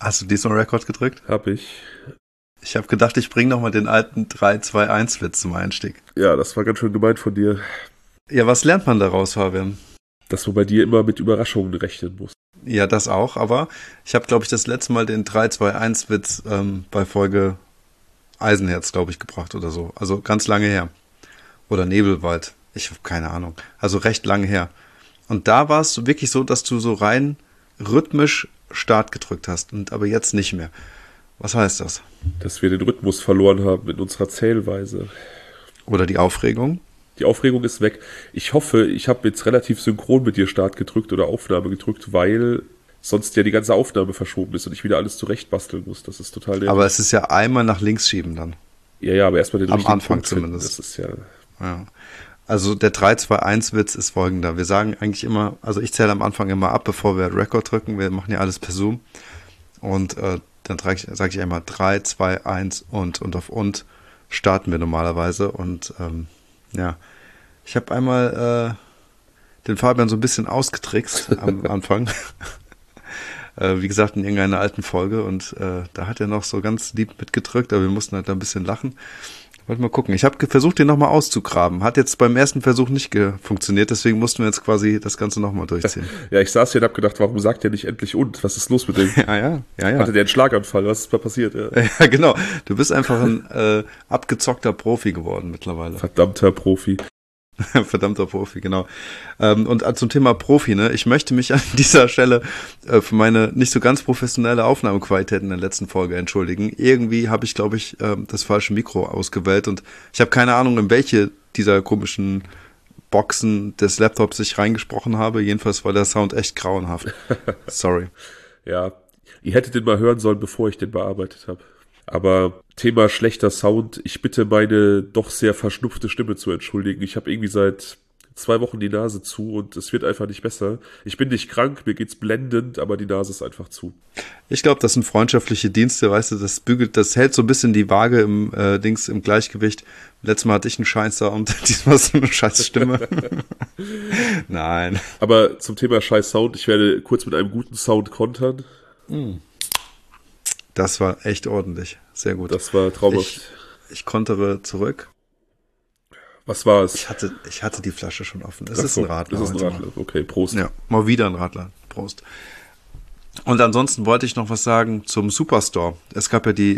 Hast du diesmal Rekord gedrückt? Hab ich. Ich habe gedacht, ich bringe nochmal den alten 3-2-1-Witz zum Einstieg. Ja, das war ganz schön gemeint von dir. Ja, was lernt man daraus, Fabian? Dass man bei dir immer mit Überraschungen rechnen muss. Ja, das auch, aber ich habe, glaube ich, das letzte Mal den 3-2-1-Witz bei Folge Eisenherz, glaube ich, gebracht oder so. Also ganz lange her. Oder Nebelwald. Ich habe keine Ahnung. Also recht lange her. Und da war es wirklich so, dass du so rein rhythmisch Start gedrückt hast. Und aber jetzt nicht mehr. Was heißt das? Dass wir den Rhythmus verloren haben in unserer Zählweise. Oder die Aufregung? Die Aufregung ist weg. Ich hoffe, ich habe jetzt relativ synchron mit dir Start gedrückt oder Aufnahme gedrückt, weil sonst ja die ganze Aufnahme verschoben ist und ich wieder alles zurechtbasteln muss. Das ist total nervig. Aber es ist ja einmal nach links schieben dann. Ja, aber erstmal den am richtigen Anfang Punkt finden. zumindest. Das ist ja. Also der 3-2-1-Witz ist folgender. Wir sagen eigentlich immer, also ich zähle am Anfang immer ab, bevor wir Rekord drücken. Wir machen ja alles per Zoom. Und dann sage ich einmal 3, 2, 1 und auf und starten wir normalerweise. Und ich habe einmal den Fabian so ein bisschen ausgetrickst am Anfang. Wie gesagt, in irgendeiner alten Folge. Und da hat er noch so ganz lieb mitgedrückt, aber wir mussten halt da ein bisschen lachen. Wollte mal gucken. Ich habe versucht, den nochmal auszugraben. Hat jetzt beim ersten Versuch nicht funktioniert, deswegen mussten wir jetzt quasi das Ganze nochmal durchziehen. Ja, ich saß hier und habe gedacht, warum sagt der nicht endlich und? Was ist los mit dem? Ja. Hatte der einen Schlaganfall? Was ist da passiert? Ja. Ja, genau. Du bist einfach ein abgezockter Profi geworden mittlerweile. Verdammter Profi. Verdammter Profi, genau. Und zum Thema Profi, ne? Ich möchte mich an dieser Stelle für meine nicht so ganz professionelle Aufnahmequalität in der letzten Folge entschuldigen. Irgendwie habe ich, glaube ich, das falsche Mikro ausgewählt und ich habe keine Ahnung, in welche dieser komischen Boxen des Laptops ich reingesprochen habe. Jedenfalls war der Sound echt grauenhaft. Sorry. Ja, ihr hättet den mal hören sollen, bevor ich den bearbeitet habe. Aber Thema schlechter Sound, ich bitte meine doch sehr verschnupfte Stimme zu entschuldigen. Ich habe irgendwie seit 2 Wochen die Nase zu und es wird einfach nicht besser. Ich bin nicht krank, mir geht's blendend, aber die Nase ist einfach zu. Ich glaube, das sind freundschaftliche Dienste, weißt du, das hält so ein bisschen die Waage im Gleichgewicht. Letztes Mal hatte ich einen Scheißer und diesmal so eine Scheißstimme. Nein. Aber zum Thema Scheiß Sound, ich werde kurz mit einem guten Sound kontern. Das war echt ordentlich. Sehr gut. Das war traumhaft. Ich kontere zurück. Was war es? Ich hatte die Flasche schon offen. Es ist ein Radler. Das ist ein Radler. Okay, Prost. Ja, mal wieder ein Radler. Prost. Und ansonsten wollte ich noch was sagen zum Superstore. Es gab ja die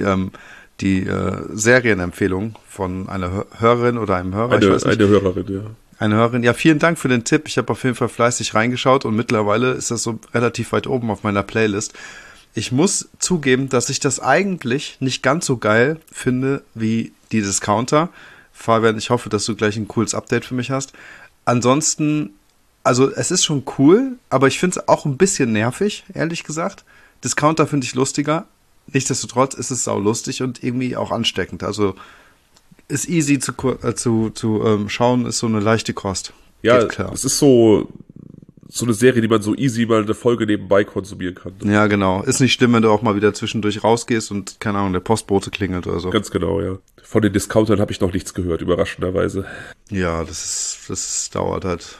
Serienempfehlung von einer Hörerin oder einem Hörer. Eine Hörerin, ja. Eine Hörerin. Ja, vielen Dank für den Tipp. Ich habe auf jeden Fall fleißig reingeschaut und mittlerweile ist das so relativ weit oben auf meiner Playlist. Ich muss zugeben, dass ich das eigentlich nicht ganz so geil finde wie die Discounter. Fabian, ich hoffe, dass du gleich ein cooles Update für mich hast. Ansonsten, also es ist schon cool, aber ich finde es auch ein bisschen nervig, ehrlich gesagt. Discounter finde ich lustiger. Nichtsdestotrotz ist es saulustig und irgendwie auch ansteckend. Also ist easy zu schauen, ist so eine leichte Kost. Ja, klar. Es ist so eine Serie, die man so easy mal eine Folge nebenbei konsumieren kann. Ja, genau. Ist nicht schlimm, wenn du auch mal wieder zwischendurch rausgehst und, keine Ahnung, der Postbote klingelt oder so. Ganz genau, ja. Von den Discountern habe ich noch nichts gehört, überraschenderweise. Ja, das dauert halt.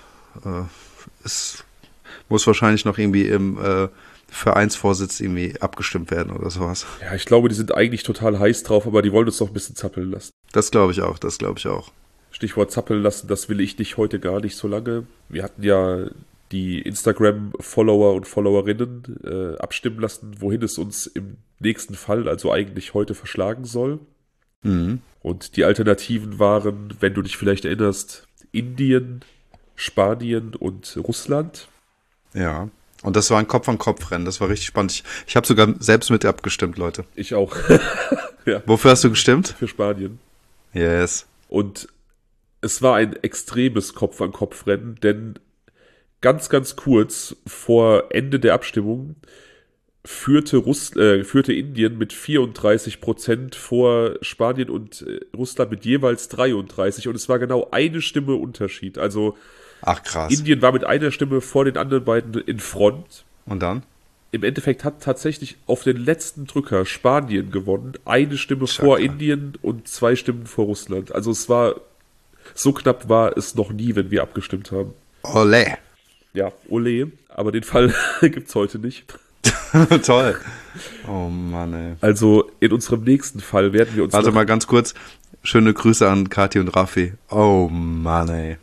Es muss wahrscheinlich noch irgendwie im Vereinsvorsitz irgendwie abgestimmt werden oder sowas. Ja, ich glaube, die sind eigentlich total heiß drauf, aber die wollen uns noch ein bisschen zappeln lassen. Das glaube ich auch. Stichwort zappeln lassen, das will ich nicht heute gar nicht so lange. Wir hatten ja die Instagram-Follower und Followerinnen abstimmen lassen, wohin es uns im nächsten Fall, also eigentlich heute, verschlagen soll. Mhm. Und die Alternativen waren, wenn du dich vielleicht erinnerst, Indien, Spanien und Russland. Ja, und das war ein Kopf-an-Kopf-Rennen, das war richtig spannend. Ich habe sogar selbst mit abgestimmt, Leute. Ich auch. Ja. Wofür hast du gestimmt? Für Spanien. Yes. Und es war ein extremes Kopf-an-Kopf-Rennen, denn ganz, ganz kurz vor Ende der Abstimmung führte Indien mit 34% vor Spanien und Russland mit jeweils 33%. Und es war genau eine Stimme Unterschied. Also ach krass. Indien war mit einer Stimme vor den anderen beiden in Front. Und dann? Im Endeffekt hat tatsächlich auf den letzten Drücker Spanien gewonnen. Eine Stimme vor Indien und 2 Stimmen vor Russland. Also es war, so knapp war es noch nie, wenn wir abgestimmt haben. Olé. Ja, Olé, aber den Fall gibt's heute nicht. Toll. Oh Mann, ey. Also in unserem nächsten Fall werden wir uns... Warte mal ganz kurz. Schöne Grüße an Kathi und Raffi. Oh Mann, ey.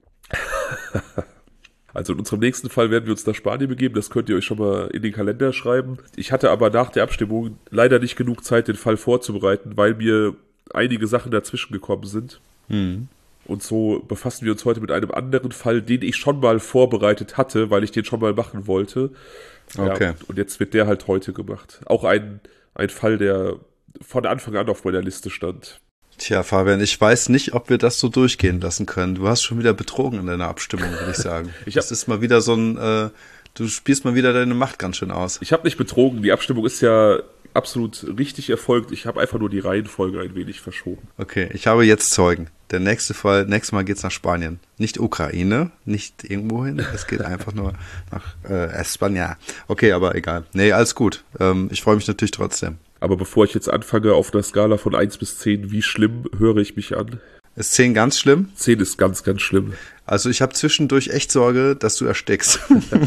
Also in unserem nächsten Fall werden wir uns nach Spanien begeben. Das könnt ihr euch schon mal in den Kalender schreiben. Ich hatte aber nach der Abstimmung leider nicht genug Zeit, den Fall vorzubereiten, weil mir einige Sachen dazwischen gekommen sind. Und so befassen wir uns heute mit einem anderen Fall, den ich schon mal vorbereitet hatte, weil ich den schon mal machen wollte. Okay. Ja, und jetzt wird der halt heute gemacht. Auch ein Fall, der von Anfang an auf meiner Liste stand. Tja, Fabian, ich weiß nicht, ob wir das so durchgehen lassen können. Du hast schon wieder betrogen in deiner Abstimmung, würde ich sagen. Das ist mal wieder so ein, du spielst mal wieder deine Macht ganz schön aus. Ich habe nicht betrogen. Die Abstimmung ist ja absolut richtig erfolgt. Ich habe einfach nur die Reihenfolge ein wenig verschoben. Okay, ich habe jetzt Zeugen. Der nächstes Mal geht's nach Spanien. Nicht Ukraine, nicht irgendwo hin. Es geht einfach nur nach Spanien. Okay, aber egal. Nee, alles gut. Ich freue mich natürlich trotzdem. Aber bevor ich jetzt anfange, auf einer Skala von 1 bis 10, wie schlimm höre ich mich an? Ist 10 ganz schlimm? 10 ist ganz, ganz schlimm. Also ich habe zwischendurch echt Sorge, dass du erstickst.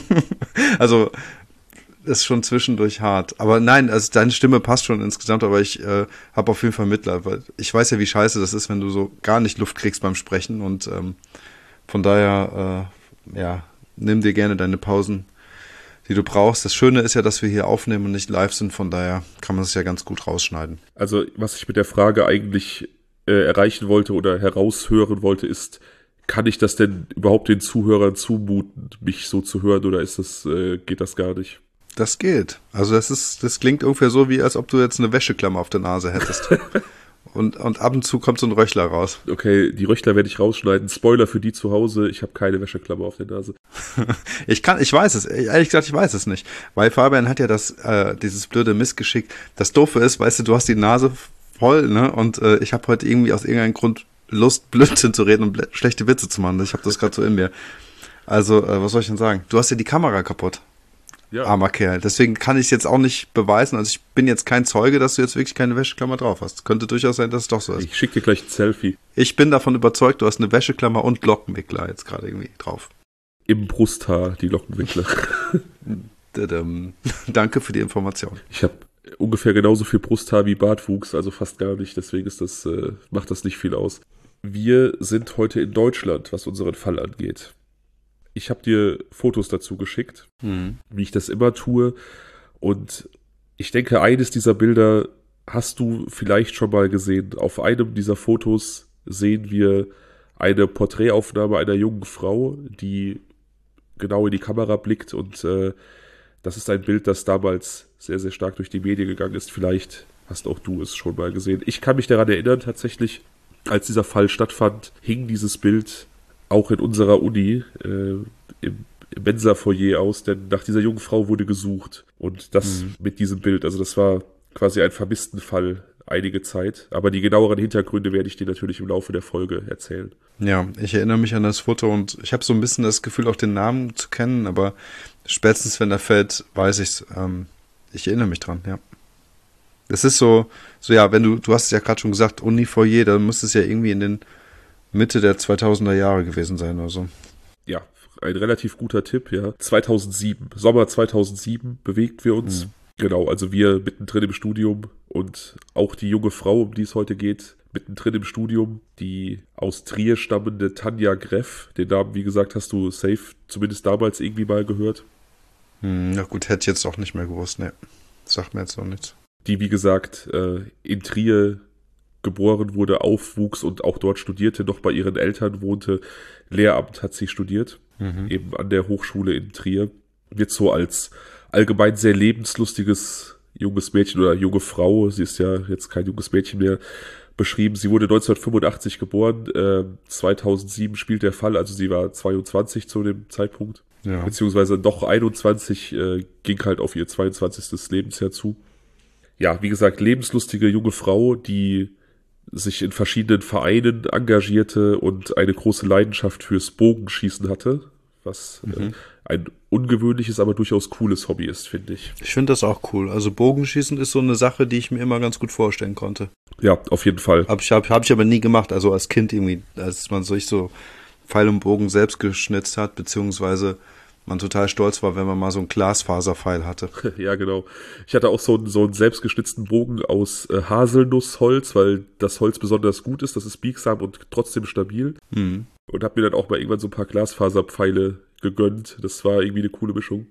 Also ist schon zwischendurch hart. Aber nein, also deine Stimme passt schon insgesamt, aber ich habe auf jeden Fall Mitleid, weil ich weiß ja, wie scheiße das ist, wenn du so gar nicht Luft kriegst beim Sprechen und von daher, nimm dir gerne deine Pausen, die du brauchst. Das Schöne ist ja, dass wir hier aufnehmen und nicht live sind, von daher kann man es ja ganz gut rausschneiden. Also was ich mit der Frage eigentlich erreichen wollte oder heraushören wollte, ist, kann ich das denn überhaupt den Zuhörern zumuten, mich so zu hören, oder geht das gar nicht? Das geht. Also das klingt ungefähr so, wie als ob du jetzt eine Wäscheklammer auf der Nase hättest. Und ab und zu kommt so ein Röchler raus. Okay, die Röchler werde ich rausschneiden. Spoiler für die zu Hause, ich habe keine Wäscheklammer auf der Nase. Ich weiß es. Ehrlich gesagt, ich weiß es nicht. Weil Fabian hat ja dieses blöde Missgeschick. Das Doofe ist, weißt du hast die Nase voll, ne? Und ich habe heute irgendwie aus irgendeinem Grund Lust, Blödsinn zu reden und schlechte Witze zu machen. Ich habe das gerade so in mir. Also, was soll ich denn sagen? Du hast ja die Kamera kaputt. Ja. Armer Kerl. Deswegen kann ich es jetzt auch nicht beweisen. Also ich bin jetzt kein Zeuge, dass du jetzt wirklich keine Wäscheklammer drauf hast. Könnte durchaus sein, dass es doch so ist. Ich schicke dir gleich ein Selfie. Ich bin davon überzeugt, du hast eine Wäscheklammer und Lockenwickler jetzt gerade irgendwie drauf. Im Brusthaar, die Lockenwickler. Danke für die Information. Ich habe ungefähr genauso viel Brusthaar wie Bartwuchs, also fast gar nicht. Deswegen macht das nicht viel aus. Wir sind heute in Deutschland, was unseren Fall angeht. Ich habe dir Fotos dazu geschickt, wie ich das immer tue. Und ich denke, eines dieser Bilder hast du vielleicht schon mal gesehen. Auf einem dieser Fotos sehen wir eine Porträtaufnahme einer jungen Frau, die genau in die Kamera blickt. Und das ist ein Bild, das damals sehr, sehr stark durch die Medien gegangen ist. Vielleicht hast auch du es schon mal gesehen. Ich kann mich daran erinnern, tatsächlich, als dieser Fall stattfand, hing dieses Bild auch in unserer Uni im Mensa-Foyer aus, denn nach dieser jungen Frau wurde gesucht. Und das mit diesem Bild, also das war quasi ein vermissten Fall einige Zeit. Aber die genaueren Hintergründe werde ich dir natürlich im Laufe der Folge erzählen. Ja, ich erinnere mich an das Foto und ich habe so ein bisschen das Gefühl, auch den Namen zu kennen, aber spätestens, wenn er fällt, weiß ich's. Ich erinnere mich dran, ja. Das ist so ja, wenn du hast es ja gerade schon gesagt, Uni-Foyer, dann muss es ja irgendwie in den Mitte der 2000er Jahre gewesen sein oder so. Ja, ein relativ guter Tipp, ja. Sommer 2007 bewegt wir uns. Genau, also wir mittendrin im Studium und auch die junge Frau, um die es heute geht, mittendrin im Studium, die aus Trier stammende Tanja Greff. Den Namen, wie gesagt, hast du safe zumindest damals irgendwie mal gehört. Na gut, hätte ich jetzt auch nicht mehr gewusst, ne. Sagt mir jetzt noch nichts. Die, wie gesagt, in Trier geboren wurde, aufwuchs und auch dort studierte, noch bei ihren Eltern wohnte. Lehramt hat sie studiert, eben an der Hochschule in Trier. Wird so als allgemein sehr lebenslustiges junges Mädchen oder junge Frau, sie ist ja jetzt kein junges Mädchen mehr, beschrieben. Sie wurde 1985 geboren, 2007 spielt der Fall, also sie war 22 zu dem Zeitpunkt, beziehungsweise noch 21, ging halt auf ihr 22. Lebensjahr zu. Ja, wie gesagt, lebenslustige junge Frau, die sich in verschiedenen Vereinen engagierte und eine große Leidenschaft fürs Bogenschießen hatte, was ein ungewöhnliches, aber durchaus cooles Hobby ist, finde ich. Ich finde das auch cool. Also Bogenschießen ist so eine Sache, die ich mir immer ganz gut vorstellen konnte. Ja, auf jeden Fall. Hab ich aber nie gemacht, also als Kind irgendwie, als man sich so Pfeil und Bogen selbst geschnitzt hat, beziehungsweise man total stolz war, wenn man mal so einen Glasfaserpfeil hatte. Ja, genau. Ich hatte auch so einen selbstgeschnitzten Bogen aus Haselnussholz, weil das Holz besonders gut ist. Das ist biegsam und trotzdem stabil. Mhm. Und habe mir dann auch mal irgendwann so ein paar Glasfaserpfeile gegönnt. Das war irgendwie eine coole Mischung.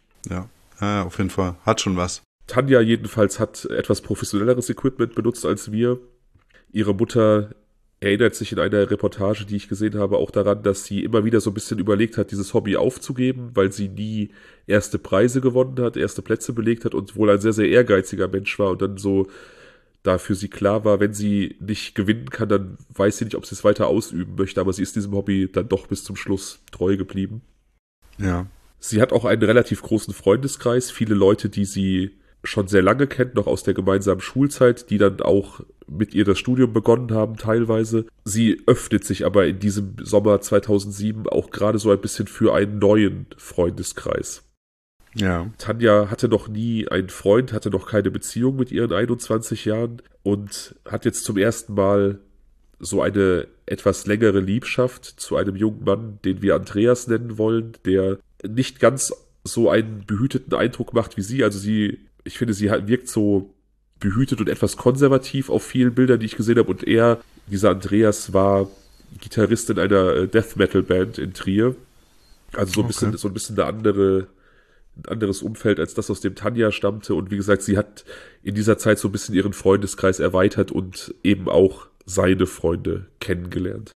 Ja, auf jeden Fall. Hat schon was. Tanja jedenfalls hat etwas professionelleres Equipment benutzt als wir. Ihre Mutter erinnert sich in einer Reportage, die ich gesehen habe, auch daran, dass sie immer wieder so ein bisschen überlegt hat, dieses Hobby aufzugeben, weil sie nie erste Preise gewonnen hat, erste Plätze belegt hat und wohl ein sehr, sehr ehrgeiziger Mensch war und dann so da für sie klar war, wenn sie nicht gewinnen kann, dann weiß sie nicht, ob sie es weiter ausüben möchte, aber sie ist diesem Hobby dann doch bis zum Schluss treu geblieben. Ja. Sie hat auch einen relativ großen Freundeskreis, viele Leute, die sie schon sehr lange kennt, noch aus der gemeinsamen Schulzeit, die dann auch mit ihr das Studium begonnen haben teilweise. Sie öffnet sich aber in diesem Sommer 2007 auch gerade so ein bisschen für einen neuen Freundeskreis. Ja. Tanja hatte noch nie einen Freund, hatte noch keine Beziehung mit ihren 21 Jahren und hat jetzt zum ersten Mal so eine etwas längere Liebschaft zu einem jungen Mann, den wir Andreas nennen wollen, der nicht ganz so einen behüteten Eindruck macht wie sie. Also ich finde, sie wirkt so behütet und etwas konservativ auf vielen Bildern, die ich gesehen habe. Und dieser Andreas, war Gitarrist in einer Death Metal Band in Trier. Also so ein bisschen ein anderes Umfeld als das, aus dem Tanja stammte. Und wie gesagt, sie hat in dieser Zeit so ein bisschen ihren Freundeskreis erweitert und eben auch seine Freunde kennengelernt.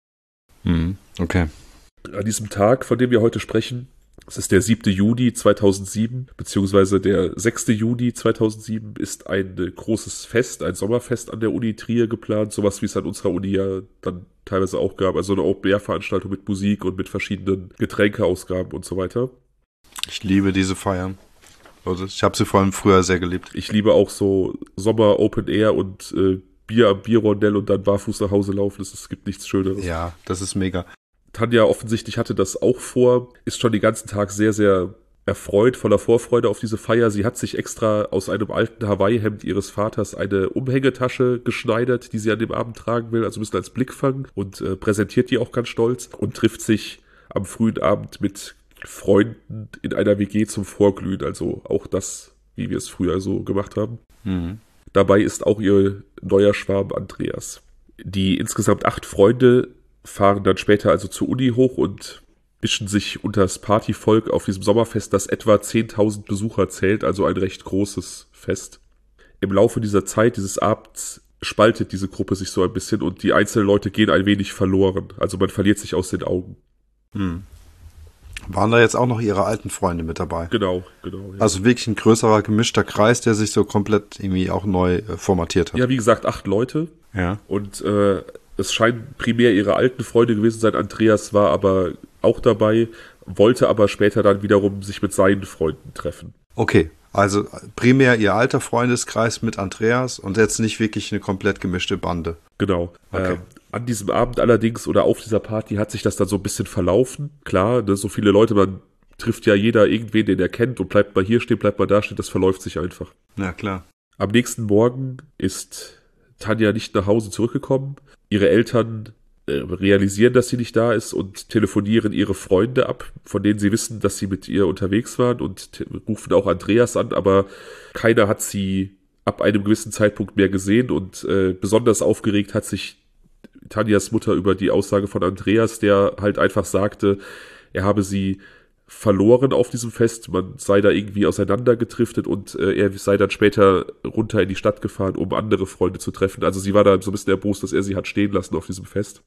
Okay. An diesem Tag, von dem wir heute sprechen, es ist der 7. Juni 2007, beziehungsweise der 6. Juni 2007, ist ein großes Fest, ein Sommerfest an der Uni Trier geplant, sowas wie es an unserer Uni ja dann teilweise auch gab, also eine Open-Air-Veranstaltung mit Musik und mit verschiedenen Getränkeausgaben und so weiter. Ich liebe diese Feiern. Also ich habe sie vor allem früher sehr geliebt. Ich liebe auch so Sommer Open Air und Bier am Bierrondell und dann barfuß nach Hause laufen. Es gibt nichts Schöneres. Ja, das ist mega. Tanja offensichtlich hatte das auch vor, ist schon den ganzen Tag sehr, sehr erfreut, voller Vorfreude auf diese Feier. Sie hat sich extra aus einem alten Hawaii-Hemd ihres Vaters eine Umhängetasche geschneidert, die sie an dem Abend tragen will, also ein bisschen als Blickfang, und präsentiert die auch ganz stolz und trifft sich am frühen Abend mit Freunden in einer WG zum Vorglühen, also auch das, wie wir es früher so gemacht haben. Dabei ist auch ihr neuer Schwarm Andreas. Die insgesamt 8 Freunde fahren dann später also zur Uni hoch und mischen sich unter das Partyvolk auf diesem Sommerfest, das etwa 10.000 Besucher zählt, also ein recht großes Fest. Im Laufe dieser Zeit, dieses Abends, spaltet diese Gruppe sich so ein bisschen und die einzelnen Leute gehen ein wenig verloren. Also man verliert sich aus den Augen. Waren da jetzt auch noch ihre alten Freunde mit dabei? Genau. Ja. Also wirklich ein größerer, gemischter Kreis, der sich so komplett irgendwie auch neu formatiert hat. Ja, wie gesagt, 8 Leute. Ja. Und es scheinen primär ihre alten Freunde gewesen sein. Andreas war aber auch dabei, wollte aber später dann wiederum sich mit seinen Freunden treffen. Okay, also primär ihr alter Freundeskreis mit Andreas und jetzt nicht wirklich eine komplett gemischte Bande. Genau. Okay. An diesem Abend allerdings oder auf dieser Party hat sich das dann so ein bisschen verlaufen. Klar, ne, so viele Leute, man trifft ja jeder irgendwen, den er kennt und bleibt mal hier stehen, bleibt mal da stehen, das verläuft sich einfach. Ja, klar. Am nächsten Morgen ist Tanja nicht nach Hause zurückgekommen. Ihre Eltern realisieren, dass sie nicht da ist und telefonieren ihre Freunde ab, von denen sie wissen, dass sie mit ihr unterwegs waren, und rufen auch Andreas an, aber keiner hat sie ab einem gewissen Zeitpunkt mehr gesehen, und besonders aufgeregt hat sich Tanjas Mutter über die Aussage von Andreas, der halt einfach sagte, er habe sie verloren auf diesem Fest, man sei da irgendwie auseinandergedriftet und er sei dann später runter in die Stadt gefahren, um andere Freunde zu treffen. Also sie war da so ein bisschen erbost, dass er sie hat stehen lassen auf diesem Fest.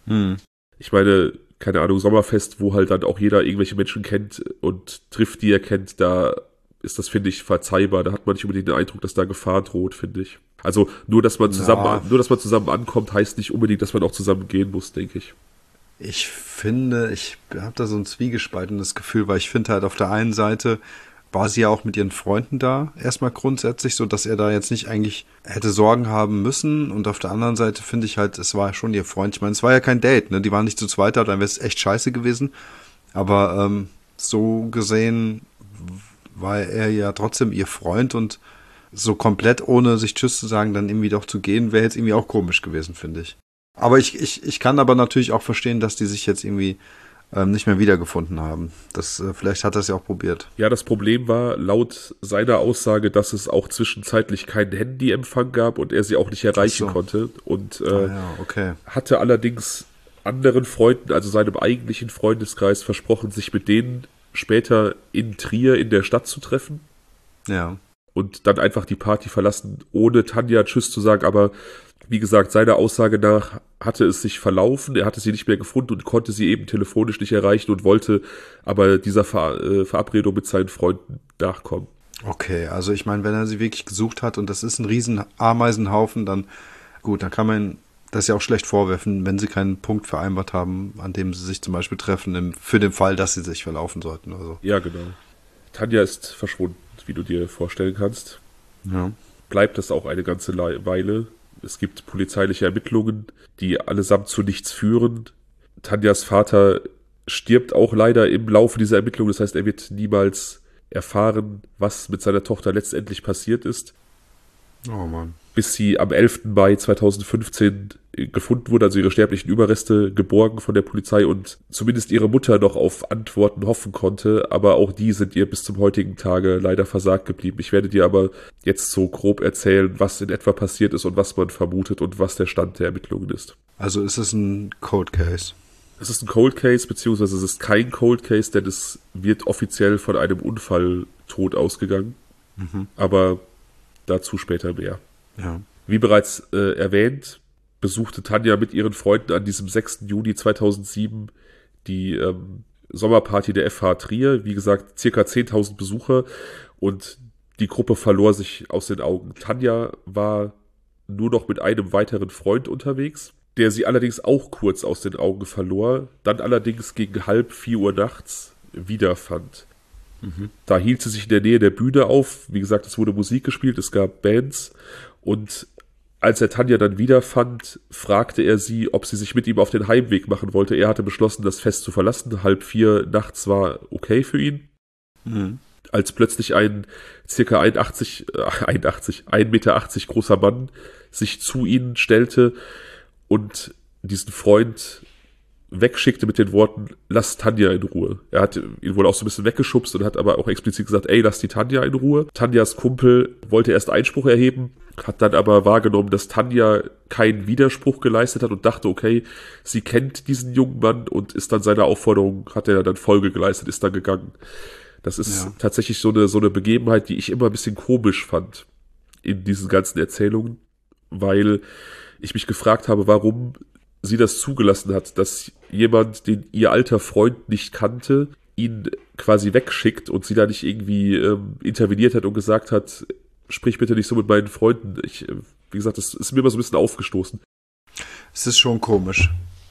Ich meine, keine Ahnung, Sommerfest, wo halt dann auch jeder irgendwelche Menschen kennt und trifft, die er kennt, da ist das, finde ich, verzeihbar. Da hat man nicht unbedingt den Eindruck, dass da Gefahr droht, finde ich. Also nur, dass man zusammen ankommt, heißt nicht unbedingt, dass man auch zusammen gehen muss, denke ich. Ich finde, ich habe da so ein zwiegespaltenes Gefühl, weil ich finde halt auf der einen Seite war sie ja auch mit ihren Freunden da, erstmal grundsätzlich, so dass er da jetzt nicht eigentlich hätte Sorgen haben müssen, und auf der anderen Seite finde ich halt, es war schon ihr Freund. Ich meine, es war ja kein Date, ne? Die waren nicht zu zweit da, dann wäre es echt scheiße gewesen, aber so gesehen war er ja trotzdem ihr Freund, und so komplett ohne sich Tschüss zu sagen, dann irgendwie doch zu gehen, wäre jetzt irgendwie auch komisch gewesen, finde ich. Aber ich kann aber natürlich auch verstehen, dass die sich jetzt irgendwie nicht mehr wiedergefunden haben. Vielleicht hat er es ja auch probiert. Ja, das Problem war laut seiner Aussage, dass es auch zwischenzeitlich keinen Handyempfang gab und er sie auch nicht erreichen konnte. Und okay. hatte allerdings anderen Freunden, also seinem eigentlichen Freundeskreis, versprochen, sich mit denen später in Trier in der Stadt zu treffen. Ja. Und dann einfach die Party verlassen, ohne Tanja Tschüss zu sagen. Aber wie gesagt, seiner Aussage nach hatte es sich verlaufen. Er hatte sie nicht mehr gefunden und konnte sie eben telefonisch nicht erreichen und wollte aber dieser Verabredung mit seinen Freunden nachkommen. Okay, also ich meine, wenn er sie wirklich gesucht hat und das ist ein riesen Ameisenhaufen, dann gut, dann kann man das ja auch schlecht vorwerfen, wenn sie keinen Punkt vereinbart haben, an dem sie sich zum Beispiel treffen, für den Fall, dass sie sich verlaufen sollten oder so. Ja, genau. Tanja ist verschwunden, wie du dir vorstellen kannst. Ja. Bleibt das auch eine ganze Weile. Es gibt polizeiliche Ermittlungen, die allesamt zu nichts führen. Tanjas Vater stirbt auch leider im Laufe dieser Ermittlungen. Das heißt, er wird niemals erfahren, was mit seiner Tochter letztendlich passiert ist. Oh Mann. Bis sie am 11. Mai 2015 gefunden wurde, also ihre sterblichen Überreste geborgen von der Polizei und zumindest ihre Mutter noch auf Antworten hoffen konnte, aber auch die sind ihr bis zum heutigen Tage leider versagt geblieben. Ich werde dir aber jetzt so grob erzählen, was in etwa passiert ist und was man vermutet und was der Stand der Ermittlungen ist. Also ist es ein Cold Case? Es ist ein Cold Case, beziehungsweise es ist kein Cold Case, denn es wird offiziell von einem Unfalltod ausgegangen, aber dazu später mehr. Ja. Wie bereits erwähnt, besuchte Tanja mit ihren Freunden an diesem 6. Juni 2007 die Sommerparty der FH Trier. Wie gesagt, ca. 10.000 Besucher und die Gruppe verlor sich aus den Augen. Tanja war nur noch mit einem weiteren Freund unterwegs, der sie allerdings auch kurz aus den Augen verlor, dann allerdings gegen 3:30 Uhr nachts wiederfand. Da hielt sie sich in der Nähe der Bühne auf. Wie gesagt, es wurde Musik gespielt, es gab Bands. Und als er Tanja dann wiederfand, fragte er sie, ob sie sich mit ihm auf den Heimweg machen wollte. Er hatte beschlossen, das Fest zu verlassen. 3:30 nachts war okay für ihn. Als plötzlich ein circa 1,80 Meter großer Mann sich zu ihnen stellte und diesen Freund wegschickte mit den Worten, lass Tanja in Ruhe. Er hat ihn wohl auch so ein bisschen weggeschubst und hat aber auch explizit gesagt, ey, lass die Tanja in Ruhe. Tanjas Kumpel wollte erst Einspruch erheben, hat dann aber wahrgenommen, dass Tanja keinen Widerspruch geleistet hat und dachte, okay, sie kennt diesen jungen Mann und ist dann seiner Aufforderung, hat er dann Folge geleistet, ist dann gegangen. Das ist tatsächlich so eine Begebenheit, die ich immer ein bisschen komisch fand in diesen ganzen Erzählungen, weil ich mich gefragt habe, warum sie das zugelassen hat, dass jemand, den ihr alter Freund nicht kannte, ihn quasi wegschickt und sie da nicht irgendwie interveniert hat und gesagt hat, sprich bitte nicht so mit meinen Freunden. Wie gesagt, das ist mir immer so ein bisschen aufgestoßen. Es ist schon komisch.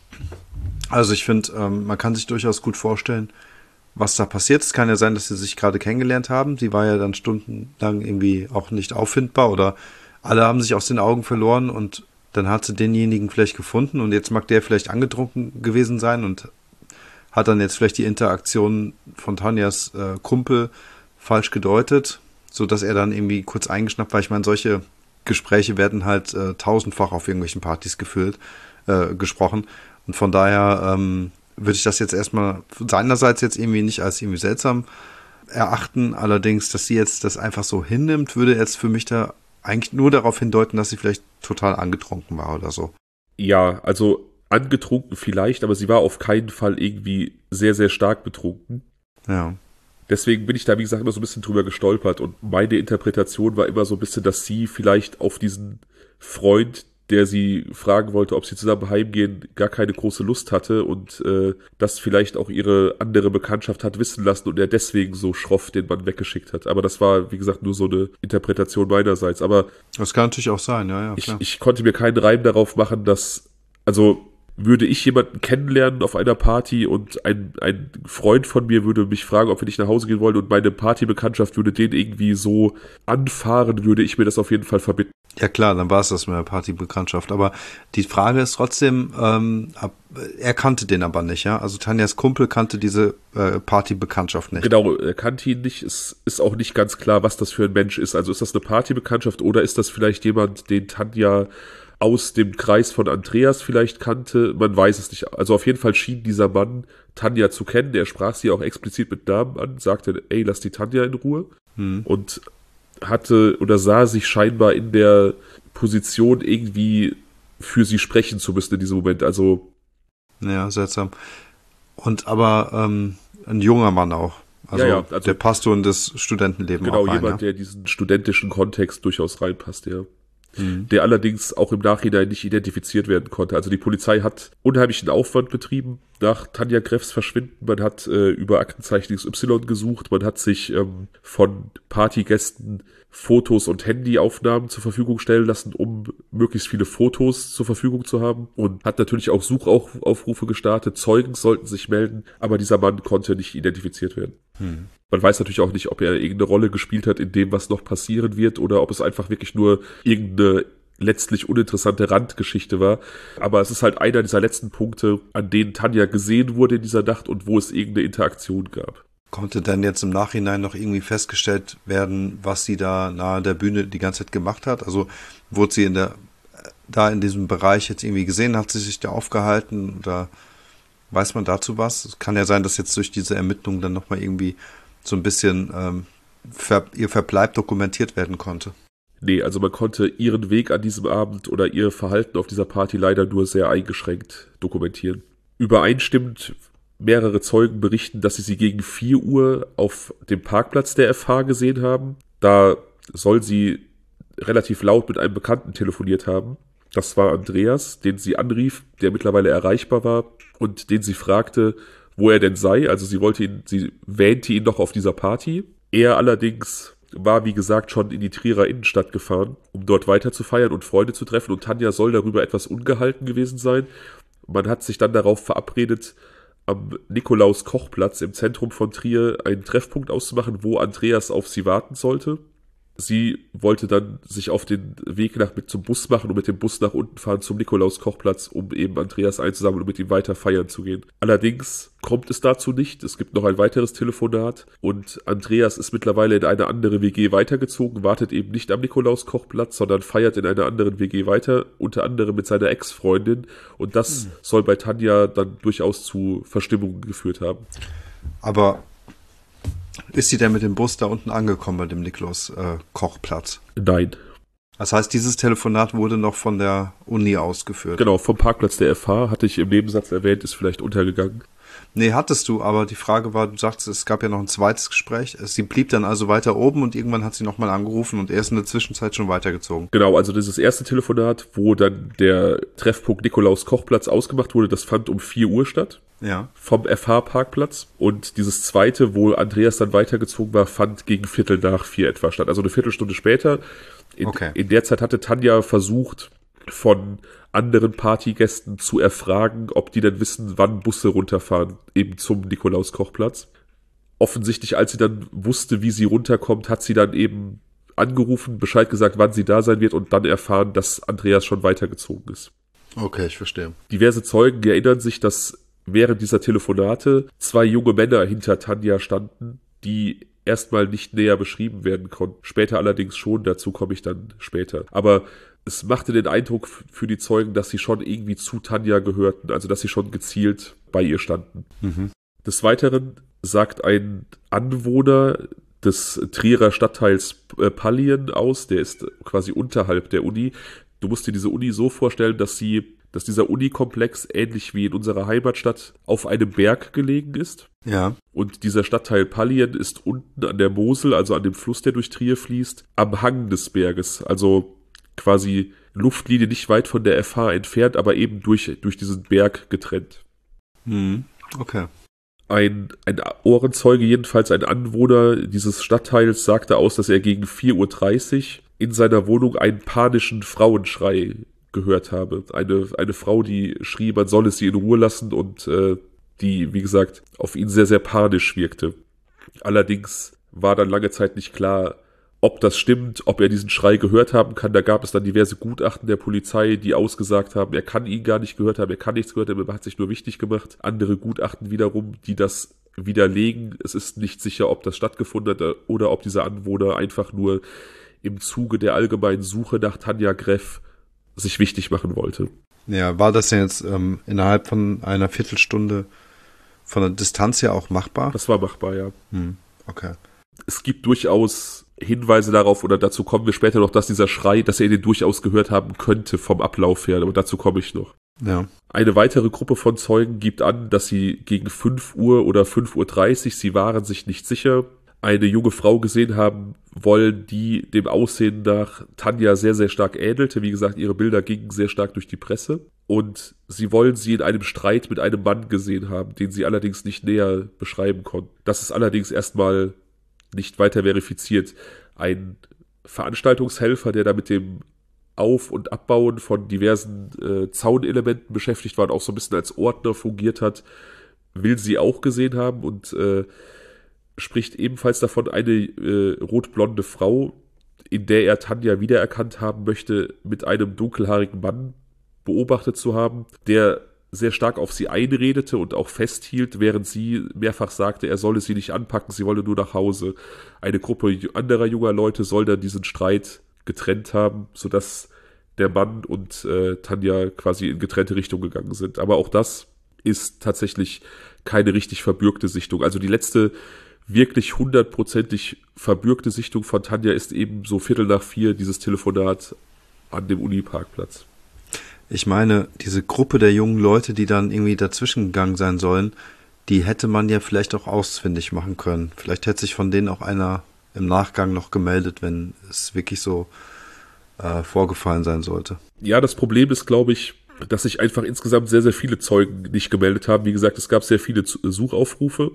Also ich finde, man kann sich durchaus gut vorstellen, was da passiert. Es kann ja sein, dass sie sich gerade kennengelernt haben. Sie war ja dann stundenlang irgendwie auch nicht auffindbar oder alle haben sich aus den Augen verloren und dann hat sie denjenigen vielleicht gefunden und jetzt mag der vielleicht angetrunken gewesen sein und hat dann jetzt vielleicht die Interaktion von Tanjas Kumpel falsch gedeutet, sodass er dann irgendwie kurz eingeschnappt war. Ich meine, solche Gespräche werden halt tausendfach auf irgendwelchen Partys gesprochen und von daher würde ich das jetzt erstmal seinerseits jetzt irgendwie nicht als irgendwie seltsam erachten. Allerdings, dass sie jetzt das einfach so hinnimmt, würde jetzt für mich da eigentlich nur darauf hindeuten, dass sie vielleicht total angetrunken war oder so. Ja, also angetrunken vielleicht, aber sie war auf keinen Fall irgendwie sehr, sehr stark betrunken. Ja. Deswegen bin ich da, wie gesagt, immer so ein bisschen drüber gestolpert und meine Interpretation war immer so ein bisschen, dass sie vielleicht auf diesen Freund, der sie fragen wollte, ob sie zusammen heimgehen, gar keine große Lust hatte und das vielleicht auch ihre andere Bekanntschaft hat wissen lassen und er deswegen so schroff den Mann weggeschickt hat. Aber das war, wie gesagt, nur so eine Interpretation meinerseits. Aber das kann natürlich auch sein, ja, klar. Ich konnte mir keinen Reim darauf machen, dass, also würde ich jemanden kennenlernen auf einer Party und ein Freund von mir würde mich fragen, ob wir nicht nach Hause gehen wollen und meine Partybekanntschaft würde den irgendwie so anfahren, würde ich mir das auf jeden Fall verbitten. Ja klar, dann war es das mit der Partybekanntschaft. Aber die Frage ist trotzdem, er kannte den aber nicht, ja? Also Tanjas Kumpel kannte diese Partybekanntschaft nicht. Genau, er kannte ihn nicht. Es ist auch nicht ganz klar, was das für ein Mensch ist. Also ist das eine Partybekanntschaft oder ist das vielleicht jemand, den Tanja aus dem Kreis von Andreas vielleicht kannte. Man weiß es nicht. Also auf jeden Fall schien dieser Mann Tanja zu kennen. Er sprach sie auch explizit mit Namen an, sagte, ey, lass die Tanja in Ruhe. Und hatte oder sah sich scheinbar in der Position irgendwie für sie sprechen zu müssen in diesem Moment. Also ja, seltsam. Und aber ein junger Mann auch. Also, also der passt so in das Studentenleben genau, auch rein. Jemand, der in diesen studentischen Kontext durchaus reinpasst, ja. Mhm. Der allerdings auch im Nachhinein nicht identifiziert werden konnte. Also die Polizei hat unheimlichen Aufwand betrieben nach Tanja Greffs Verschwinden. Man hat über Aktenzeichen XY gesucht, man hat sich von Partygästen Fotos und Handyaufnahmen zur Verfügung stellen lassen, um möglichst viele Fotos zur Verfügung zu haben, und hat natürlich auch Suchaufrufe gestartet. Zeugen sollten sich melden, aber dieser Mann konnte nicht identifiziert werden. Man weiß natürlich auch nicht, ob er irgendeine Rolle gespielt hat in dem, was noch passieren wird, oder ob es einfach wirklich nur irgendeine letztlich uninteressante Randgeschichte war. Aber es ist halt einer dieser letzten Punkte, an denen Tanja gesehen wurde in dieser Nacht und wo es irgendeine Interaktion gab. Konnte denn jetzt im Nachhinein noch irgendwie festgestellt werden, was sie da nahe der Bühne die ganze Zeit gemacht hat? Also wurde sie da in diesem Bereich jetzt irgendwie gesehen, hat sie sich da aufgehalten, oder weiß man dazu was? Es kann ja sein, dass jetzt durch diese Ermittlungen dann nochmal irgendwie so ein bisschen ihr Verbleib dokumentiert werden konnte. Nee, also man konnte ihren Weg an diesem Abend oder ihr Verhalten auf dieser Party leider nur sehr eingeschränkt dokumentieren. Übereinstimmend mehrere Zeugen berichten, dass sie gegen 4 Uhr auf dem Parkplatz der FH gesehen haben. Da soll sie relativ laut mit einem Bekannten telefoniert haben. Das war Andreas, den sie anrief, der mittlerweile erreichbar war und den sie fragte, wo er denn sei. Also sie wähnte ihn doch auf dieser Party. Er allerdings war, wie gesagt, schon in die Trierer Innenstadt gefahren, um dort weiter zu feiern und Freunde zu treffen. Und Tanja soll darüber etwas ungehalten gewesen sein. Man hat sich dann darauf verabredet, am Nikolaus-Koch-Platz im Zentrum von Trier einen Treffpunkt auszumachen, wo Andreas auf sie warten sollte. Sie wollte dann sich auf den Weg zum Bus machen und mit dem Bus nach unten fahren zum Nikolaus-Koch-Platz, um eben Andreas einzusammeln und mit ihm weiter feiern zu gehen. Allerdings kommt es dazu nicht. Es gibt noch ein weiteres Telefonat und Andreas ist mittlerweile in eine andere WG weitergezogen, wartet eben nicht am Nikolaus-Koch-Platz, sondern feiert in einer anderen WG weiter, unter anderem mit seiner Ex-Freundin, und das soll bei Tanja dann durchaus zu Verstimmungen geführt haben. Aber ist sie denn mit dem Bus da unten angekommen bei dem Nikolaus-Kochplatz? Nein. Das heißt, dieses Telefonat wurde noch von der Uni ausgeführt? Genau, vom Parkplatz der FH, hatte ich im Nebensatz erwähnt, ist vielleicht untergegangen. Nee, hattest du, aber die Frage war, du sagst, es gab ja noch ein zweites Gespräch. Sie blieb dann also weiter oben und irgendwann hat sie nochmal angerufen und er ist in der Zwischenzeit schon weitergezogen. Genau, also dieses erste Telefonat, wo dann der Treffpunkt Nikolaus-Kochplatz ausgemacht wurde, das fand um 4 Uhr statt. Ja. Vom FH-Parkplatz. Und dieses zweite, wo Andreas dann weitergezogen war, fand gegen 3:45 etwa statt. Also eine Viertelstunde später. In der Zeit hatte Tanja versucht, von anderen Partygästen zu erfragen, ob die denn wissen, wann Busse runterfahren, eben zum Nikolaus-Kochplatz. Offensichtlich, als sie dann wusste, wie sie runterkommt, hat sie dann eben angerufen, Bescheid gesagt, wann sie da sein wird, und dann erfahren, dass Andreas schon weitergezogen ist. Okay, ich verstehe. Diverse Zeugen erinnern sich, dass während dieser Telefonate 2 junge Männer hinter Tanja standen, die erstmal nicht näher beschrieben werden konnten. Später allerdings schon, dazu komme ich dann später. Aber es machte den Eindruck für die Zeugen, dass sie schon irgendwie zu Tanja gehörten, also dass sie schon gezielt bei ihr standen. Des Weiteren sagt ein Anwohner des Trierer Stadtteils Pallien aus, der ist quasi unterhalb der Uni. Du musst dir diese Uni so vorstellen, dass dieser Unikomplex, ähnlich wie in unserer Heimatstadt, auf einem Berg gelegen ist. Ja. Und dieser Stadtteil Pallien ist unten an der Mosel, also an dem Fluss, der durch Trier fließt, am Hang des Berges. Also quasi Luftlinie nicht weit von der FH entfernt, aber eben durch diesen Berg getrennt. Okay. Ein Ohrenzeuge, jedenfalls ein Anwohner dieses Stadtteils, sagte aus, dass er gegen 4:30 Uhr in seiner Wohnung einen panischen Frauenschrei gehört habe. Eine Frau, die schrie, man solle sie in Ruhe lassen, und die, wie gesagt, auf ihn sehr, sehr panisch wirkte. Allerdings war dann lange Zeit nicht klar, ob das stimmt, ob er diesen Schrei gehört haben kann. Da gab es dann diverse Gutachten der Polizei, die ausgesagt haben, er kann ihn gar nicht gehört haben, er kann nichts gehört haben, er hat sich nur wichtig gemacht. Andere Gutachten wiederum, die das widerlegen. Es ist nicht sicher, ob das stattgefunden hat oder ob dieser Anwohner einfach nur im Zuge der allgemeinen Suche nach Tanja Greff sich wichtig machen wollte. Ja, war das denn jetzt innerhalb von einer Viertelstunde von der Distanz her auch machbar? Das war machbar, ja. Okay. Es gibt durchaus Hinweise darauf, oder dazu kommen wir später noch, dass dieser Schrei, dass er den durchaus gehört haben könnte vom Ablauf her, aber dazu komme ich noch. Ja. Eine weitere Gruppe von Zeugen gibt an, dass sie gegen 5 Uhr oder 5:30 Uhr, sie waren sich nicht sicher, eine junge Frau gesehen haben wollen, die dem Aussehen nach Tanja sehr, sehr stark ähnelte. Wie gesagt, ihre Bilder gingen sehr stark durch die Presse. Und sie wollen sie in einem Streit mit einem Mann gesehen haben, den sie allerdings nicht näher beschreiben konnten. Das ist allerdings erstmal nicht weiter verifiziert. Ein Veranstaltungshelfer, der da mit dem Auf- und Abbauen von diversen Zaunelementen beschäftigt war und auch so ein bisschen als Ordner fungiert hat, will sie auch gesehen haben und spricht ebenfalls davon, eine rotblonde Frau, in der er Tanja wiedererkannt haben möchte, mit einem dunkelhaarigen Mann beobachtet zu haben, der sehr stark auf sie einredete und auch festhielt, während sie mehrfach sagte, er solle sie nicht anpacken, sie wolle nur nach Hause. Eine Gruppe anderer junger Leute soll dann diesen Streit getrennt haben, sodass der Mann und Tanja quasi in getrennte Richtungen gegangen sind. Aber auch das ist tatsächlich keine richtig verbürgte Sichtung. Also die letzte wirklich 100%ig verbürgte Sichtung von Tanja ist eben so 3:45 dieses Telefonat an dem Uniparkplatz. Ich meine, diese Gruppe der jungen Leute, die dann irgendwie dazwischen gegangen sein sollen, die hätte man ja vielleicht auch ausfindig machen können. Vielleicht hätte sich von denen auch einer im Nachgang noch gemeldet, wenn es wirklich so vorgefallen sein sollte. Ja, das Problem ist, glaube ich, dass sich einfach insgesamt sehr, sehr viele Zeugen nicht gemeldet haben. Wie gesagt, es gab sehr viele Suchaufrufe.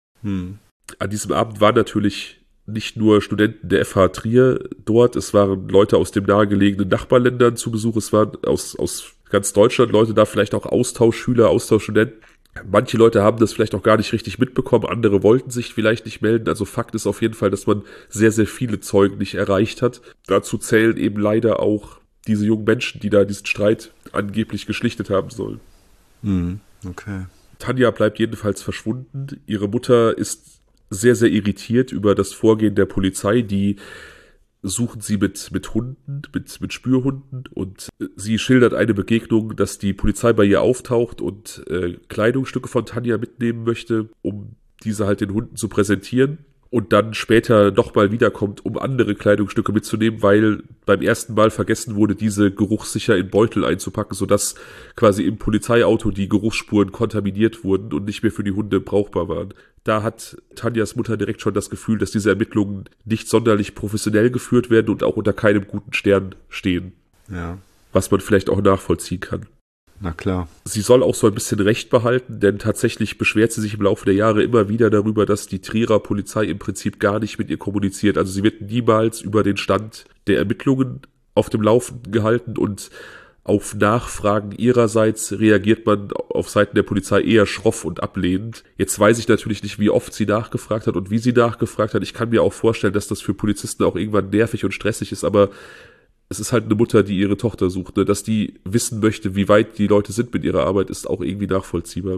An diesem Abend waren natürlich nicht nur Studenten der FH Trier dort, es waren Leute aus den nahegelegenen Nachbarländern zu Besuch, es waren aus ganz Deutschland Leute da, vielleicht auch Austauschschüler, Austauschstudenten. Manche Leute haben das vielleicht auch gar nicht richtig mitbekommen, andere wollten sich vielleicht nicht melden. Also Fakt ist auf jeden Fall, dass man sehr, sehr viele Zeugen nicht erreicht hat. Dazu zählen eben leider auch diese jungen Menschen, die da diesen Streit angeblich geschlichtet haben sollen. Okay. Tanja bleibt jedenfalls verschwunden. Ihre Mutter ist sehr, sehr irritiert über das Vorgehen der Polizei. Die suchen sie mit Hunden, mit Spürhunden, und sie schildert eine Begegnung, dass die Polizei bei ihr auftaucht und Kleidungsstücke von Tanja mitnehmen möchte, um diese halt den Hunden zu präsentieren. Und dann später nochmal wiederkommt, um andere Kleidungsstücke mitzunehmen, weil beim ersten Mal vergessen wurde, diese geruchssicher in Beutel einzupacken, sodass quasi im Polizeiauto die Geruchsspuren kontaminiert wurden und nicht mehr für die Hunde brauchbar waren. Da hat Tanjas Mutter direkt schon das Gefühl, dass diese Ermittlungen nicht sonderlich professionell geführt werden und auch unter keinem guten Stern stehen. Ja. Was man vielleicht auch nachvollziehen kann. Na klar. Sie soll auch so ein bisschen Recht behalten, denn tatsächlich beschwert sie sich im Laufe der Jahre immer wieder darüber, dass die Trierer Polizei im Prinzip gar nicht mit ihr kommuniziert. Also sie wird niemals über den Stand der Ermittlungen auf dem Laufenden gehalten, und auf Nachfragen ihrerseits reagiert man auf Seiten der Polizei eher schroff und ablehnend. Jetzt weiß ich natürlich nicht, wie oft sie nachgefragt hat und wie sie nachgefragt hat. Ich kann mir auch vorstellen, dass das für Polizisten auch irgendwann nervig und stressig ist, aber es ist halt eine Mutter, die ihre Tochter sucht. Ne? Dass die wissen möchte, wie weit die Leute sind mit ihrer Arbeit, ist auch irgendwie nachvollziehbar.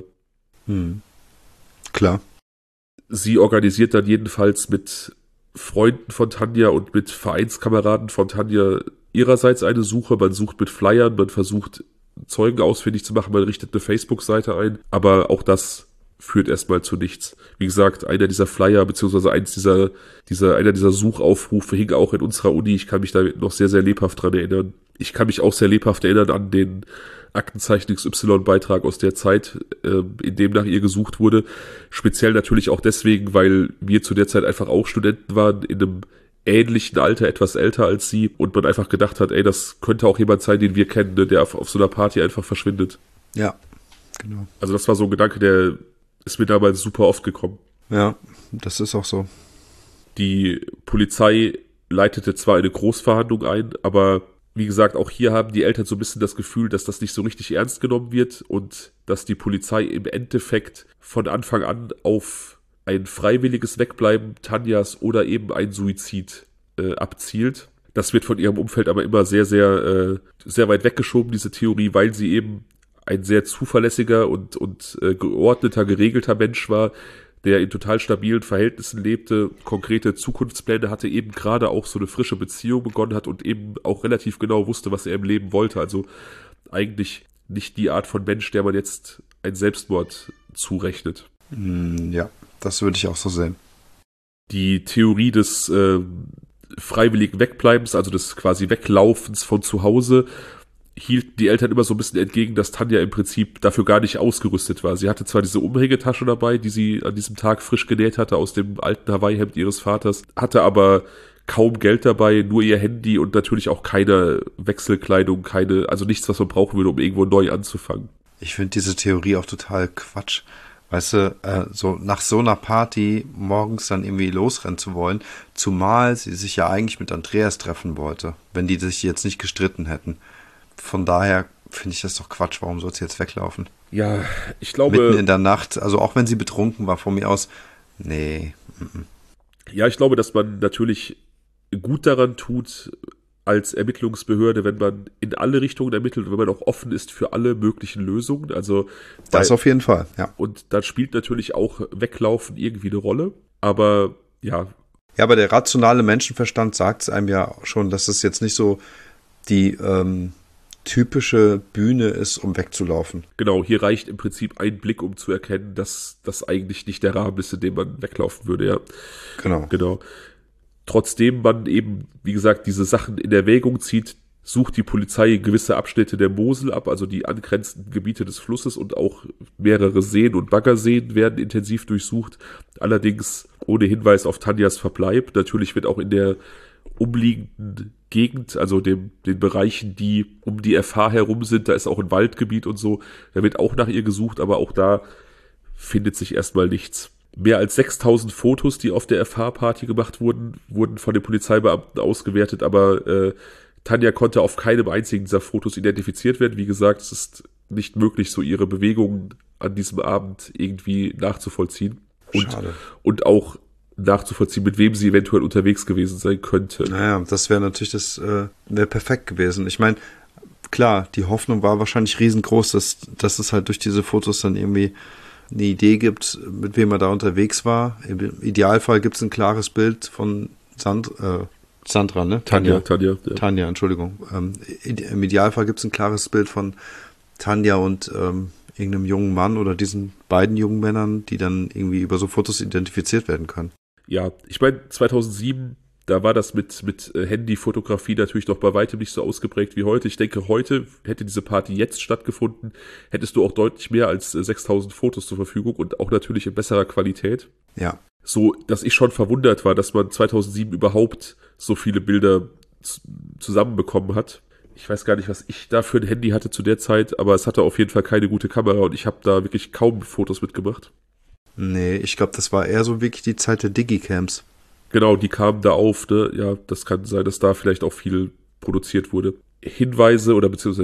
Klar. Sie organisiert dann jedenfalls mit Freunden von Tanja und mit Vereinskameraden von Tanja ihrerseits eine Suche. Man sucht mit Flyern, man versucht Zeugen ausfindig zu machen, man richtet eine Facebook-Seite ein, aber auch das führt erstmal zu nichts. Wie gesagt, einer dieser Flyer, beziehungsweise einer dieser Suchaufrufe hing auch in unserer Uni. Ich kann mich da noch sehr, sehr lebhaft dran erinnern. Ich kann mich auch sehr lebhaft erinnern an den Aktenzeichen XY-Beitrag aus der Zeit, in dem nach ihr gesucht wurde. Speziell natürlich auch deswegen, weil wir zu der Zeit einfach auch Studenten waren, in einem ähnlichen Alter, etwas älter als sie, und man einfach gedacht hat, ey, das könnte auch jemand sein, den wir kennen, ne, der auf so einer Party einfach verschwindet. Ja, genau. Also das war so ein Gedanke, der ist mir damals super oft gekommen. Ja, das ist auch so. Die Polizei leitete zwar eine Großverhandlung ein, aber wie gesagt, auch hier haben die Eltern so ein bisschen das Gefühl, dass das nicht so richtig ernst genommen wird und dass die Polizei im Endeffekt von Anfang an auf ein freiwilliges Wegbleiben Tanjas oder eben ein Suizid abzielt. Das wird von ihrem Umfeld aber immer sehr, sehr, sehr weit weggeschoben, diese Theorie, weil sie eben ein sehr zuverlässiger und geordneter, geregelter Mensch war, der in total stabilen Verhältnissen lebte, konkrete Zukunftspläne hatte, eben gerade auch so eine frische Beziehung begonnen hat und eben auch relativ genau wusste, was er im Leben wollte. Also eigentlich nicht die Art von Mensch, der man jetzt einen Selbstmord zurechnet. Ja, das würde ich auch so sehen. Die Theorie des freiwilligen Wegbleibens, also des quasi Weglaufens von zu Hause, hielten die Eltern immer so ein bisschen entgegen, dass Tanja im Prinzip dafür gar nicht ausgerüstet war. Sie hatte zwar diese Umhängetasche dabei, die sie an diesem Tag frisch genäht hatte aus dem alten Hawaii-Hemd ihres Vaters, hatte aber kaum Geld dabei, nur ihr Handy und natürlich auch keine Wechselkleidung, also nichts, was man brauchen würde, um irgendwo neu anzufangen. Ich finde diese Theorie auch total Quatsch. Weißt du, so nach so einer Party morgens dann irgendwie losrennen zu wollen, zumal sie sich ja eigentlich mit Andreas treffen wollte, wenn die sich jetzt nicht gestritten hätten. Von daher finde ich das doch Quatsch. Warum soll sie jetzt weglaufen? Ja, ich glaube... Mitten in der Nacht, also auch wenn sie betrunken war, von mir aus, nee. Ja, ich glaube, dass man natürlich gut daran tut, als Ermittlungsbehörde, wenn man in alle Richtungen ermittelt und wenn man auch offen ist für alle möglichen Lösungen. Also das auf jeden Fall, ja. Und da spielt natürlich auch Weglaufen irgendwie eine Rolle. Aber ja. Ja, aber der rationale Menschenverstand sagt es einem ja schon, dass es jetzt nicht so die typische Bühne ist, um wegzulaufen. Genau, hier reicht im Prinzip ein Blick, um zu erkennen, dass das eigentlich nicht der Rahmen ist, in dem man weglaufen würde, ja. Genau. Trotzdem man eben, wie gesagt, diese Sachen in Erwägung zieht, sucht die Polizei gewisse Abschnitte der Mosel ab, also die angrenzenden Gebiete des Flusses, und auch mehrere Seen und Baggerseen werden intensiv durchsucht, allerdings ohne Hinweis auf Tanjas Verbleib. Natürlich wird auch in der umliegenden Gegend, also den Bereichen, die um die FH herum sind, da ist auch ein Waldgebiet und so, da wird auch nach ihr gesucht, aber auch da findet sich erstmal nichts. Mehr als 6.000 Fotos, die auf der FH-Party gemacht wurden von den Polizeibeamten ausgewertet, aber Tanja konnte auf keinem einzigen dieser Fotos identifiziert werden. Wie gesagt, es ist nicht möglich, so ihre Bewegungen an diesem Abend irgendwie nachzuvollziehen. Und auch nachzuvollziehen, mit wem sie eventuell unterwegs gewesen sein könnte. Naja, das wäre natürlich, wäre perfekt gewesen. Ich meine, klar, die Hoffnung war wahrscheinlich riesengroß, dass es halt durch diese Fotos dann irgendwie eine Idee gibt, mit wem er da unterwegs war. Im Idealfall gibt es ein klares Bild von Sandra, ne? Tanja, ja. Tanja, Entschuldigung. Im Idealfall gibt es ein klares Bild von Tanja und irgendeinem jungen Mann oder diesen beiden jungen Männern, die dann irgendwie über so Fotos identifiziert werden können. Ja, ich meine, 2007, da war das mit Handyfotografie natürlich noch bei weitem nicht so ausgeprägt wie heute. Ich denke, heute hätte diese Party jetzt stattgefunden, hättest du auch deutlich mehr als 6.000 Fotos zur Verfügung und auch natürlich in besserer Qualität. Ja. So, dass ich schon verwundert war, dass man 2007 überhaupt so viele Bilder zusammenbekommen hat. Ich weiß gar nicht, was ich da für ein Handy hatte zu der Zeit, aber es hatte auf jeden Fall keine gute Kamera und ich habe da wirklich kaum Fotos mitgemacht. Nee, ich glaube, das war eher so wirklich die Zeit der Digicams. Genau, die kamen da auf, ne? Ja, das kann sein, dass da vielleicht auch viel produziert wurde. Hinweise,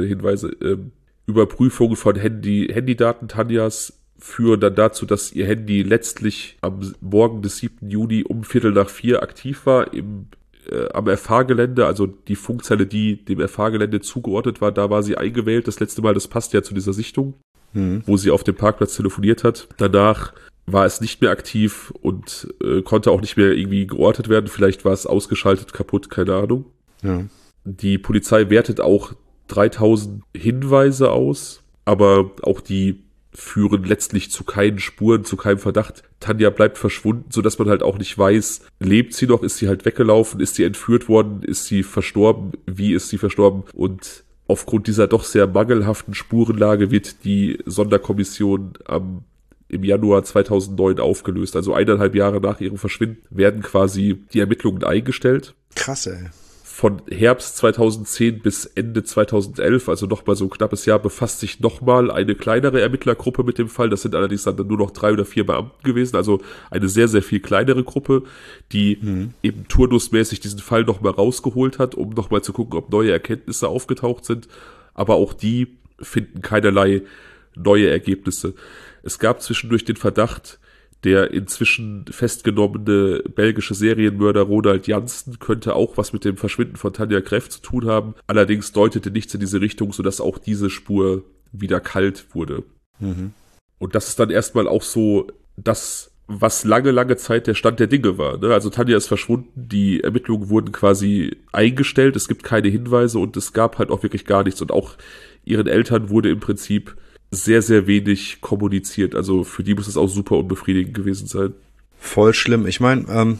Überprüfungen von Handydaten Tanjas führen dann dazu, dass ihr Handy letztlich am Morgen des 7. Juni um 3:15 aktiv war am FH-Gelände, also die Funkzelle, die dem FH-Gelände zugeordnet war, da war sie eingewählt. Das letzte Mal, das passt ja zu dieser Sichtung, wo sie auf dem Parkplatz telefoniert hat. Danach war es nicht mehr aktiv und konnte auch nicht mehr irgendwie geortet werden. Vielleicht war es ausgeschaltet, kaputt, keine Ahnung. Ja. Die Polizei wertet auch 3.000 Hinweise aus, aber auch die führen letztlich zu keinen Spuren, zu keinem Verdacht. Tanja bleibt verschwunden, sodass man halt auch nicht weiß, lebt sie noch, ist sie halt weggelaufen, ist sie entführt worden, ist sie verstorben, wie ist sie verstorben? Und aufgrund dieser doch sehr mangelhaften Spurenlage wird die Sonderkommission im Januar 2009 aufgelöst. Also 1,5 Jahre nach ihrem Verschwinden werden quasi die Ermittlungen eingestellt. Krass, ey. Von Herbst 2010 bis Ende 2011, also nochmal so ein knappes Jahr, befasst sich nochmal eine kleinere Ermittlergruppe mit dem Fall. Das sind allerdings dann nur noch 3 oder 4 Beamten gewesen, also eine sehr, sehr viel kleinere Gruppe, die eben turnusmäßig diesen Fall nochmal rausgeholt hat, um nochmal zu gucken, ob neue Erkenntnisse aufgetaucht sind. Aber auch die finden keinerlei neue Ergebnisse. Es gab zwischendurch den Verdacht, der inzwischen festgenommene belgische Serienmörder Ronald Janssen könnte auch was mit dem Verschwinden von Tanja Greff zu tun haben. Allerdings deutete nichts in diese Richtung, sodass auch diese Spur wieder kalt wurde. Und das ist dann erstmal auch so das, was lange, lange Zeit der Stand der Dinge war. Ne? Also Tanja ist verschwunden, die Ermittlungen wurden quasi eingestellt, es gibt keine Hinweise und es gab halt auch wirklich gar nichts. Und auch ihren Eltern wurde im Prinzip sehr, sehr wenig kommuniziert. Also für die muss es auch super unbefriedigend gewesen sein. Voll schlimm. Ich meine,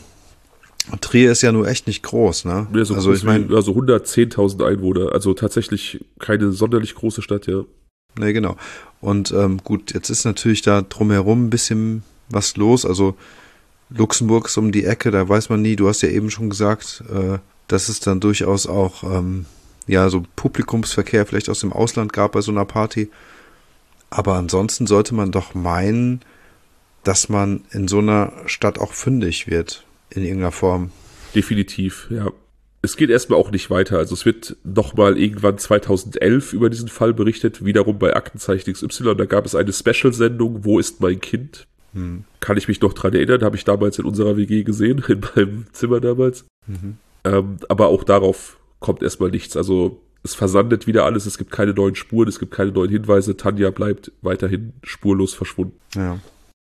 Trier ist ja nur echt nicht groß, ne? Ja, so also ich meine, also 110.000 Einwohner, also tatsächlich keine sonderlich große Stadt, ja. Ne, genau. Und gut, jetzt ist natürlich da drumherum ein bisschen was los. Also Luxemburg ist um die Ecke, da weiß man nie. Du hast ja eben schon gesagt, dass es dann durchaus auch so Publikumsverkehr vielleicht aus dem Ausland gab bei so einer Party. Aber ansonsten sollte man doch meinen, dass man in so einer Stadt auch fündig wird, in irgendeiner Form. Definitiv, ja. Es geht erstmal auch nicht weiter. Also es wird nochmal irgendwann 2011 über diesen Fall berichtet, wiederum bei Aktenzeichen XY. Da gab es eine Special-Sendung, Wo ist mein Kind? Kann ich mich noch dran erinnern, habe ich damals in unserer WG gesehen, in meinem Zimmer damals. Aber auch darauf kommt erstmal nichts. Also es versandet wieder alles, es gibt keine neuen Spuren, es gibt keine neuen Hinweise. Tanja bleibt weiterhin spurlos verschwunden. Ja.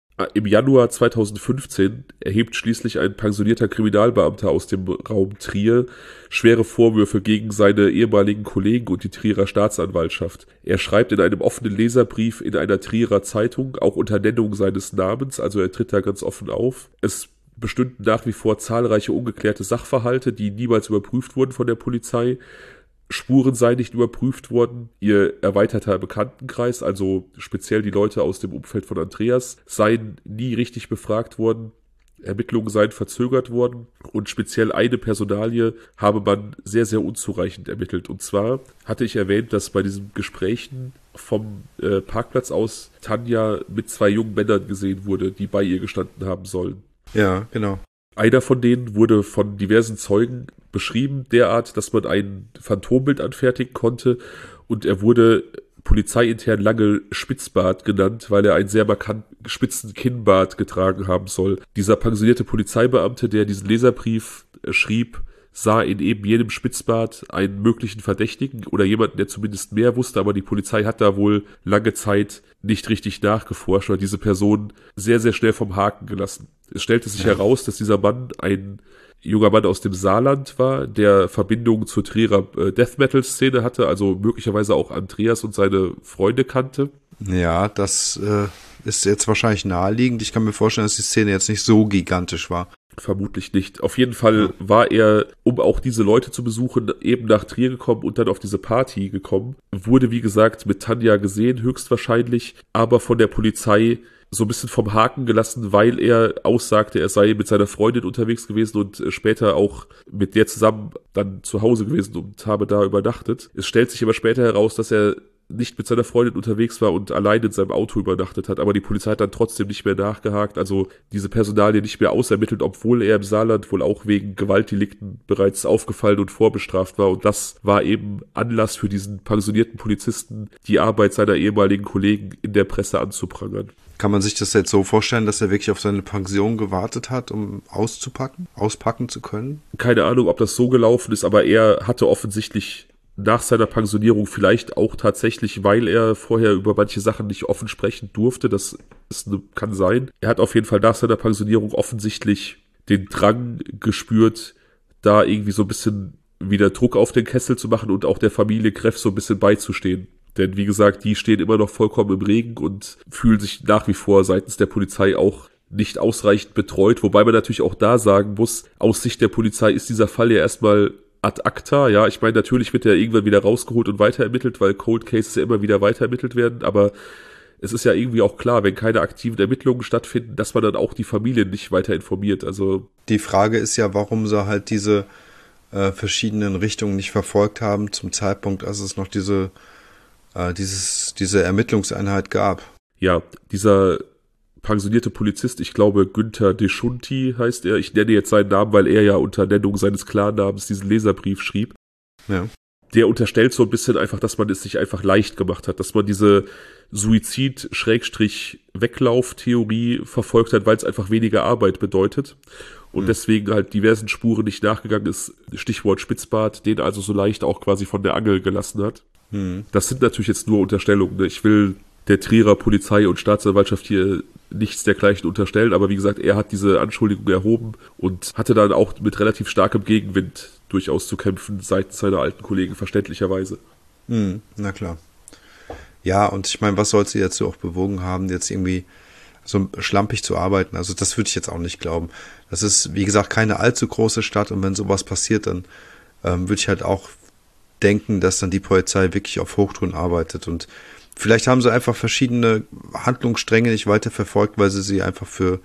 Im Januar 2015 erhebt schließlich ein pensionierter Kriminalbeamter aus dem Raum Trier schwere Vorwürfe gegen seine ehemaligen Kollegen und die Trierer Staatsanwaltschaft. Er schreibt in einem offenen Leserbrief in einer Trierer Zeitung, auch unter Nennung seines Namens, also er tritt da ganz offen auf. Es bestünden nach wie vor zahlreiche ungeklärte Sachverhalte, die niemals überprüft wurden von der Polizei. Spuren seien nicht überprüft worden. Ihr erweiterter Bekanntenkreis, also speziell die Leute aus dem Umfeld von Andreas, seien nie richtig befragt worden. Ermittlungen seien verzögert worden und speziell eine Personalie habe man sehr, sehr unzureichend ermittelt. Und zwar hatte ich erwähnt, dass bei diesen Gesprächen vom Parkplatz aus Tanja mit 2 jungen Männern gesehen wurde, die bei ihr gestanden haben sollen. Ja, genau. Einer von denen wurde von diversen Zeugen beschrieben, derart, dass man ein Phantombild anfertigen konnte und er wurde polizeiintern lange Spitzbart genannt, weil er einen sehr markanten spitzen Kinnbart getragen haben soll. Dieser pensionierte Polizeibeamte, der diesen Leserbrief schrieb, sah in eben jenem Spitzbart einen möglichen Verdächtigen oder jemanden, der zumindest mehr wusste, aber die Polizei hat da wohl lange Zeit nicht richtig nachgeforscht oder diese Person sehr, sehr schnell vom Haken gelassen. Es stellte sich heraus, dass dieser Mann ein junger Mann aus dem Saarland war, der Verbindungen zur Trierer Death-Metal-Szene hatte, also möglicherweise auch Andreas und seine Freunde kannte. Ja, das ist jetzt wahrscheinlich naheliegend. Ich kann mir vorstellen, dass die Szene jetzt nicht so gigantisch war. Vermutlich nicht. Auf jeden Fall war er, um auch diese Leute zu besuchen, eben nach Trier gekommen und dann auf diese Party gekommen. Wurde, wie gesagt, mit Tanja gesehen, höchstwahrscheinlich, aber von der Polizei so ein bisschen vom Haken gelassen, weil er aussagte, er sei mit seiner Freundin unterwegs gewesen und später auch mit der zusammen dann zu Hause gewesen und habe da übernachtet. Es stellt sich aber später heraus, dass er nicht mit seiner Freundin unterwegs war und allein in seinem Auto übernachtet hat, aber die Polizei hat dann trotzdem nicht mehr nachgehakt, also diese Personalie nicht mehr ausermittelt, obwohl er im Saarland wohl auch wegen Gewaltdelikten bereits aufgefallen und vorbestraft war und das war eben Anlass für diesen pensionierten Polizisten, die Arbeit seiner ehemaligen Kollegen in der Presse anzuprangern. Kann man sich das jetzt so vorstellen, dass er wirklich auf seine Pension gewartet hat, um auspacken zu können? Keine Ahnung, ob das so gelaufen ist, aber er hatte offensichtlich nach seiner Pensionierung vielleicht auch tatsächlich, weil er vorher über manche Sachen nicht offen sprechen durfte, kann sein. Er hat auf jeden Fall nach seiner Pensionierung offensichtlich den Drang gespürt, da irgendwie so ein bisschen wieder Druck auf den Kessel zu machen und auch der Familie Greff so ein bisschen beizustehen. Denn wie gesagt, die stehen immer noch vollkommen im Regen und fühlen sich nach wie vor seitens der Polizei auch nicht ausreichend betreut. Wobei man natürlich auch da sagen muss, aus Sicht der Polizei ist dieser Fall ja erstmal ad acta. Ja, ich meine, natürlich wird er irgendwann wieder rausgeholt und weiterermittelt, weil Cold Cases ja immer wieder weiterermittelt werden. Aber es ist ja irgendwie auch klar, wenn keine aktiven Ermittlungen stattfinden, dass man dann auch die Familien nicht weiter informiert. Also die Frage ist ja, warum sie halt diese verschiedenen Richtungen nicht verfolgt haben zum Zeitpunkt, als es noch diese Ermittlungseinheit gab. Ja, dieser pensionierte Polizist, ich glaube Günther Deschunti heißt er, ich nenne jetzt seinen Namen, weil er ja unter Nennung seines Klarnamens diesen Leserbrief schrieb. Ja. Der unterstellt so ein bisschen einfach, dass man es sich einfach leicht gemacht hat, dass man diese Suizid-Weglauf-Theorie verfolgt hat, weil es einfach weniger Arbeit bedeutet und deswegen halt diversen Spuren nicht nachgegangen ist, Stichwort Spitzbart, den also so leicht auch quasi von der Angel gelassen hat. Das sind natürlich jetzt nur Unterstellungen. Ich will der Trierer Polizei und Staatsanwaltschaft hier nichts dergleichen unterstellen, aber wie gesagt, er hat diese Anschuldigung erhoben und hatte dann auch mit relativ starkem Gegenwind durchaus zu kämpfen, seitens seiner alten Kollegen, verständlicherweise. Na klar. Ja, und ich meine, was soll sie jetzt so auch bewogen haben, jetzt irgendwie so schlampig zu arbeiten? Also das würde ich jetzt auch nicht glauben. Das ist, wie gesagt, keine allzu große Stadt und wenn sowas passiert, dann würde ich halt auch denken, dass dann die Polizei wirklich auf Hochtouren arbeitet und vielleicht haben sie einfach verschiedene Handlungsstränge nicht weiter verfolgt, weil sie einfach für,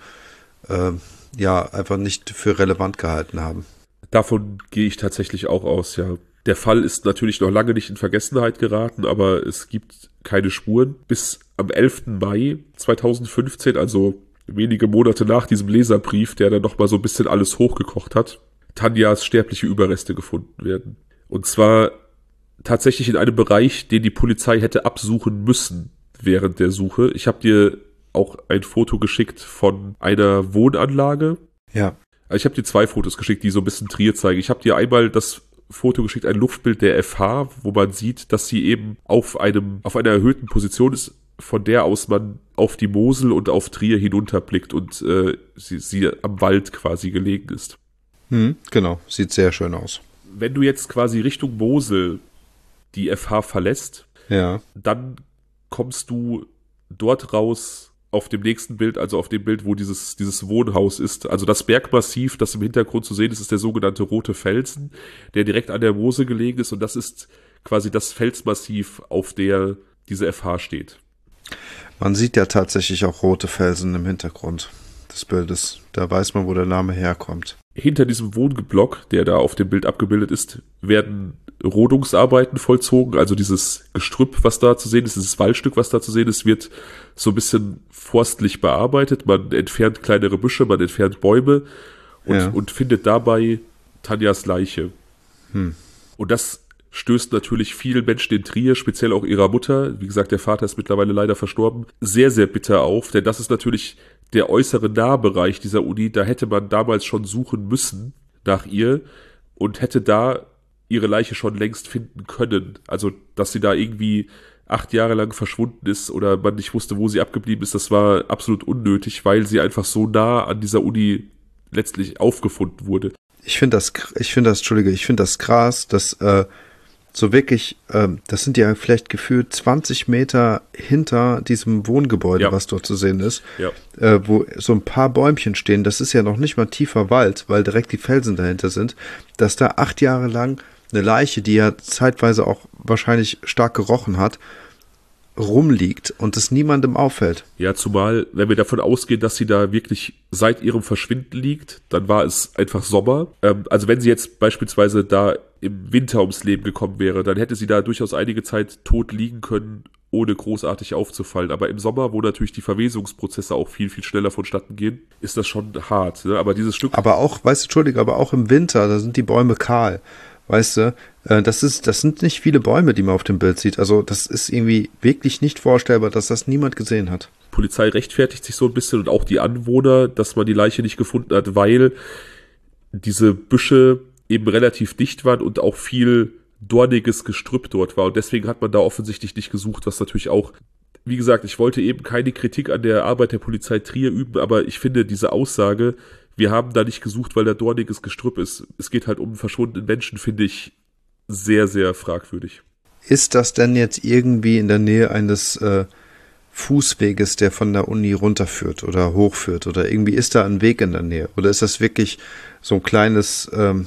einfach nicht für relevant gehalten haben. Davon gehe ich tatsächlich auch aus, ja. Der Fall ist natürlich noch lange nicht in Vergessenheit geraten, aber es gibt keine Spuren. Bis am 11. Mai 2015, also wenige Monate nach diesem Leserbrief, der dann nochmal so ein bisschen alles hochgekocht hat, Tanjas sterbliche Überreste gefunden werden. Und zwar tatsächlich in einem Bereich, den die Polizei hätte absuchen müssen während der Suche. Ich habe dir auch ein Foto geschickt von einer Wohnanlage. Ja. Also ich habe dir 2 Fotos geschickt, die so ein bisschen Trier zeigen. Ich habe dir einmal das Foto geschickt, ein Luftbild der FH, wo man sieht, dass sie eben auf einer erhöhten Position ist, von der aus man auf die Mosel und auf Trier hinunterblickt und sie am Wald quasi gelegen ist. Genau, sieht sehr schön aus. Wenn du jetzt quasi Richtung Mosel die FH verlässt, Ja. dann kommst du dort raus auf dem nächsten Bild, also auf dem Bild, wo dieses Wohnhaus ist. Also das Bergmassiv, das im Hintergrund zu sehen ist, ist der sogenannte Rote Felsen, der direkt an der Mosel gelegen ist und das ist quasi das Felsmassiv, auf der diese FH steht. Man sieht ja tatsächlich auch rote Felsen im Hintergrund des Bildes. Da weiß man, wo der Name herkommt. Hinter diesem Wohnblock, der da auf dem Bild abgebildet ist, werden Rodungsarbeiten vollzogen. Also dieses Gestrüpp, was da zu sehen ist, dieses Waldstück, was da zu sehen ist, wird so ein bisschen forstlich bearbeitet. Man entfernt kleinere Büsche, man entfernt Bäume und findet dabei Tanjas Leiche. Und das stößt natürlich vielen Menschen in Trier, speziell auch ihrer Mutter, wie gesagt, der Vater ist mittlerweile leider verstorben, sehr, sehr bitter auf, denn das ist natürlich der äußere Nahbereich dieser Uni, da hätte man damals schon suchen müssen nach ihr und hätte da ihre Leiche schon längst finden können. Also, dass sie da irgendwie 8 Jahre lang verschwunden ist oder man nicht wusste, wo sie abgeblieben ist, das war absolut unnötig, weil sie einfach so nah an dieser Uni letztlich aufgefunden wurde. Ich finde das krass, dass so wirklich, das sind ja vielleicht gefühlt 20 Meter hinter diesem Wohngebäude, was dort zu sehen ist, wo so ein paar Bäumchen stehen, das ist ja noch nicht mal tiefer Wald, weil direkt die Felsen dahinter sind, dass da 8 Jahre lang eine Leiche, die ja zeitweise auch wahrscheinlich stark gerochen hat, rumliegt und es niemandem auffällt. Ja, zumal, wenn wir davon ausgehen, dass sie da wirklich seit ihrem Verschwinden liegt, dann war es einfach Sommer. Also wenn sie jetzt beispielsweise da im Winter ums Leben gekommen wäre, dann hätte sie da durchaus einige Zeit tot liegen können, ohne großartig aufzufallen. Aber im Sommer, wo natürlich die Verwesungsprozesse auch viel, viel schneller vonstatten gehen, ist das schon hart. Ne? Aber dieses Stück... Aber auch, aber auch im Winter, da sind die Bäume kahl. Weißt du, das sind nicht viele Bäume, die man auf dem Bild sieht. Also das ist irgendwie wirklich nicht vorstellbar, dass das niemand gesehen hat. Die Polizei rechtfertigt sich so ein bisschen und auch die Anwohner, dass man die Leiche nicht gefunden hat, weil diese Büsche eben relativ dicht waren und auch viel dorniges Gestrüpp dort war. Und deswegen hat man da offensichtlich nicht gesucht, was natürlich auch, wie gesagt, ich wollte eben keine Kritik an der Arbeit der Polizei Trier üben, aber ich finde diese Aussage, wir haben da nicht gesucht, weil da dorniges Gestrüpp ist. Es geht halt um einen verschwundenen Menschen, finde ich sehr, sehr fragwürdig. Ist das denn jetzt irgendwie in der Nähe eines Fußweges, der von der Uni runterführt oder hochführt? Oder irgendwie ist da ein Weg in der Nähe? Oder ist das wirklich so ein kleines, so ein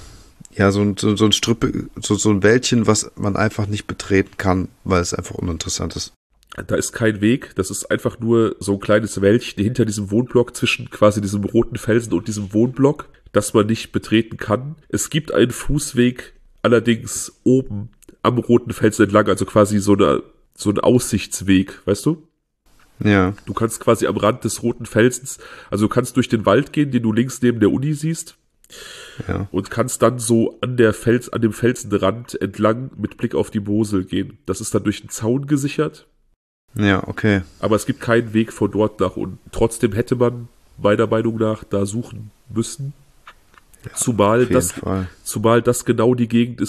Wäldchen, was man einfach nicht betreten kann, weil es einfach uninteressant ist? Da ist kein Weg, das ist einfach nur so ein kleines Wäldchen hinter diesem Wohnblock zwischen quasi diesem roten Felsen und diesem Wohnblock, das man nicht betreten kann. Es gibt einen Fußweg, allerdings oben am roten Felsen entlang, also quasi so ein Aussichtsweg, weißt du? Ja. Du kannst quasi am Rand des roten Felsens, also du kannst durch den Wald gehen, den du links neben der Uni siehst. Ja. Und kannst dann so an dem Felsenrand entlang mit Blick auf die Mosel gehen. Das ist dann durch einen Zaun gesichert. Ja, okay. Aber es gibt keinen Weg von dort nach unten. Trotzdem hätte man meiner Meinung nach da suchen müssen. Ja, zumal das genau die Gegend ist,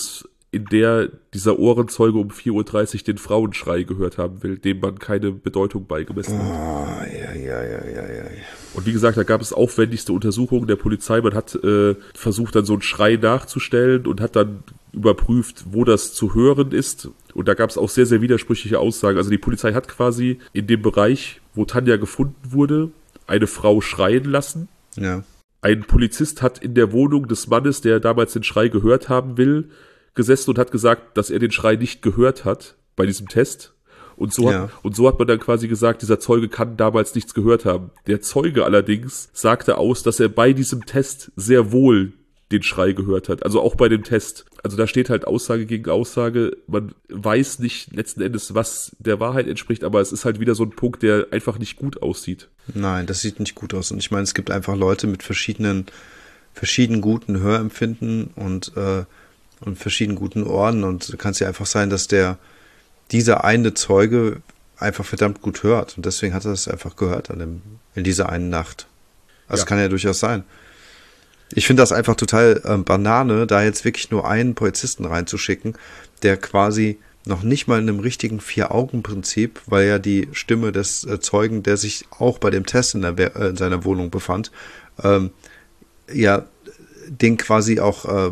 in der dieser Ohrenzeuge um 4:30 Uhr den Frauenschrei gehört haben will, dem man keine Bedeutung beigemessen hat. Ja. Und wie gesagt, da gab es aufwendigste Untersuchungen der Polizei. Man hat versucht, dann so einen Schrei nachzustellen und hat dann überprüft, wo das zu hören ist. Und da gab es auch sehr, sehr widersprüchliche Aussagen. Also die Polizei hat quasi in dem Bereich, wo Tanja gefunden wurde, eine Frau schreien lassen. Ja. Ein Polizist hat in der Wohnung des Mannes, der damals den Schrei gehört haben will, gesessen und hat gesagt, dass er den Schrei nicht gehört hat bei diesem Test. Und so hat man dann quasi gesagt, dieser Zeuge kann damals nichts gehört haben. Der Zeuge allerdings sagte aus, dass er bei diesem Test sehr wohl den Schrei gehört hat. Also auch bei dem Test. Also da steht halt Aussage gegen Aussage. Man weiß nicht letzten Endes, was der Wahrheit entspricht, aber es ist halt wieder so ein Punkt, der einfach nicht gut aussieht. Nein, das sieht nicht gut aus. Und ich meine, es gibt einfach Leute mit verschieden guten Hörempfinden und verschieden guten Ohren. Und kann es ja einfach sein, dass dieser eine Zeuge einfach verdammt gut hört. Und deswegen hat er das einfach gehört in dieser einen Nacht. Also kann ja durchaus sein. Ich finde das einfach total Banane, da jetzt wirklich nur einen Polizisten reinzuschicken, der quasi noch nicht mal in einem richtigen 4-Augen-Prinzip, weil ja die Stimme des Zeugen, der sich auch bei dem Test in seiner Wohnung befand, den quasi auch,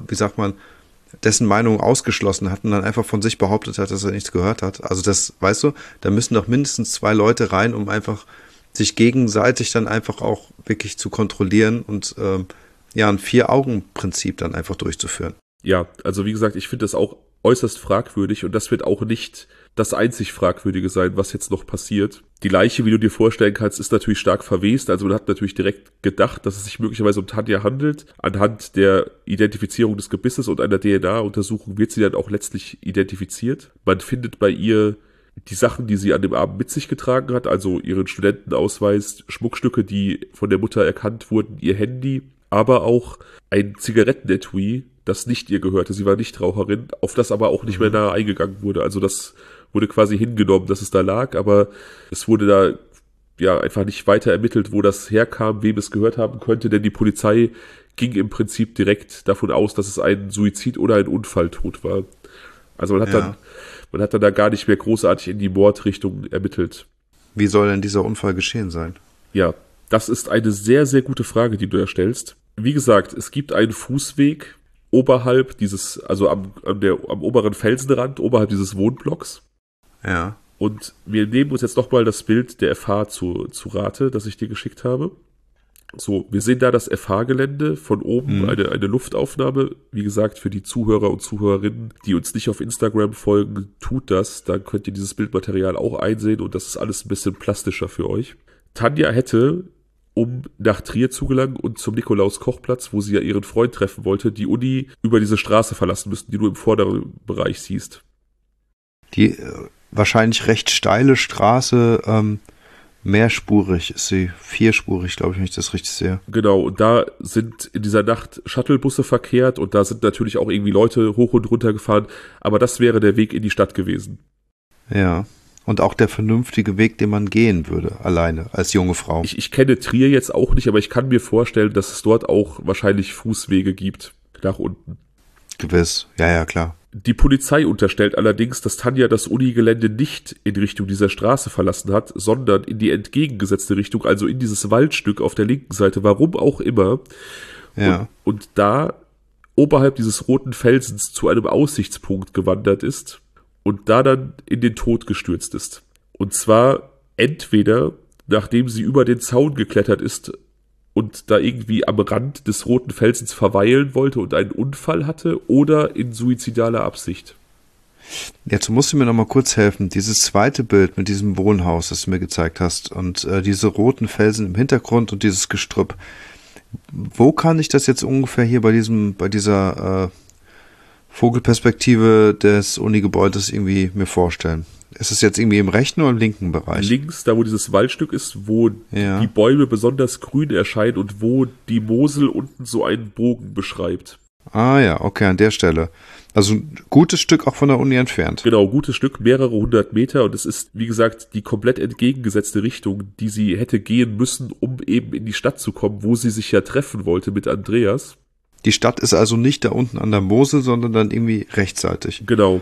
dessen Meinung ausgeschlossen hat und dann einfach von sich behauptet hat, dass er nichts gehört hat. Also das, weißt du, da müssen doch mindestens 2 Leute rein, um einfach sich gegenseitig dann einfach auch wirklich zu kontrollieren und ein 4-Augen-Prinzip dann einfach durchzuführen. Ja, also wie gesagt, ich finde das auch äußerst fragwürdig und das wird auch nicht das einzig Fragwürdige sein, was jetzt noch passiert. Die Leiche, wie du dir vorstellen kannst, ist natürlich stark verwest. Also man hat natürlich direkt gedacht, dass es sich möglicherweise um Tanja handelt. Anhand der Identifizierung des Gebisses und einer DNA-Untersuchung wird sie dann auch letztlich identifiziert. Man findet bei ihr die Sachen, die sie an dem Abend mit sich getragen hat, also ihren Studentenausweis, Schmuckstücke, die von der Mutter erkannt wurden, ihr Handy, aber auch ein Zigarettenetui, das nicht ihr gehörte. Sie war Nichtraucherin, auf das aber auch nicht mehr nahe eingegangen wurde. Also das wurde quasi hingenommen, dass es da lag, aber es wurde da einfach nicht weiter ermittelt, wo das herkam, wem es gehört haben könnte, denn die Polizei ging im Prinzip direkt davon aus, dass es ein Suizid oder ein Unfalltod war. Also man hat dann da gar nicht mehr großartig in die Mordrichtung ermittelt. Wie soll denn dieser Unfall geschehen sein? Ja, das ist eine sehr, sehr gute Frage, die du da stellst. Wie gesagt, es gibt einen Fußweg oberhalb dieses, also am oberen Felsenrand, oberhalb dieses Wohnblocks. Ja. Und wir nehmen uns jetzt nochmal das Bild der FH zu Rate, das ich dir geschickt habe. So, wir sehen da das FH-Gelände von oben, eine Luftaufnahme. Wie gesagt, für die Zuhörer und Zuhörerinnen, die uns nicht auf Instagram folgen, tut das. Dann könnt ihr dieses Bildmaterial auch einsehen und das ist alles ein bisschen plastischer für euch. Tanja hätte, um nach Trier zu gelangen und zum Nikolaus-Koch-Platz, wo sie ja ihren Freund treffen wollte, die Uni über diese Straße verlassen müssen, die du im vorderen Bereich siehst. Die wahrscheinlich recht steile Straße, mehrspurig ist sie, 4-spurig, glaube ich, wenn ich das richtig sehe. Genau, und da sind in dieser Nacht Shuttlebusse verkehrt und da sind natürlich auch irgendwie Leute hoch und runter gefahren, aber das wäre der Weg in die Stadt gewesen. Ja, und auch der vernünftige Weg, den man gehen würde, alleine, als junge Frau. Ich kenne Trier jetzt auch nicht, aber ich kann mir vorstellen, dass es dort auch wahrscheinlich Fußwege gibt, nach unten. Gewiss, ja, klar. Die Polizei unterstellt allerdings, dass Tanja das Unigelände nicht in Richtung dieser Straße verlassen hat, sondern in die entgegengesetzte Richtung, also in dieses Waldstück auf der linken Seite, warum auch immer. Ja. Und da oberhalb dieses roten Felsens zu einem Aussichtspunkt gewandert ist und da dann in den Tod gestürzt ist. Und zwar entweder, nachdem sie über den Zaun geklettert ist und da irgendwie am Rand des roten Felsens verweilen wollte und einen Unfall hatte, oder in suizidaler Absicht. Jetzt musst du mir noch mal kurz helfen. Dieses zweite Bild mit diesem Wohnhaus, das du mir gezeigt hast, und diese roten Felsen im Hintergrund und dieses Gestrüpp. Wo kann ich das jetzt ungefähr hier bei dieser Vogelperspektive des Uni-Gebäudes irgendwie mir vorstellen? Ist es jetzt irgendwie im rechten oder im linken Bereich? Links, da wo dieses Waldstück ist, wo die Bäume besonders grün erscheinen und wo die Mosel unten so einen Bogen beschreibt. Ah ja, okay, an der Stelle. Also ein gutes Stück auch von der Uni entfernt. Genau, gutes Stück, mehrere 100 Meter und es ist, wie gesagt, die komplett entgegengesetzte Richtung, die sie hätte gehen müssen, um eben in die Stadt zu kommen, wo sie sich ja treffen wollte mit Andreas. Die Stadt ist also nicht da unten an der Mosel, sondern dann irgendwie rechtsseitig. Genau.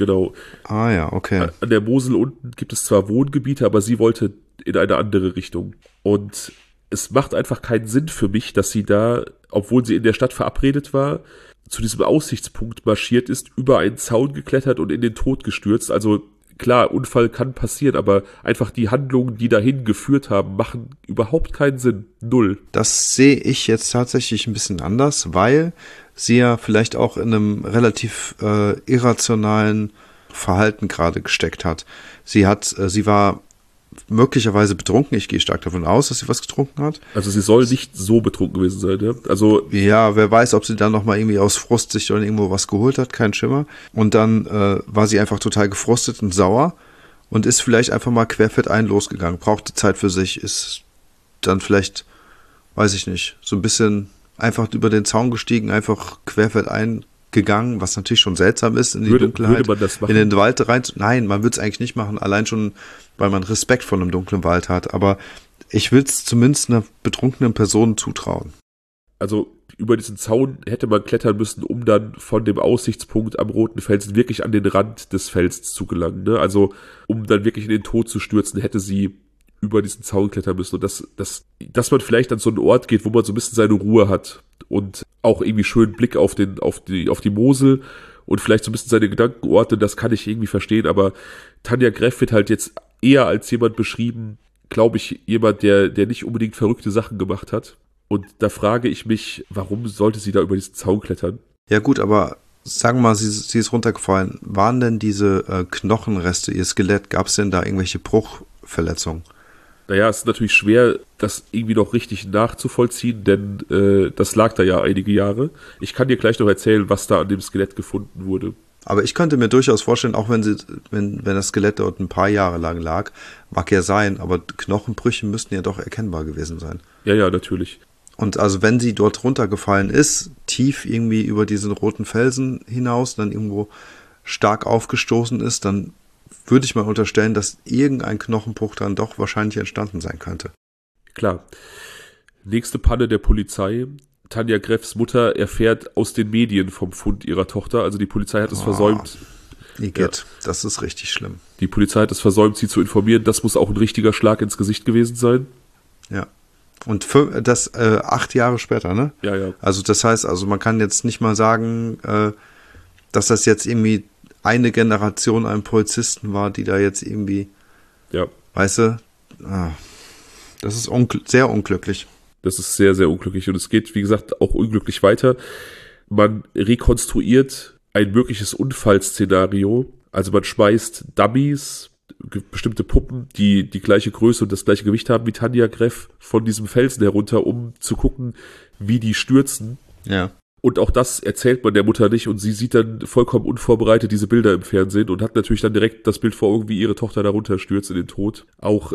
Ah ja, okay. An der Mosel unten gibt es zwar Wohngebiete, aber sie wollte in eine andere Richtung. Und es macht einfach keinen Sinn für mich, dass sie da, obwohl sie in der Stadt verabredet war, zu diesem Aussichtspunkt marschiert ist, über einen Zaun geklettert und in den Tod gestürzt. Also klar, Unfall kann passieren, aber einfach die Handlungen, die dahin geführt haben, machen überhaupt keinen Sinn. Null. Das sehe ich jetzt tatsächlich ein bisschen anders, weil sie ja vielleicht auch in einem relativ irrationalen Verhalten gerade gesteckt hat. Sie war möglicherweise betrunken. Ich gehe stark davon aus, dass sie was getrunken hat. Also sie soll nicht so betrunken gewesen sein, ne? Also ja, wer weiß, ob sie dann nochmal irgendwie aus Frust sich dann irgendwo was geholt hat, kein Schimmer. Und dann war sie einfach total gefrustet und sauer und ist vielleicht einfach mal querfeldein losgegangen. Brauchte Zeit für sich, ist dann vielleicht, weiß ich nicht, so ein bisschen einfach über den Zaun gestiegen, einfach querfeldein gegangen, was natürlich schon seltsam ist, in die Dunkelheit, würde man das machen? in den Wald rein. Nein, man würde es eigentlich nicht machen, allein schon, weil man Respekt vor einem dunklen Wald hat. Aber ich will es zumindest einer betrunkenen Person zutrauen. Also über diesen Zaun hätte man klettern müssen, um dann von dem Aussichtspunkt am Roten Felsen wirklich an den Rand des Felsens zu gelangen. Ne? Also um dann wirklich in den Tod zu stürzen, hätte sie über diesen Zaun klettern müssen. Und dass man vielleicht an so einen Ort geht, wo man so ein bisschen seine Ruhe hat und auch irgendwie schön Blick auf die Mosel und vielleicht so ein bisschen seine Gedanken ordnen, das kann ich irgendwie verstehen. Aber Tanja Greff wird halt jetzt eher als jemand beschrieben, glaube ich, jemand, der nicht unbedingt verrückte Sachen gemacht hat. Und da frage ich mich, warum sollte sie da über diesen Zaun klettern? Ja gut, aber sagen wir mal, sie ist runtergefallen. Waren denn diese Knochenreste, ihr Skelett, gab es denn da irgendwelche Bruchverletzungen? Naja, es ist natürlich schwer, das irgendwie noch richtig nachzuvollziehen, denn das lag da ja einige Jahre. Ich kann dir gleich noch erzählen, was da an dem Skelett gefunden wurde. Aber ich könnte mir durchaus vorstellen, auch wenn das Skelett dort ein paar Jahre lang lag, mag ja sein, aber Knochenbrüche müssten ja doch erkennbar gewesen sein. Ja, natürlich. Und also wenn sie dort runtergefallen ist, tief irgendwie über diesen roten Felsen hinaus, dann irgendwo stark aufgestoßen ist, dann würde ich mal unterstellen, dass irgendein Knochenbruch dann doch wahrscheinlich entstanden sein könnte. Klar. Nächste Panne der Polizei. Tanja Greffs Mutter erfährt aus den Medien vom Fund ihrer Tochter. Also die Polizei hat es versäumt. Igitt, das ist richtig schlimm. Die Polizei hat es versäumt, sie zu informieren. Das muss auch ein richtiger Schlag ins Gesicht gewesen sein. Ja. Und das 8 Jahre später, ne? Ja. Also das heißt, man kann jetzt nicht mal sagen, dass das jetzt irgendwie eine Generation an Polizisten war, die da jetzt irgendwie, weißt du, das ist sehr unglücklich. Das ist sehr, sehr unglücklich und es geht, wie gesagt, auch unglücklich weiter. Man rekonstruiert ein mögliches Unfallszenario, also man schmeißt Dummies, bestimmte Puppen, die gleiche Größe und das gleiche Gewicht haben wie Tanja Greff, von diesem Felsen herunter, um zu gucken, wie die stürzen. Ja. Und auch das erzählt man der Mutter nicht und sie sieht dann vollkommen unvorbereitet diese Bilder im Fernsehen und hat natürlich dann direkt das Bild vor Augen, wie ihre Tochter darunter stürzt in den Tod. Auch,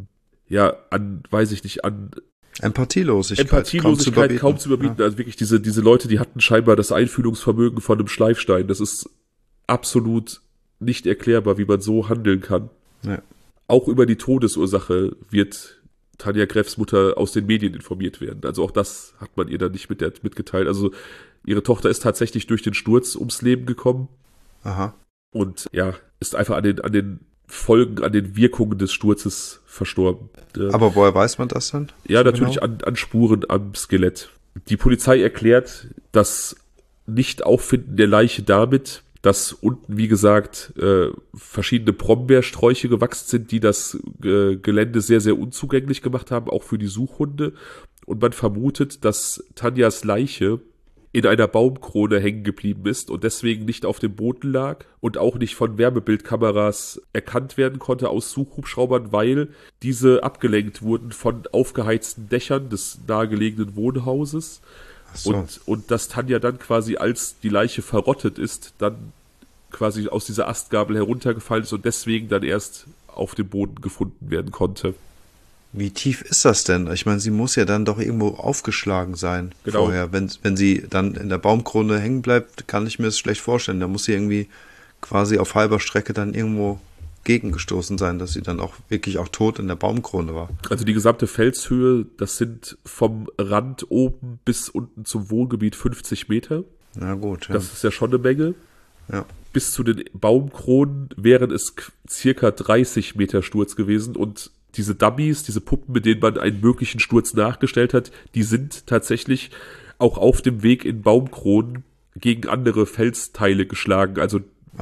Empathielosigkeit kaum zu überbieten. Ja. Also wirklich diese Leute, die hatten scheinbar das Einfühlungsvermögen von einem Schleifstein. Das ist absolut nicht erklärbar, wie man so handeln kann. Ja. Auch über die Todesursache wird Tanja Greffs Mutter aus den Medien informiert werden. Also auch das hat man ihr dann nicht mitgeteilt. Also ihre Tochter ist tatsächlich durch den Sturz ums Leben gekommen. Aha. Und ist einfach an den Folgen, an den Wirkungen des Sturzes verstorben. Aber woher weiß man das dann? Ja, natürlich genau? an Spuren am Skelett. Die Polizei erklärt das Nicht-Auffinden der Leiche damit, dass unten, wie gesagt, verschiedene Brombeersträuche gewachsen sind, die das Gelände sehr, sehr unzugänglich gemacht haben, auch für die Suchhunde. Und man vermutet, dass Tanjas Leiche in einer Baumkrone hängen geblieben ist und deswegen nicht auf dem Boden lag und auch nicht von Wärmebildkameras erkannt werden konnte aus Suchhubschraubern, weil diese abgelenkt wurden von aufgeheizten Dächern des nahegelegenen Wohnhauses. So. Und dass Tanja dann quasi, als die Leiche verrottet ist, dann quasi aus dieser Astgabel heruntergefallen ist und deswegen dann erst auf dem Boden gefunden werden konnte. Wie tief ist das denn? Ich meine, sie muss ja dann doch irgendwo aufgeschlagen sein vorher. Wenn sie dann in der Baumkrone hängen bleibt, kann ich mir das schlecht vorstellen. Da muss sie irgendwie quasi auf halber Strecke dann irgendwo gegengestoßen sein, dass sie dann auch wirklich auch tot in der Baumkrone war. Also die gesamte Felshöhe, das sind vom Rand oben bis unten zum Wohngebiet 50 Meter. Na gut, ja. Das ist ja schon eine Menge. Ja. Bis zu den Baumkronen wären es circa 30 Meter Sturz gewesen und diese Dummies, diese Puppen, mit denen man einen möglichen Sturz nachgestellt hat, die sind tatsächlich auch auf dem Weg in Baumkronen gegen andere Felsteile geschlagen. Also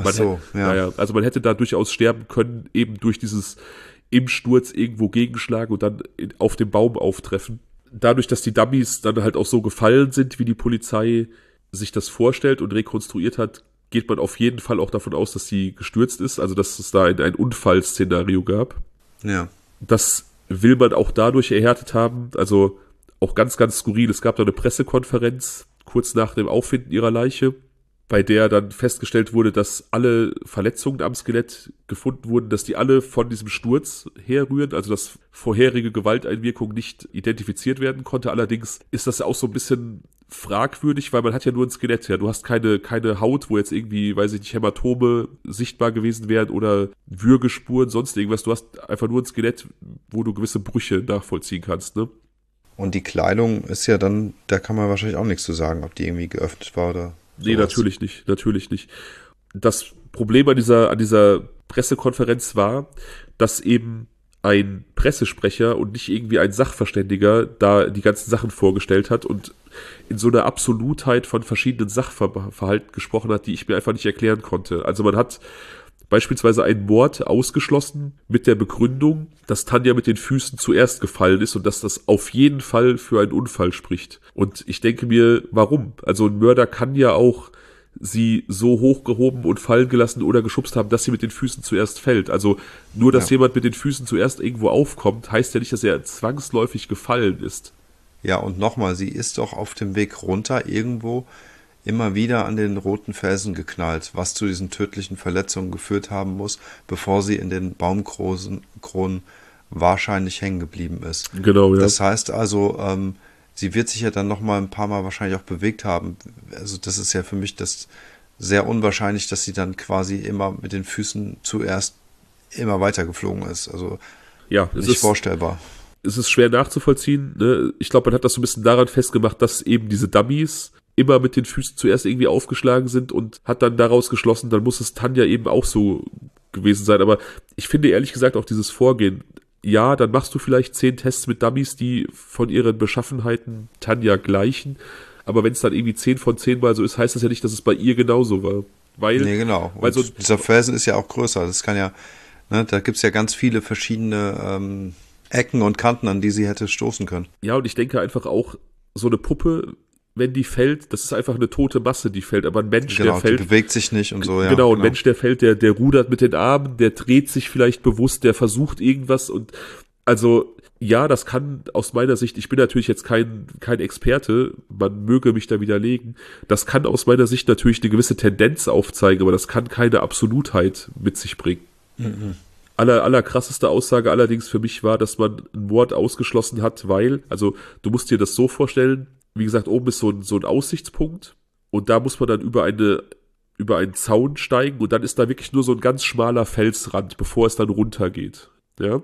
also man hätte da durchaus sterben können, eben durch dieses im Sturz irgendwo gegenschlagen und dann auf dem Baum auftreffen. Dadurch, dass die Dummies dann halt auch so gefallen sind, wie die Polizei sich das vorstellt und rekonstruiert hat, geht man auf jeden Fall auch davon aus, dass sie gestürzt ist, also dass es da ein Unfallszenario gab. Ja. Das will man auch dadurch erhärtet haben, also auch ganz, ganz skurril. Es gab da eine Pressekonferenz kurz nach dem Auffinden ihrer Leiche, bei der dann festgestellt wurde, dass alle Verletzungen am Skelett gefunden wurden, dass die alle von diesem Sturz herrühren, also dass vorherige Gewalteinwirkung nicht identifiziert werden konnte. Allerdings ist das auch so ein bisschen fragwürdig, weil man hat ja nur ein Skelett, ja. Du hast keine Haut, wo jetzt irgendwie, weiß ich nicht, Hämatome sichtbar gewesen wären oder Würgespuren, sonst irgendwas. Du hast einfach nur ein Skelett, wo du gewisse Brüche nachvollziehen kannst, ne? Und die Kleidung ist ja dann, da kann man wahrscheinlich auch nichts zu sagen, ob die irgendwie geöffnet war oder Nee, natürlich nicht. Das Problem an dieser Pressekonferenz war, dass eben ein Pressesprecher und nicht irgendwie ein Sachverständiger da die ganzen Sachen vorgestellt hat und in so einer Absolutheit von verschiedenen Sachverhalten gesprochen hat, die ich mir einfach nicht erklären konnte. Also man hat beispielsweise einen Mord ausgeschlossen mit der Begründung, dass Tanja mit den Füßen zuerst gefallen ist und dass das auf jeden Fall für einen Unfall spricht. Und ich denke mir, warum? Also ein Mörder kann ja auch sie so hochgehoben und fallen gelassen oder geschubst haben, dass sie mit den Füßen zuerst fällt. Also nur, dass jemand mit den Füßen zuerst irgendwo aufkommt, heißt ja nicht, dass er zwangsläufig gefallen ist. Ja, und nochmal, sie ist doch auf dem Weg runter irgendwo immer wieder an den roten Felsen geknallt, was zu diesen tödlichen Verletzungen geführt haben muss, bevor sie in den Baumkronen wahrscheinlich hängen geblieben ist. Genau, ja. Das heißt also, sie wird sich ja dann nochmal ein paar Mal wahrscheinlich auch bewegt haben. Also das ist ja für mich das sehr unwahrscheinlich, dass sie dann quasi immer mit den Füßen zuerst immer weiter geflogen ist. Also ja, nicht vorstellbar. Es ist schwer nachzuvollziehen. Ne? Ich glaube, man hat das so ein bisschen daran festgemacht, dass eben diese Dummies immer mit den Füßen zuerst irgendwie aufgeschlagen sind und hat dann daraus geschlossen, dann muss es Tanja eben auch so gewesen sein. Aber ich finde ehrlich gesagt auch dieses Vorgehen, ja, dann machst du vielleicht 10 Tests mit Dummies, die von ihren Beschaffenheiten Tanja gleichen. Aber wenn es dann irgendwie 10 von 10 Mal so ist, heißt das ja nicht, dass es bei ihr genauso war. Nee, genau. Weil so, dieser Felsen ist ja auch größer. Das kann ja, ne, da gibt's ja ganz viele verschiedene Ecken und Kanten, an die sie hätte stoßen können. Ja, und ich denke einfach auch, so eine Puppe, wenn die fällt, das ist einfach eine tote Masse, die fällt. Aber ein Mensch, der fällt, die bewegt sich nicht und so, ja. Genau, ein Mensch, der fällt, der rudert mit den Armen, der dreht sich vielleicht bewusst, der versucht irgendwas und also ja, das kann aus meiner Sicht, ich bin natürlich jetzt kein Experte, man möge mich da widerlegen, das kann aus meiner Sicht natürlich eine gewisse Tendenz aufzeigen, aber das kann keine Absolutheit mit sich bringen. Mhm. Allerkrasseste Aussage allerdings für mich war, dass man einen Mord ausgeschlossen hat, weil, also du musst dir das so vorstellen, wie gesagt, oben ist so ein Aussichtspunkt und da muss man dann über einen Zaun steigen und dann ist da wirklich nur so ein ganz schmaler Felsrand, bevor es dann runtergeht. Ja.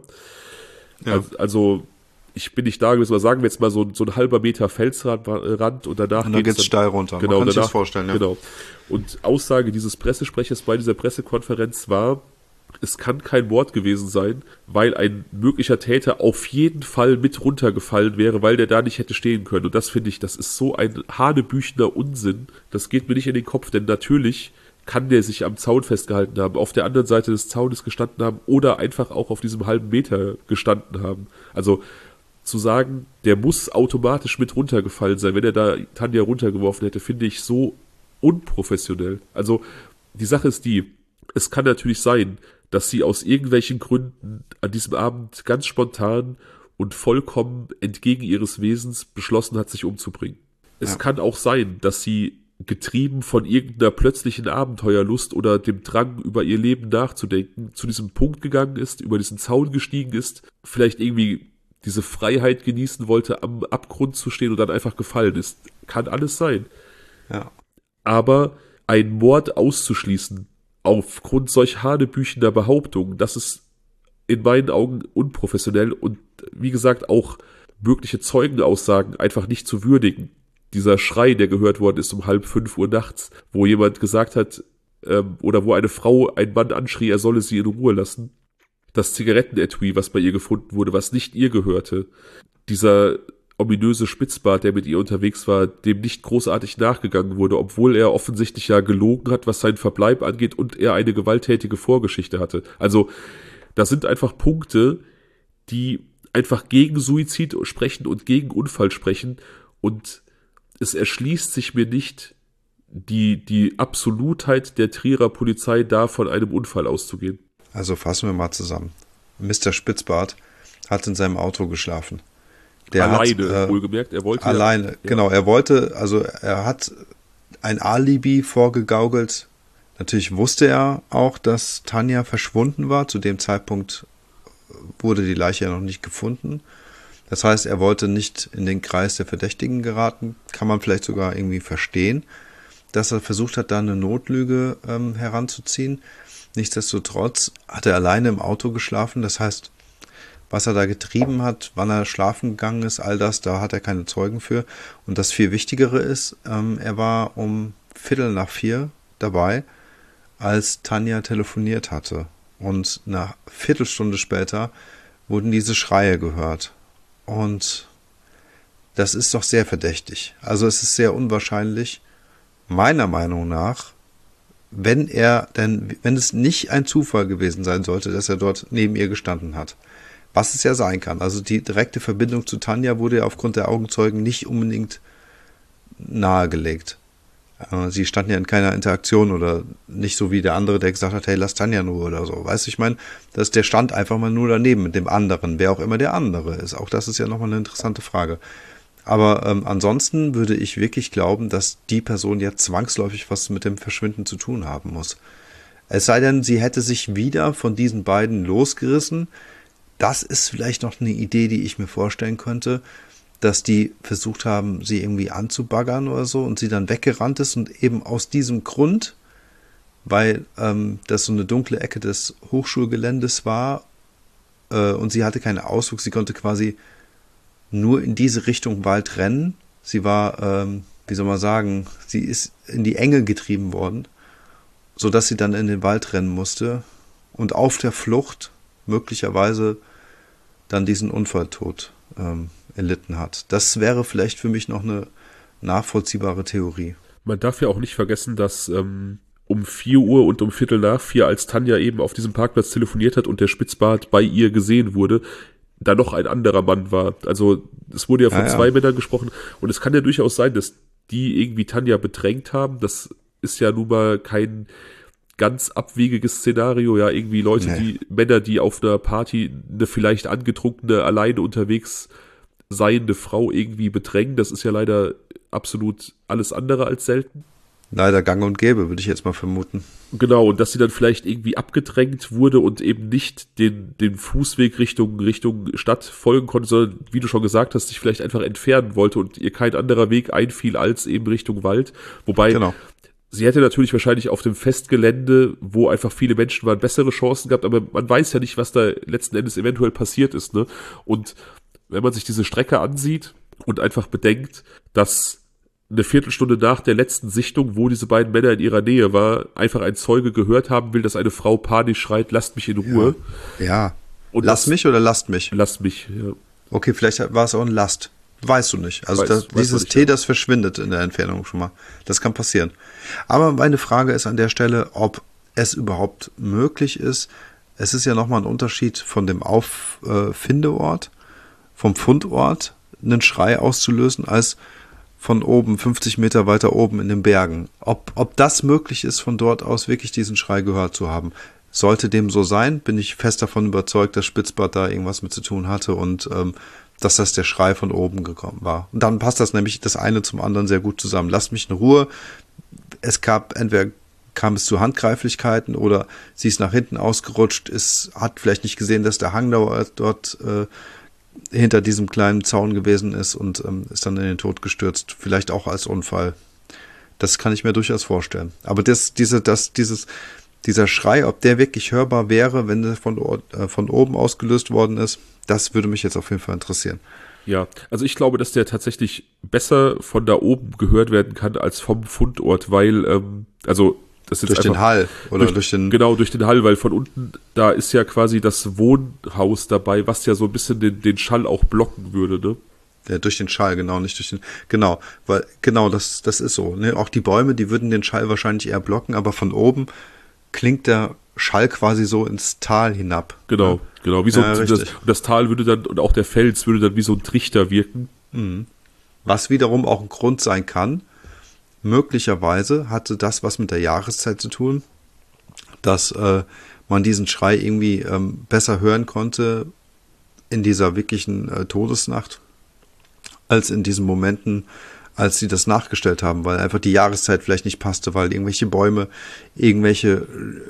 Also ich bin nicht da gewesen, aber sagen wir jetzt mal so ein halber Meter Felsrand und danach und dann geht's steil runter. Genau, man kann sich das vorstellen, ja. Genau. Und Aussage dieses Pressesprechers bei dieser Pressekonferenz war, es kann kein Mord gewesen sein, weil ein möglicher Täter auf jeden Fall mit runtergefallen wäre, weil der da nicht hätte stehen können. Und das finde ich, das ist so ein hanebüchener Unsinn. Das geht mir nicht in den Kopf, denn natürlich kann der sich am Zaun festgehalten haben, auf der anderen Seite des Zaunes gestanden haben oder einfach auch auf diesem halben Meter gestanden haben. Also zu sagen, der muss automatisch mit runtergefallen sein, wenn er da Tanja runtergeworfen hätte, finde ich so unprofessionell. Also die Sache ist die, es kann natürlich sein, dass sie aus irgendwelchen Gründen an diesem Abend ganz spontan und vollkommen entgegen ihres Wesens beschlossen hat, sich umzubringen. Es kann auch sein, dass sie getrieben von irgendeiner plötzlichen Abenteuerlust oder dem Drang, über ihr Leben nachzudenken, zu diesem Punkt gegangen ist, über diesen Zaun gestiegen ist, vielleicht irgendwie diese Freiheit genießen wollte, am Abgrund zu stehen und dann einfach gefallen ist. Kann alles sein. Ja. Aber einen Mord auszuschließen, aufgrund solch hanebüchender Behauptungen, das ist in meinen Augen unprofessionell und wie gesagt auch mögliche Zeugenaussagen einfach nicht zu würdigen. Dieser Schrei, der gehört worden ist um 4:30 nachts, wo jemand gesagt hat, oder wo eine Frau einen Mann anschrie, er solle sie in Ruhe lassen. Das Zigarettenetui, was bei ihr gefunden wurde, was nicht ihr gehörte. Dieser ominöse Spitzbart, der mit ihr unterwegs war, dem nicht großartig nachgegangen wurde, obwohl er offensichtlich ja gelogen hat, was seinen Verbleib angeht und er eine gewalttätige Vorgeschichte hatte. Also das sind einfach Punkte, die einfach gegen Suizid sprechen und gegen Unfall sprechen und es erschließt sich mir nicht, die Absolutheit der Trierer Polizei da von einem Unfall auszugehen. Also fassen wir mal zusammen. Mr. Spitzbart hat in seinem Auto geschlafen. Der alleine, hat, wohlgemerkt, er wollte alleine, ja. Genau, er hat ein Alibi vorgegaukelt. Natürlich wusste er auch, dass Tanja verschwunden war. Zu dem Zeitpunkt wurde die Leiche ja noch nicht gefunden. Das heißt, er wollte nicht in den Kreis der Verdächtigen geraten. Kann man vielleicht sogar irgendwie verstehen, dass er versucht hat, da eine Notlüge heranzuziehen. Nichtsdestotrotz hat er alleine im Auto geschlafen. Das heißt, was er da getrieben hat, wann er schlafen gegangen ist, all das, da hat er keine Zeugen für. Und das viel Wichtigere ist, er war um 3:15 dabei, als Tanja telefoniert hatte. Und eine Viertelstunde später wurden diese Schreie gehört. Und das ist doch sehr verdächtig. Also es ist sehr unwahrscheinlich, meiner Meinung nach, wenn es nicht ein Zufall gewesen sein sollte, dass er dort neben ihr gestanden hat. Was es ja sein kann. Also die direkte Verbindung zu Tanja wurde ja aufgrund der Augenzeugen nicht unbedingt nahegelegt. Sie standen ja in keiner Interaktion oder nicht so wie der andere, der gesagt hat, hey, lass Tanja nur oder so. Weißt du, ich meine, der stand einfach mal nur daneben mit dem anderen, wer auch immer der andere ist. Auch das ist ja nochmal eine interessante Frage. Aber ansonsten würde ich wirklich glauben, dass die Person jetzt zwangsläufig was mit dem Verschwinden zu tun haben muss. Es sei denn, sie hätte sich wieder von diesen beiden losgerissen. Das ist vielleicht noch eine Idee, die ich mir vorstellen könnte, dass die versucht haben, sie irgendwie anzubaggern oder so und sie dann weggerannt ist und eben aus diesem Grund, weil das so eine dunkle Ecke des Hochschulgeländes war und sie hatte keinen Ausflug, sie konnte quasi nur in diese Richtung Wald rennen. Sie war, wie soll man sagen, sie ist in die Enge getrieben worden, sodass sie dann in den Wald rennen musste und auf der Flucht möglicherweise dann diesen Unfalltod erlitten hat. Das wäre vielleicht für mich noch eine nachvollziehbare Theorie. Man darf ja auch nicht vergessen, dass um 4 Uhr und um 4:15, als Tanja eben auf diesem Parkplatz telefoniert hat und der Spitzbart bei ihr gesehen wurde, da noch ein anderer Mann war. Also es wurde ja von zwei Männern gesprochen und es kann ja durchaus sein, dass die irgendwie Tanja bedrängt haben. Das ist ja nun mal kein ganz abwegiges Szenario, ja, irgendwie Männer, die auf einer Party eine vielleicht angetrunkene, alleine unterwegs seiende Frau irgendwie bedrängen, das ist ja leider absolut alles andere als selten. Leider gang und gäbe, würde ich jetzt mal vermuten. Genau, und dass sie dann vielleicht irgendwie abgedrängt wurde und eben nicht den Fußweg Richtung Stadt folgen konnte, sondern, wie du schon gesagt hast, sich vielleicht einfach entfernen wollte und ihr kein anderer Weg einfiel als eben Richtung Wald. Wobei, genau. Sie hätte natürlich wahrscheinlich auf dem Festgelände, wo einfach viele Menschen waren, bessere Chancen gehabt, aber man weiß ja nicht, was da letzten Endes eventuell passiert ist, ne? Und wenn man sich diese Strecke ansieht und einfach bedenkt, dass eine Viertelstunde nach der letzten Sichtung, wo diese beiden Männer in ihrer Nähe war, einfach ein Zeuge gehört haben will, dass eine Frau panisch schreit, lasst mich in Ruhe. Ja. Und lasst mich oder lasst mich? Lasst mich, ja. Okay, vielleicht war es auch ein Last. Weißt du nicht. Also dieses T, das verschwindet in der Entfernung schon mal. Das kann passieren. Aber meine Frage ist an der Stelle, ob es überhaupt möglich ist. Es ist ja nochmal ein Unterschied von dem Auffindeort, vom Fundort, einen Schrei auszulösen, als von oben, 50 Meter weiter oben in den Bergen. Ob das möglich ist, von dort aus wirklich diesen Schrei gehört zu haben. Sollte dem so sein, bin ich fest davon überzeugt, dass Spitzbart da irgendwas mit zu tun hatte und dass das der Schrei von oben gekommen war. Und dann passt das nämlich das eine zum anderen sehr gut zusammen. Lasst mich in Ruhe. Entweder kam es zu Handgreiflichkeiten oder sie ist nach hinten ausgerutscht, hat vielleicht nicht gesehen, dass der Hang dort hinter diesem kleinen Zaun gewesen ist und ist dann in den Tod gestürzt. Vielleicht auch als Unfall. Das kann ich mir durchaus vorstellen. Aber dieses dieser Schrei, ob der wirklich hörbar wäre, wenn der von oben ausgelöst worden ist, das würde mich jetzt auf jeden Fall interessieren. Ja, also ich glaube, dass der tatsächlich besser von da oben gehört werden kann als vom Fundort, weil, also das ist Durch jetzt den einfach Hall oder durch den... genau durch den Hall, weil von unten, da ist ja quasi das Wohnhaus dabei, was ja so ein bisschen den Schall auch blocken würde, ne? Ja, durch den Schall, genau, nicht durch den... Genau, weil, genau, das ist so. Ne? Auch die Bäume, die würden den Schall wahrscheinlich eher blocken, aber von oben klingt der Schall quasi so ins Tal hinab. Genau, Ne? genau. Wie so Ja, richtig. das Tal würde dann, und auch der Fels würde dann wie so ein Trichter wirken. Was wiederum auch ein Grund sein kann, möglicherweise hatte das was mit der Jahreszeit zu tun, dass man diesen Schrei irgendwie besser hören konnte in dieser wirklichen Todesnacht, als in diesen Momenten, als sie das nachgestellt haben, weil einfach die Jahreszeit vielleicht nicht passte, weil irgendwelche Bäume, irgendwelche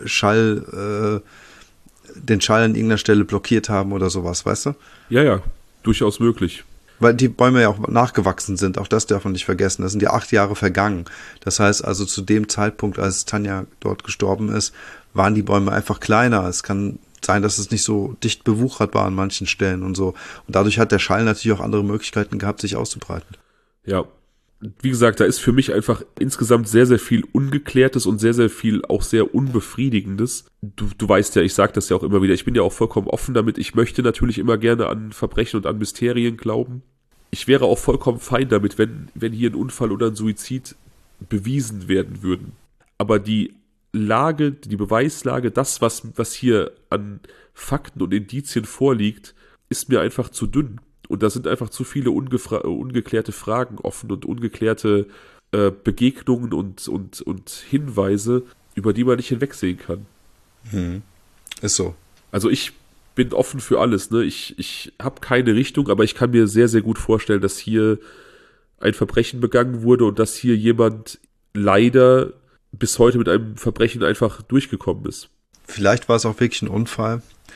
den Schall an irgendeiner Stelle blockiert haben oder sowas, weißt du? Ja, ja, durchaus möglich. Weil die Bäume ja auch nachgewachsen sind, auch das darf man nicht vergessen. Das sind ja 8 Jahre vergangen. Das heißt also, zu dem Zeitpunkt, als Tanja dort gestorben ist, waren die Bäume einfach kleiner. Es kann sein, dass es nicht so dicht bewuchert war an manchen Stellen und so. Und dadurch hat der Schall natürlich auch andere Möglichkeiten gehabt, sich auszubreiten. Ja, wie gesagt, da ist für mich einfach insgesamt sehr, sehr viel Ungeklärtes und sehr, sehr viel auch sehr Unbefriedigendes. Du weißt ja, ich sage das ja auch immer wieder, ich bin ja auch vollkommen offen damit. Ich möchte natürlich immer gerne an Verbrechen und an Mysterien glauben. Ich wäre auch vollkommen fein damit, wenn hier ein Unfall oder ein Suizid bewiesen werden würden. Aber die Lage, die Beweislage, das, was hier an Fakten und Indizien vorliegt, ist mir einfach zu dünn. Und da sind einfach zu viele ungeklärte Fragen offen und ungeklärte Begegnungen und Hinweise, über die man nicht hinwegsehen kann. Ist so. Also ich bin offen für alles, ne? Ich habe keine Richtung, aber ich kann mir sehr, sehr gut vorstellen, dass hier ein Verbrechen begangen wurde und dass hier jemand leider bis heute mit einem Verbrechen einfach durchgekommen ist. Vielleicht war es auch wirklich ein Unfall.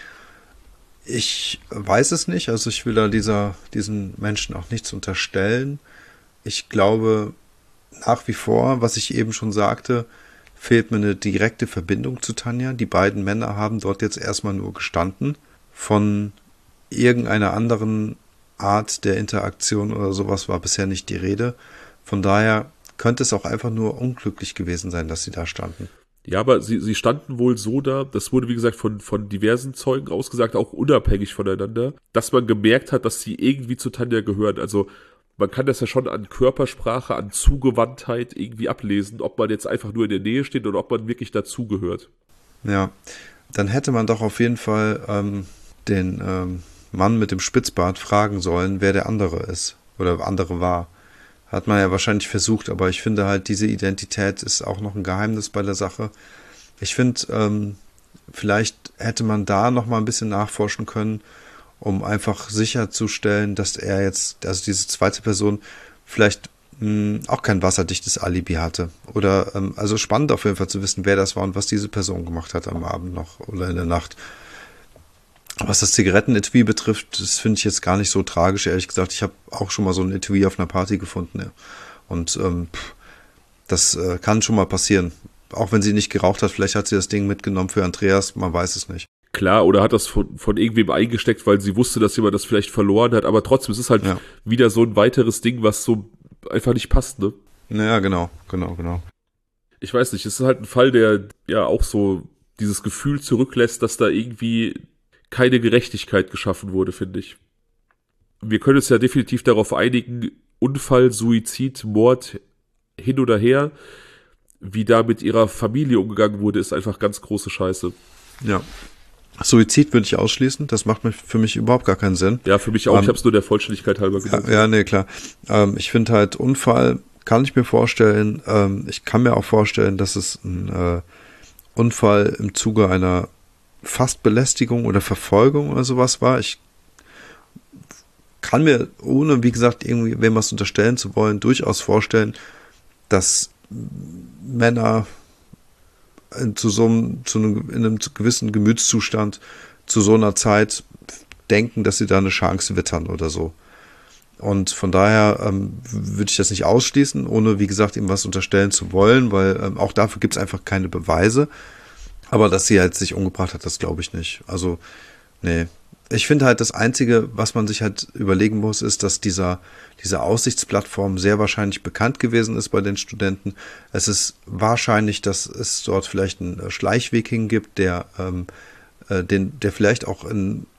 Ich weiß es nicht, also ich will da diesen Menschen auch nichts unterstellen. Ich glaube nach wie vor, was ich eben schon sagte, fehlt mir eine direkte Verbindung zu Tanja. Die beiden Männer haben dort jetzt erstmal nur gestanden. Von irgendeiner anderen Art der Interaktion oder sowas war bisher nicht die Rede. Von daher könnte es auch einfach nur unglücklich gewesen sein, dass sie da standen. Ja, aber sie standen wohl so da, das wurde wie gesagt von diversen Zeugen ausgesagt, auch unabhängig voneinander, dass man gemerkt hat, dass sie irgendwie zu Tanja gehören. Also man kann das ja schon an Körpersprache, an Zugewandtheit irgendwie ablesen, ob man jetzt einfach nur in der Nähe steht oder ob man wirklich dazugehört. Ja, dann hätte man doch auf jeden Fall den Mann mit dem Spitzbart fragen sollen, wer der andere ist oder andere war. Hat man ja wahrscheinlich versucht, aber ich finde halt, diese Identität ist auch noch ein Geheimnis bei der Sache. Ich finde, vielleicht hätte man da noch mal ein bisschen nachforschen können, um einfach sicherzustellen, dass er jetzt, also diese zweite Person, vielleicht auch kein wasserdichtes Alibi hatte. Oder, also spannend auf jeden Fall zu wissen, wer das war und was diese Person gemacht hat am Abend noch oder in der Nacht. Was das Zigarettenetui betrifft, das finde ich jetzt gar nicht so tragisch, ehrlich gesagt. Ich habe auch schon mal so ein Etui auf einer Party gefunden. Ja. Und das kann schon mal passieren. Auch wenn sie nicht geraucht hat, vielleicht hat sie das Ding mitgenommen für Andreas, man weiß es nicht. Klar, oder hat das von irgendwem eingesteckt, weil sie wusste, dass jemand das vielleicht verloren hat. Aber trotzdem, es ist halt wieder so ein weiteres Ding, was so einfach nicht passt, ne? Naja, genau. Ich weiß nicht, es ist halt ein Fall, der ja auch so dieses Gefühl zurücklässt, dass da irgendwie keine Gerechtigkeit geschaffen wurde, finde ich. Wir können uns ja definitiv darauf einigen, Unfall, Suizid, Mord, hin oder her, wie da mit ihrer Familie umgegangen wurde, ist einfach ganz große Scheiße. Ja. Suizid würde ich ausschließen, das macht für mich überhaupt gar keinen Sinn. Ja, für mich auch, ich habe es nur der Vollständigkeit halber gesagt. Ja, nee, klar. Ich finde halt, Unfall kann ich mir vorstellen, ich kann mir auch vorstellen, dass es ein Unfall im Zuge einer fast Belästigung oder Verfolgung oder sowas war. Ich kann mir, ohne, wie gesagt, irgendwie wem was unterstellen zu wollen, durchaus vorstellen, dass Männer in einem gewissen Gemütszustand zu so einer Zeit denken, dass sie da eine Chance wittern oder so. Und von daher würde ich das nicht ausschließen, ohne, wie gesagt, ihm was unterstellen zu wollen, weil auch dafür gibt es einfach keine Beweise. Aber dass sie halt sich umgebracht hat, das glaube ich nicht. Also, nee. Ich finde halt, das Einzige, was man sich halt überlegen muss, ist, dass diese Aussichtsplattform sehr wahrscheinlich bekannt gewesen ist bei den Studenten. Es ist wahrscheinlich, dass es dort vielleicht einen Schleichweg hingibt, der vielleicht auch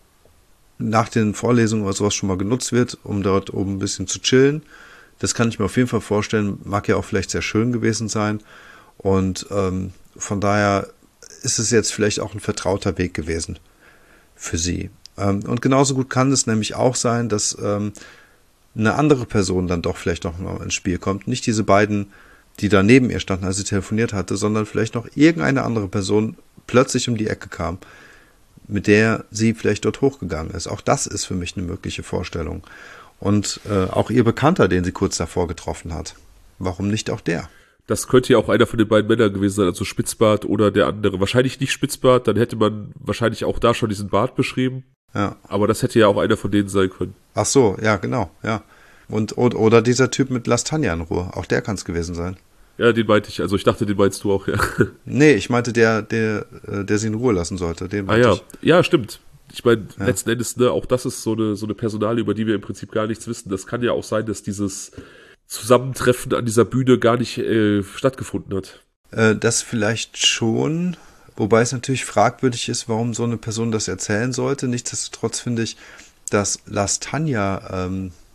nach den Vorlesungen oder sowas schon mal genutzt wird, um dort oben ein bisschen zu chillen. Das kann ich mir auf jeden Fall vorstellen. Mag ja auch vielleicht sehr schön gewesen sein. Und von daher ist es jetzt vielleicht auch ein vertrauter Weg gewesen für sie. Und genauso gut kann es nämlich auch sein, dass eine andere Person dann doch vielleicht noch mal ins Spiel kommt. Nicht diese beiden, die da neben ihr standen, als sie telefoniert hatte, sondern vielleicht noch irgendeine andere Person plötzlich um die Ecke kam, mit der sie vielleicht dort hochgegangen ist. Auch das ist für mich eine mögliche Vorstellung. Und auch ihr Bekannter, den sie kurz davor getroffen hat. Warum nicht auch der? Das könnte ja auch einer von den beiden Männern gewesen sein, also Spitzbart oder der andere. Wahrscheinlich nicht Spitzbart, dann hätte man wahrscheinlich auch da schon diesen Bart beschrieben. Ja. Aber das hätte ja auch einer von denen sein können. Ach so, ja, genau, ja. Oder dieser Typ mit Lastanja in Ruhe. Auch der kann es gewesen sein. Ja, den meinte ich. Also ich dachte, den meinst du auch, ja. Nee, ich meinte der sie in Ruhe lassen sollte. Den meinte ich. Ja, stimmt. Ich meine, letzten Endes, ne, auch das ist so eine Personalie, über die wir im Prinzip gar nichts wissen. Das kann ja auch sein, dass dieses Zusammentreffen an dieser Bühne gar nicht stattgefunden hat. Das vielleicht schon, wobei es natürlich fragwürdig ist, warum so eine Person das erzählen sollte. Nichtsdestotrotz finde ich, dass Lastanja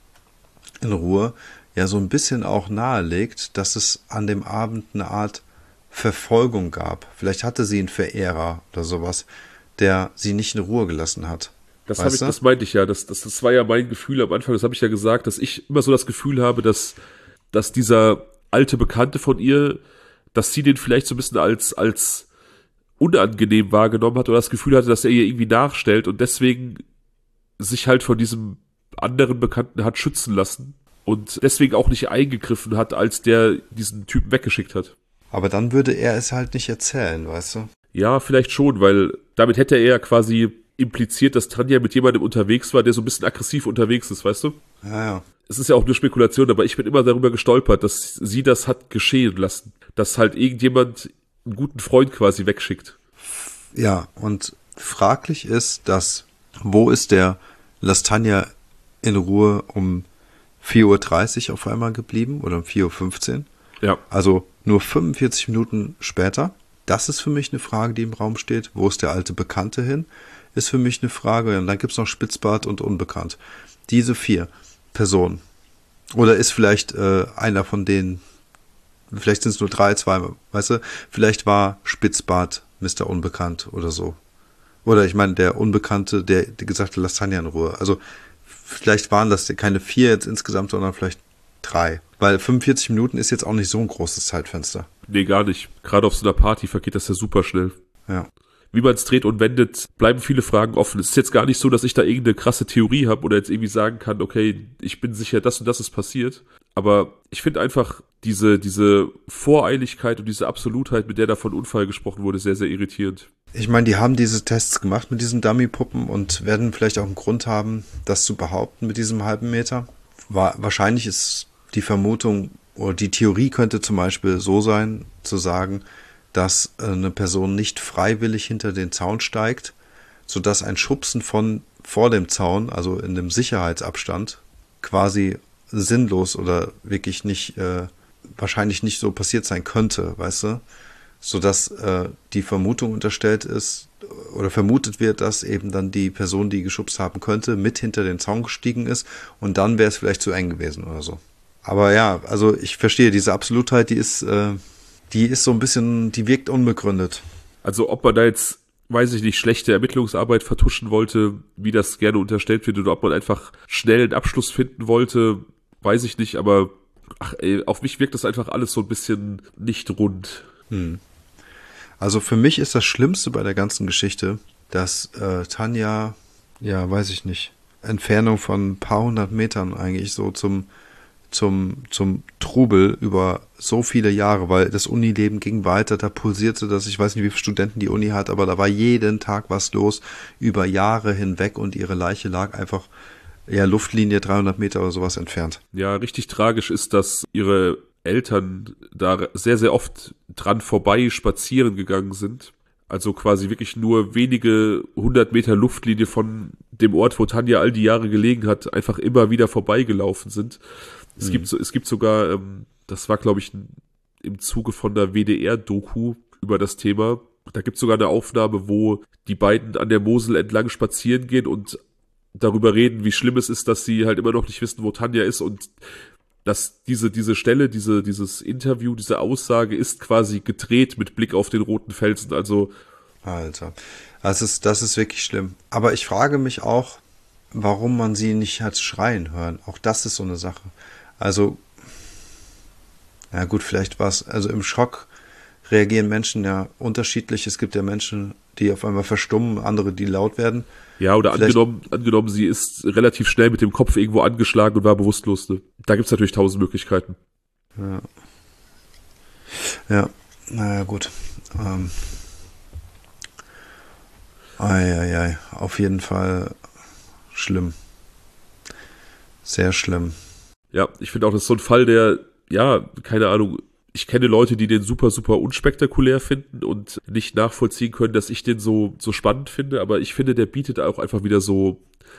in Ruhe ja so ein bisschen auch nahelegt, dass es an dem Abend eine Art Verfolgung gab. Vielleicht hatte sie einen Verehrer oder sowas, der sie nicht in Ruhe gelassen hat. Das meinte ich ja. Das war ja mein Gefühl am Anfang, das habe ich ja gesagt, dass ich immer so das Gefühl habe, dass dieser alte Bekannte von ihr, dass sie den vielleicht so ein bisschen als unangenehm wahrgenommen hat oder das Gefühl hatte, dass er ihr irgendwie nachstellt und deswegen sich halt von diesem anderen Bekannten hat schützen lassen und deswegen auch nicht eingegriffen hat, als der diesen Typen weggeschickt hat. Aber dann würde er es halt nicht erzählen, weißt du? Ja, vielleicht schon, weil damit hätte er ja quasi impliziert, dass Tanja mit jemandem unterwegs war, der so ein bisschen aggressiv unterwegs ist, weißt du? Ja, ja. Es ist ja auch nur Spekulation, aber ich bin immer darüber gestolpert, dass sie das hat geschehen lassen. Dass halt irgendjemand einen guten Freund quasi wegschickt. Ja, und fraglich ist, wo ist der Lastanja in Ruhe um 4:30 Uhr auf einmal geblieben oder um 4:15 Uhr? Ja. Also nur 45 Minuten später. Das ist für mich eine Frage, die im Raum steht. Wo ist der alte Bekannte hin? Ist für mich eine Frage. Und dann gibt es noch Spitzbart und Unbekannt. Diese 4 Personen. Oder ist vielleicht einer von denen, vielleicht sind es nur 3, 2, weißt du? Vielleicht war Spitzbart Mr. Unbekannt oder so. Oder ich meine, der Unbekannte, der gesagt hat, lass Tanja in Ruhe. Also vielleicht waren das keine 4 jetzt insgesamt, sondern vielleicht 3. Weil 45 Minuten ist jetzt auch nicht so ein großes Zeitfenster. Nee, gar nicht. Gerade auf so einer Party vergeht das ja super schnell. Ja. Wie man es dreht und wendet, bleiben viele Fragen offen. Es ist jetzt gar nicht so, dass ich da irgendeine krasse Theorie habe oder jetzt irgendwie sagen kann, okay, ich bin sicher, das und das ist passiert. Aber ich finde einfach diese Voreiligkeit und diese Absolutheit, mit der da von Unfall gesprochen wurde, sehr, sehr irritierend. Ich meine, die haben diese Tests gemacht mit diesen Dummy-Puppen und werden vielleicht auch einen Grund haben, das zu behaupten mit diesem halben Meter. Wahrscheinlich ist die Vermutung oder die Theorie könnte zum Beispiel so sein, zu sagen, dass eine Person nicht freiwillig hinter den Zaun steigt, sodass ein Schubsen vor dem Zaun, also in dem Sicherheitsabstand, quasi sinnlos oder wirklich nicht, wahrscheinlich nicht so passiert sein könnte, weißt du? Sodass die Vermutung unterstellt ist oder vermutet wird, dass eben dann die Person, die geschubst haben könnte, mit hinter den Zaun gestiegen ist und dann wäre es vielleicht zu eng gewesen oder so. Aber ja, also ich verstehe, diese Absolutheit, die ist so ein bisschen, die wirkt unbegründet. Also ob man da jetzt, weiß ich nicht, schlechte Ermittlungsarbeit vertuschen wollte, wie das gerne unterstellt wird, oder ob man einfach schnell einen Abschluss finden wollte, weiß ich nicht, aber auf mich wirkt das einfach alles so ein bisschen nicht rund. Also für mich ist das Schlimmste bei der ganzen Geschichte, dass Tanja, ja, weiß ich nicht, Entfernung von ein paar hundert Metern eigentlich so zum Trubel über so viele Jahre, weil das Unileben ging weiter, da pulsierte das, ich weiß nicht, wie viele Studenten die Uni hat, aber da war jeden Tag was los, über Jahre hinweg und ihre Leiche lag einfach, ja, Luftlinie 300 Meter oder sowas entfernt. Ja, richtig tragisch ist, dass ihre Eltern da sehr, sehr oft dran vorbei spazieren gegangen sind. Also quasi wirklich nur wenige 100 Meter Luftlinie von dem Ort, wo Tanja all die Jahre gelegen hat, einfach immer wieder vorbeigelaufen sind. Es gibt sogar, das war glaube ich im Zuge von der WDR-Doku über das Thema, da gibt es sogar eine Aufnahme, wo die beiden an der Mosel entlang spazieren gehen und darüber reden, wie schlimm es ist, dass sie halt immer noch nicht wissen, wo Tanja ist, und dass diese Stelle, dieses Interview, diese Aussage ist quasi gedreht mit Blick auf den Roten Felsen. Also Alter, das ist wirklich schlimm. Aber ich frage mich auch, warum man sie nicht hat schreien hören. Auch das ist so eine Sache. Also, ja gut, vielleicht war es, also im Schock reagieren Menschen ja unterschiedlich. Es gibt ja Menschen, die auf einmal verstummen, andere, die laut werden. ja, oder Vielleicht, angenommen, sie ist relativ schnell mit dem Kopf irgendwo angeschlagen und war bewusstlos. Ne? Da gibt's natürlich 1000 Möglichkeiten. ja, naja, gut. Ähm, auf jeden Fall schlimm. Sehr schlimm. Ja, ich finde auch, das ist so ein Fall, der, ja, keine Ahnung, ich kenne Leute, die den super, super unspektakulär finden und nicht nachvollziehen können, dass ich den so spannend finde, aber ich finde, der bietet auch einfach wieder so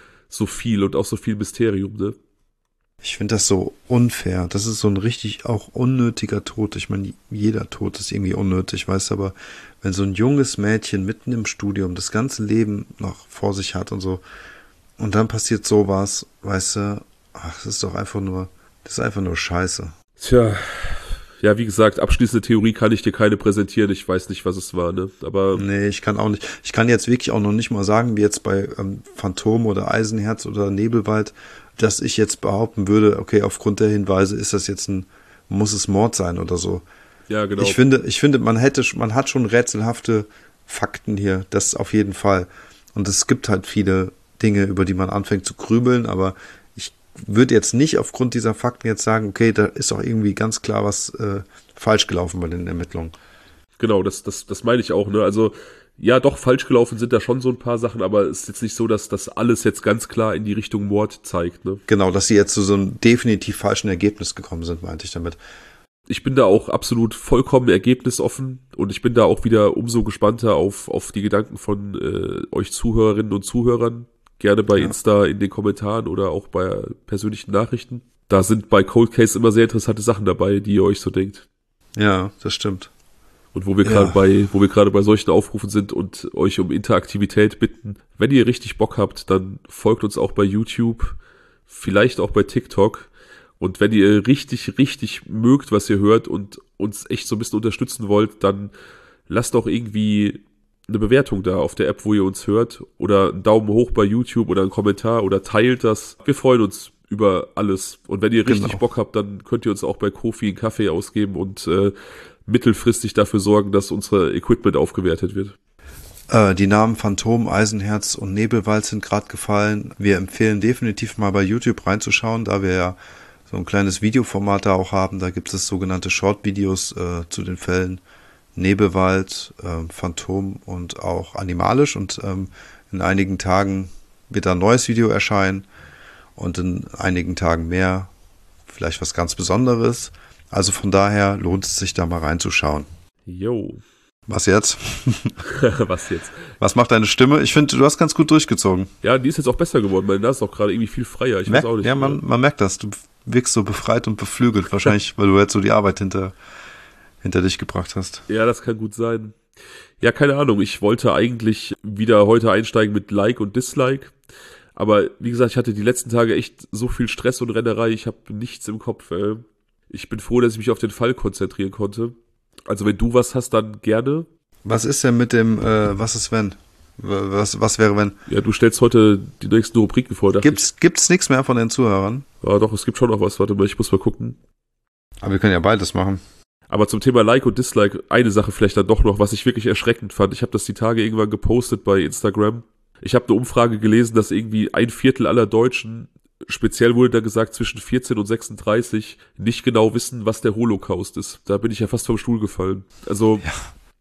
viel und auch so viel Mysterium, ne? Ich finde das so unfair. Das ist so ein richtig auch unnötiger Tod. Ich meine, jeder Tod ist irgendwie unnötig, weißt du, aber wenn so ein junges Mädchen mitten im Studium das ganze Leben noch vor sich hat und so, und dann passiert sowas, weißt du, ach, das ist einfach nur Scheiße. Tja, ja, wie gesagt, abschließende Theorie kann ich dir keine präsentieren. Ich weiß nicht, was es war, ne? Aber Nee, ich kann auch nicht. Ich kann jetzt wirklich auch noch nicht mal sagen, wie jetzt bei Phantom oder Eisenherz oder Nebelwald, dass ich jetzt behaupten würde, okay, aufgrund der Hinweise ist das jetzt muss es Mord sein oder so. ja, genau. Ich finde, man hat schon rätselhafte Fakten hier, das auf jeden Fall. Und es gibt halt viele Dinge, über die man anfängt zu grübeln, aber ich würde jetzt nicht aufgrund dieser Fakten jetzt sagen, okay, da ist auch irgendwie ganz klar was falsch gelaufen bei den Ermittlungen. Genau, das meine ich auch, ne? Also, ja, doch, falsch gelaufen sind da schon so ein paar Sachen, aber es ist jetzt nicht so, dass das alles jetzt ganz klar in die Richtung Mord zeigt, ne? Genau, dass sie jetzt zu so einem definitiv falschen Ergebnis gekommen sind, meinte ich damit. Ich bin da auch absolut vollkommen ergebnisoffen und ich bin da auch wieder umso gespannter auf die Gedanken von euch Zuhörerinnen und Zuhörern. Gerne bei Insta in den Kommentaren oder auch bei persönlichen Nachrichten. Da sind bei Cold Case immer sehr interessante Sachen dabei, die ihr euch so denkt. Ja, das stimmt. Und wo wir gerade bei solchen Aufrufen sind und euch um Interaktivität bitten. Wenn ihr richtig Bock habt, dann folgt uns auch bei YouTube, vielleicht auch bei TikTok. Und wenn ihr richtig, richtig mögt, was ihr hört und uns echt so ein bisschen unterstützen wollt, dann lasst doch irgendwie eine Bewertung da auf der App, wo ihr uns hört. Oder einen Daumen hoch bei YouTube oder einen Kommentar oder teilt das. Wir freuen uns über alles. Und wenn ihr richtig Bock habt, dann könnt ihr uns auch bei Ko-fi einen Kaffee ausgeben und mittelfristig dafür sorgen, dass unser Equipment aufgewertet wird. Die Namen Phantom, Eisenherz und Nebelwald sind gerade gefallen. Wir empfehlen definitiv mal bei YouTube reinzuschauen, da wir ja so ein kleines Videoformat da auch haben. Da gibt es sogenannte Short-Videos zu den Fällen Nebelwald, Phantom und auch Animalisch. Und in einigen Tagen wird da ein neues Video erscheinen und in einigen Tagen mehr, vielleicht was ganz Besonderes. Also von daher lohnt es sich da mal reinzuschauen. Jo. Was jetzt? Was jetzt? Was macht deine Stimme? Ich finde, du hast ganz gut durchgezogen. Ja, die ist jetzt auch besser geworden. Meine Nase ist auch gerade irgendwie viel freier. Ich weiß auch nicht. Ja, man merkt das. Du wirkst so befreit und beflügelt. Wahrscheinlich, weil du jetzt so die Arbeit hinter dich gebracht hast. Ja, das kann gut sein. Ja, keine Ahnung. Ich wollte eigentlich wieder heute einsteigen mit Like und Dislike. Aber wie gesagt, ich hatte die letzten Tage echt so viel Stress und Rennerei. Ich habe nichts im Kopf. Ich bin froh, dass ich mich auf den Fall konzentrieren konnte. Also wenn du was hast, dann gerne. Was ist denn mit dem, was ist wenn? Was wäre wenn? Ja, du stellst heute die nächsten Rubriken vor. Gibt's nichts mehr von den Zuhörern? Ja, doch, es gibt schon noch was. Warte mal, ich muss mal gucken. Aber wir können ja beides machen. Aber zum Thema Like und Dislike, eine Sache vielleicht dann doch noch, was ich wirklich erschreckend fand. Ich habe das die Tage irgendwann gepostet bei Instagram. Ich habe eine Umfrage gelesen, dass irgendwie 1/4 aller Deutschen, speziell wurde da gesagt, zwischen 14 und 36, nicht genau wissen, was der Holocaust ist. Da bin ich ja fast vom Stuhl gefallen. Also,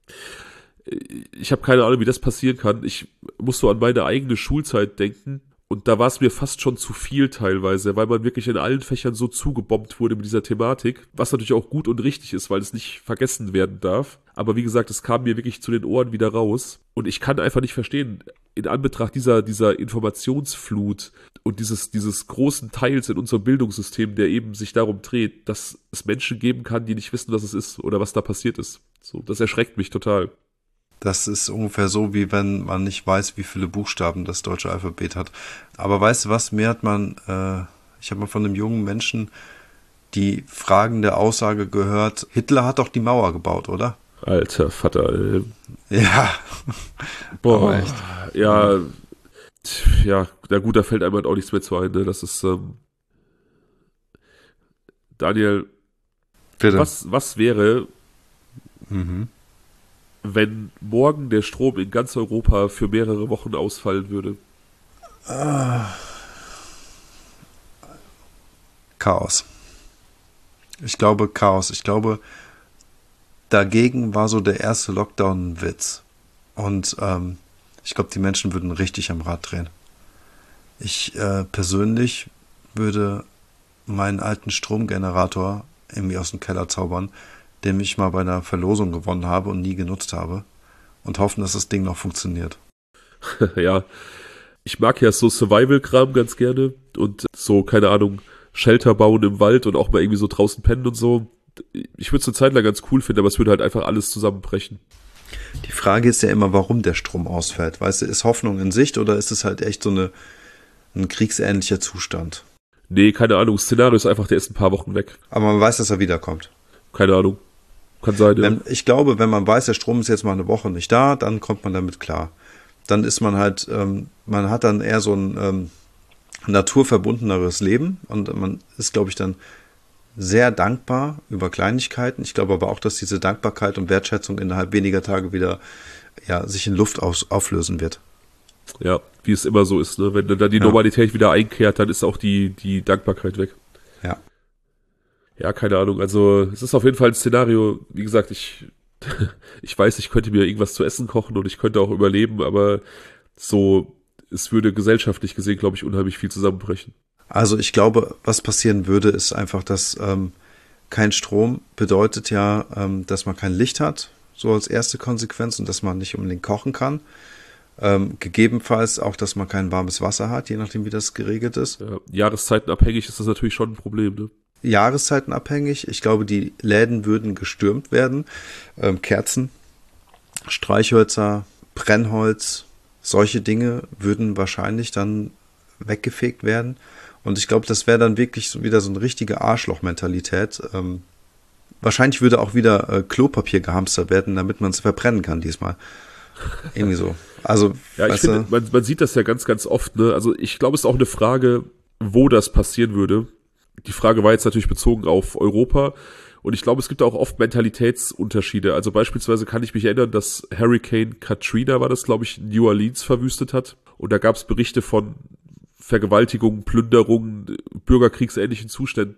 ich habe keine Ahnung, wie das passieren kann. Ich muss so an meine eigene Schulzeit denken Und da war es mir fast schon zu viel teilweise, weil man wirklich in allen Fächern so zugebombt wurde mit dieser Thematik, was natürlich auch gut und richtig ist, weil es nicht vergessen werden darf. Aber wie gesagt, es kam mir wirklich zu den Ohren wieder raus. Und ich kann einfach nicht verstehen, in Anbetracht dieser Informationsflut und dieses großen Teils in unserem Bildungssystem, der eben sich darum dreht, dass es Menschen geben kann, die nicht wissen, was es ist oder was da passiert ist. So, das erschreckt mich total. Das ist ungefähr so, wie wenn man nicht weiß, wie viele Buchstaben das deutsche Alphabet hat. Aber weißt du was, ich habe mal von einem jungen Menschen die fragende Aussage gehört, Hitler hat doch die Mauer gebaut, oder? Alter Vater. Ja. Boah, Aber echt. ja, na gut, da fällt einem halt auch nichts mehr zu ein, ne? Das ist, Daniel, Bitte. was wäre, Mhm. wenn morgen der Strom in ganz Europa für mehrere Wochen ausfallen würde? Chaos. Ich glaube Chaos. Ich glaube, dagegen war so der erste Lockdown ein Witz. Und ich glaube, die Menschen würden richtig am Rad drehen. Ich persönlich würde meinen alten Stromgenerator irgendwie aus dem Keller zaubern, den ich mal bei einer Verlosung gewonnen habe und nie genutzt habe. Und hoffen, dass das Ding noch funktioniert. Ja, ich mag ja so Survival-Kram ganz gerne und so, keine Ahnung, Shelter bauen im Wald und auch mal irgendwie so draußen pennen und so. Ich würde es eine Zeit lang ganz cool finden, aber es würde halt einfach alles zusammenbrechen. Die Frage ist ja immer, warum der Strom ausfällt. Weißt du, ist Hoffnung in Sicht oder ist es halt echt so ein kriegsähnlicher Zustand? Nee, keine Ahnung, das Szenario ist einfach, der ist ein paar Wochen weg. Aber man weiß, dass er wiederkommt. Keine Ahnung. Kann sein, ja. Ich glaube, wenn man weiß, der Strom ist jetzt mal eine Woche nicht da, dann kommt man damit klar. Dann ist man halt, man hat dann eher so ein naturverbundeneres Leben und man ist, glaube ich, dann sehr dankbar über Kleinigkeiten. Ich glaube aber auch, dass diese Dankbarkeit und Wertschätzung innerhalb weniger Tage wieder sich in Luft auflösen wird. Ja, wie es immer so ist, ne? Wenn dann die Normalität wieder einkehrt, dann ist auch die Dankbarkeit weg. Ja. Ja, keine Ahnung. Also es ist auf jeden Fall ein Szenario, wie gesagt, ich weiß, ich könnte mir irgendwas zu essen kochen und ich könnte auch überleben, aber so, es würde gesellschaftlich gesehen, glaube ich, unheimlich viel zusammenbrechen. Also ich glaube, was passieren würde, ist einfach, dass kein Strom bedeutet ja, dass man kein Licht hat, so als erste Konsequenz und dass man nicht unbedingt kochen kann. Gegebenenfalls auch, dass man kein warmes Wasser hat, je nachdem, wie das geregelt ist. Ja, jahreszeitenabhängig ist das natürlich schon ein Problem, ne? Jahreszeitenabhängig. Ich glaube, die Läden würden gestürmt werden. Kerzen, Streichhölzer, Brennholz, solche Dinge würden wahrscheinlich dann weggefegt werden. Und ich glaube, das wäre dann wirklich so wieder so eine richtige Arschloch-Mentalität. Wahrscheinlich würde auch wieder Klopapier gehamstert werden, damit man es verbrennen kann diesmal. Irgendwie so. Also, ja, ich finde, man sieht das ja ganz, ganz oft, ne? Also ich glaube, es ist auch eine Frage, wo das passieren würde. Die Frage war jetzt natürlich bezogen auf Europa. Und ich glaube, es gibt auch oft Mentalitätsunterschiede. Also beispielsweise kann ich mich erinnern, dass Hurricane Katrina war das, glaube ich, New Orleans verwüstet hat. Und da gab es Berichte von Vergewaltigungen, Plünderungen, bürgerkriegsähnlichen Zuständen.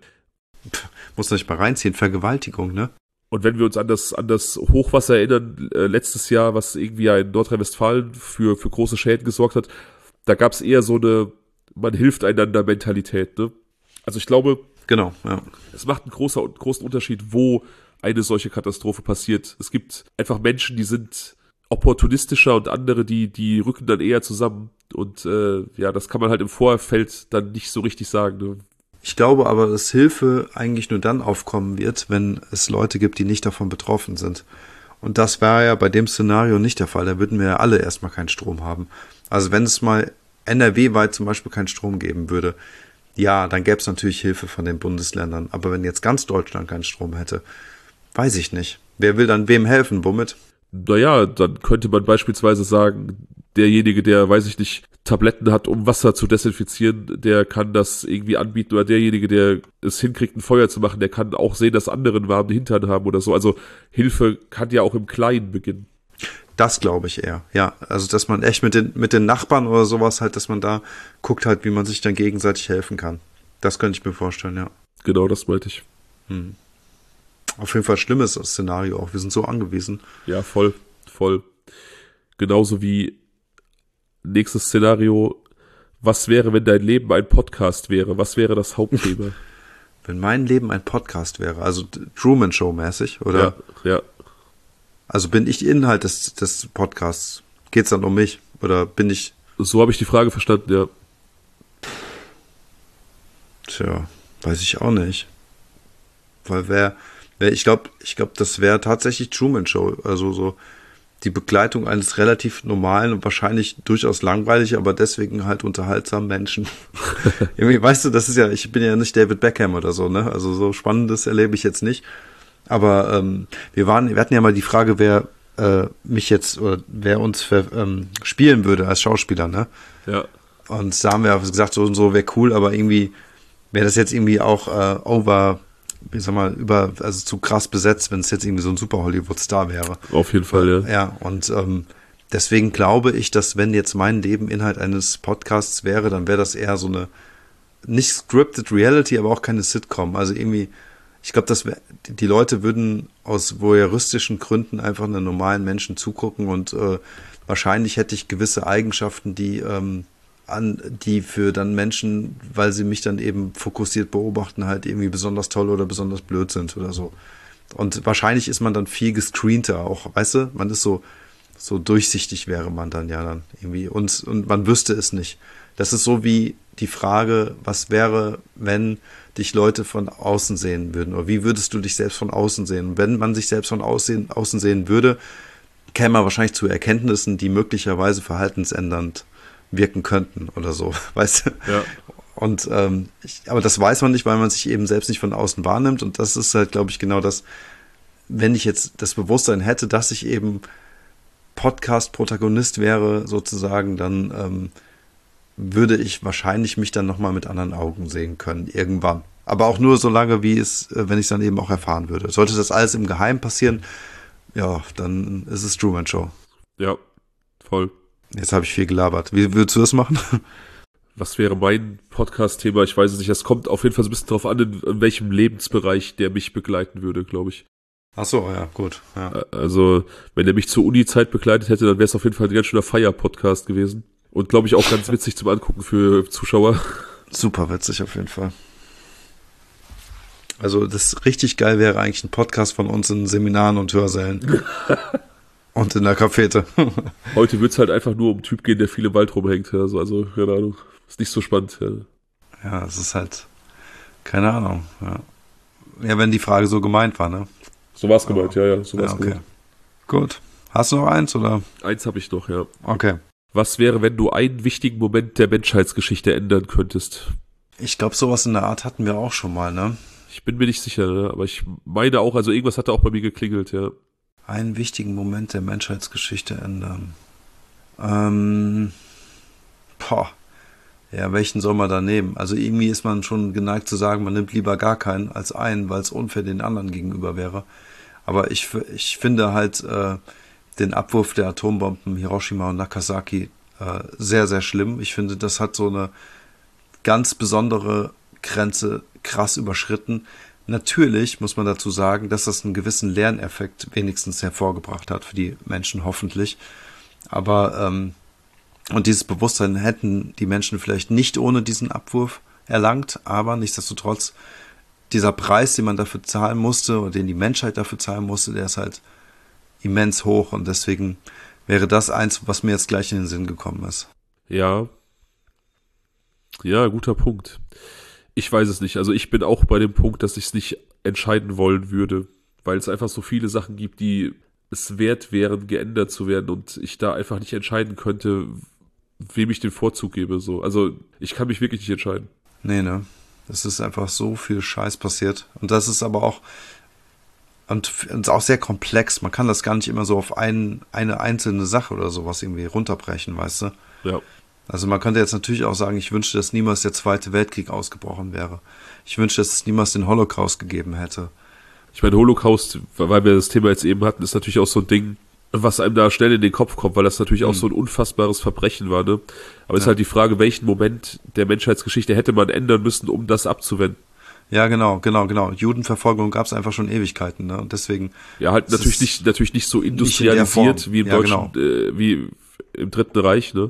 Muss nicht mal reinziehen, Vergewaltigung, ne? Und wenn wir uns an das Hochwasser erinnern, letztes Jahr, was irgendwie ja in Nordrhein-Westfalen für große Schäden gesorgt hat, da gab es eher so eine man hilft einander Mentalität, ne? Also ich glaube, genau, ja. Es macht einen großen Unterschied, wo eine solche Katastrophe passiert. Es gibt einfach Menschen, die sind opportunistischer und andere, die rücken dann eher zusammen. Und das kann man halt im Vorfeld dann nicht so richtig sagen. Ne? Ich glaube aber, dass Hilfe eigentlich nur dann aufkommen wird, wenn es Leute gibt, die nicht davon betroffen sind. Und das war ja bei dem Szenario nicht der Fall. Da würden wir ja alle erstmal keinen Strom haben. Also wenn es mal NRW-weit zum Beispiel keinen Strom geben würde, ja, dann gäbe es natürlich Hilfe von den Bundesländern. Aber wenn jetzt ganz Deutschland keinen Strom hätte, weiß ich nicht. Wer will dann wem helfen? Womit? Naja, dann könnte man beispielsweise sagen, derjenige, der, weiß ich nicht, Tabletten hat, um Wasser zu desinfizieren, der kann das irgendwie anbieten. Oder derjenige, der es hinkriegt, ein Feuer zu machen, der kann auch sehen, dass andere einen warmen Hintern haben oder so. Also Hilfe kann ja auch im Kleinen beginnen. Das glaube ich eher, ja. Also, dass man echt mit den Nachbarn oder sowas halt, dass man da guckt halt, wie man sich dann gegenseitig helfen kann. Das könnte ich mir vorstellen, ja. Genau, das meinte ich. Auf jeden Fall schlimmes Szenario auch. Wir sind so angewiesen. Ja, voll. Genauso wie nächstes Szenario, Was wäre, wenn dein Leben ein Podcast wäre? Was wäre das Hauptthema? Wenn mein Leben ein Podcast wäre, also Truman Show mäßig, oder? Ja. Also bin ich Inhalt des Podcasts? Geht's dann um mich? Oder bin ich... So habe ich die Frage verstanden, ja. Tja, weiß ich auch nicht. Weil ich glaube, das wäre tatsächlich Truman Show. Also so die Begleitung eines relativ normalen und wahrscheinlich durchaus langweilig, aber deswegen halt unterhaltsamen Menschen. Irgendwie, weißt du, das ist ja, ich bin ja nicht David Beckham oder so, ne? Also so Spannendes erlebe ich jetzt nicht. Aber wir hatten ja mal die Frage, wer mich jetzt oder wer uns spielen würde als Schauspieler, ne? Ja. Und da haben wir gesagt, so und so wäre cool, aber irgendwie wäre das jetzt irgendwie auch also zu krass besetzt, wenn es jetzt irgendwie so ein super Hollywood-Star wäre. Auf jeden Fall, ja. Ja, und deswegen glaube ich, dass wenn jetzt mein Leben Inhalt eines Podcasts wäre, dann wäre das eher so eine nicht scripted Reality, aber auch keine Sitcom. Also irgendwie, ich glaube, die Leute würden aus voyeuristischen Gründen einfach einen normalen Menschen zugucken und wahrscheinlich hätte ich gewisse Eigenschaften, die für dann Menschen, weil sie mich dann eben fokussiert beobachten, halt irgendwie besonders toll oder besonders blöd sind oder so. Und wahrscheinlich ist man dann viel gescreenter auch, weißt du? Man ist so durchsichtig wäre man dann ja dann irgendwie und man wüsste es nicht. Das ist so wie die Frage, was wäre, wenn dich Leute von außen sehen würden? Oder wie würdest du dich selbst von außen sehen? Und wenn man sich selbst von außen sehen würde, käme man wahrscheinlich zu Erkenntnissen, die möglicherweise verhaltensändernd wirken könnten oder so, weißt du? Ja. Und aber das weiß man nicht, weil man sich eben selbst nicht von außen wahrnimmt. Und das ist halt, glaube ich, genau das, wenn ich jetzt das Bewusstsein hätte, dass ich eben Podcast-Protagonist wäre, sozusagen, dann würde ich wahrscheinlich mich dann nochmal mit anderen Augen sehen können, irgendwann. Aber auch nur so lange, wenn ich es dann eben auch erfahren würde. Sollte das alles im Geheimen passieren, ja, dann ist es Truman Show. Ja, voll. Jetzt habe ich viel gelabert. Wie würdest du das machen? Was wäre mein Podcast-Thema? Ich weiß es nicht. Es kommt auf jeden Fall so ein bisschen drauf an, in welchem Lebensbereich der mich begleiten würde, glaube ich. Ach so, ja, gut. Ja. Also, wenn er mich zur Uni-Zeit begleitet hätte, dann wäre es auf jeden Fall ein ganz schöner Feier-Podcast gewesen. Und, glaube ich, auch ganz witzig zum Angucken für Zuschauer. Super witzig auf jeden Fall. Also, das richtig geil wäre eigentlich ein Podcast von uns in Seminaren und Hörsälen. Und in der Cafete. Heute wird es halt einfach nur um einen Typ gehen, der viel im Wald rumhängt. Also, keine Ahnung. Ist nicht so spannend. Ja, es ist halt, keine Ahnung. Ja, wenn die Frage so gemeint war, ne? So war es gemeint, ja. So war's okay. gemeint. Gut. Hast du noch eins, oder? Eins habe ich noch, ja. Okay. Was wäre, wenn du einen wichtigen Moment der Menschheitsgeschichte ändern könntest? Ich glaube, sowas in der Art hatten wir auch schon mal, ne? Ich bin mir nicht sicher, ne? Aber ich meine auch, also irgendwas hat da auch bei mir geklingelt, ja. Einen wichtigen Moment der Menschheitsgeschichte ändern. Ja, welchen soll man da nehmen? Also irgendwie ist man schon geneigt zu sagen, man nimmt lieber gar keinen als einen, weil es unfair den anderen gegenüber wäre. Aber ich finde halt den Abwurf der Atombomben Hiroshima und Nagasaki sehr, sehr schlimm. Ich finde, das hat so eine ganz besondere Grenze krass überschritten. Natürlich muss man dazu sagen, dass das einen gewissen Lerneffekt wenigstens hervorgebracht hat für die Menschen hoffentlich. Aber und dieses Bewusstsein hätten die Menschen vielleicht nicht ohne diesen Abwurf erlangt, aber nichtsdestotrotz dieser Preis, den man dafür zahlen musste oder den die Menschheit dafür zahlen musste, der ist halt immens hoch und deswegen wäre das eins, was mir jetzt gleich in den Sinn gekommen ist. Ja, guter Punkt. Ich weiß es nicht. Also ich bin auch bei dem Punkt, dass ich es nicht entscheiden wollen würde, weil es einfach so viele Sachen gibt, die es wert wären, geändert zu werden und ich da einfach nicht entscheiden könnte, wem ich den Vorzug gebe. So. Also ich kann mich wirklich nicht entscheiden. Nee, ne? Es ist einfach so viel Scheiß passiert. Und das ist aber auch und auch sehr komplex. Man kann das gar nicht immer so auf eine einzelne Sache oder sowas irgendwie runterbrechen, weißt du? Ja. Also man könnte jetzt natürlich auch sagen, ich wünschte, dass niemals der Zweite Weltkrieg ausgebrochen wäre. Ich wünschte, dass es niemals den Holocaust gegeben hätte. Ich meine, Holocaust, weil wir das Thema jetzt eben hatten, ist natürlich auch so ein Ding, was einem da schnell in den Kopf kommt, weil das natürlich auch so ein unfassbares Verbrechen war, ne? Aber ist halt die Frage, welchen Moment der Menschheitsgeschichte hätte man ändern müssen, um das abzuwenden? Ja, genau. Judenverfolgung gab es einfach schon Ewigkeiten, ne? Und deswegen. Ja, halt natürlich nicht so industrialisiert wie im Deutschen, wie im Dritten Reich, ne?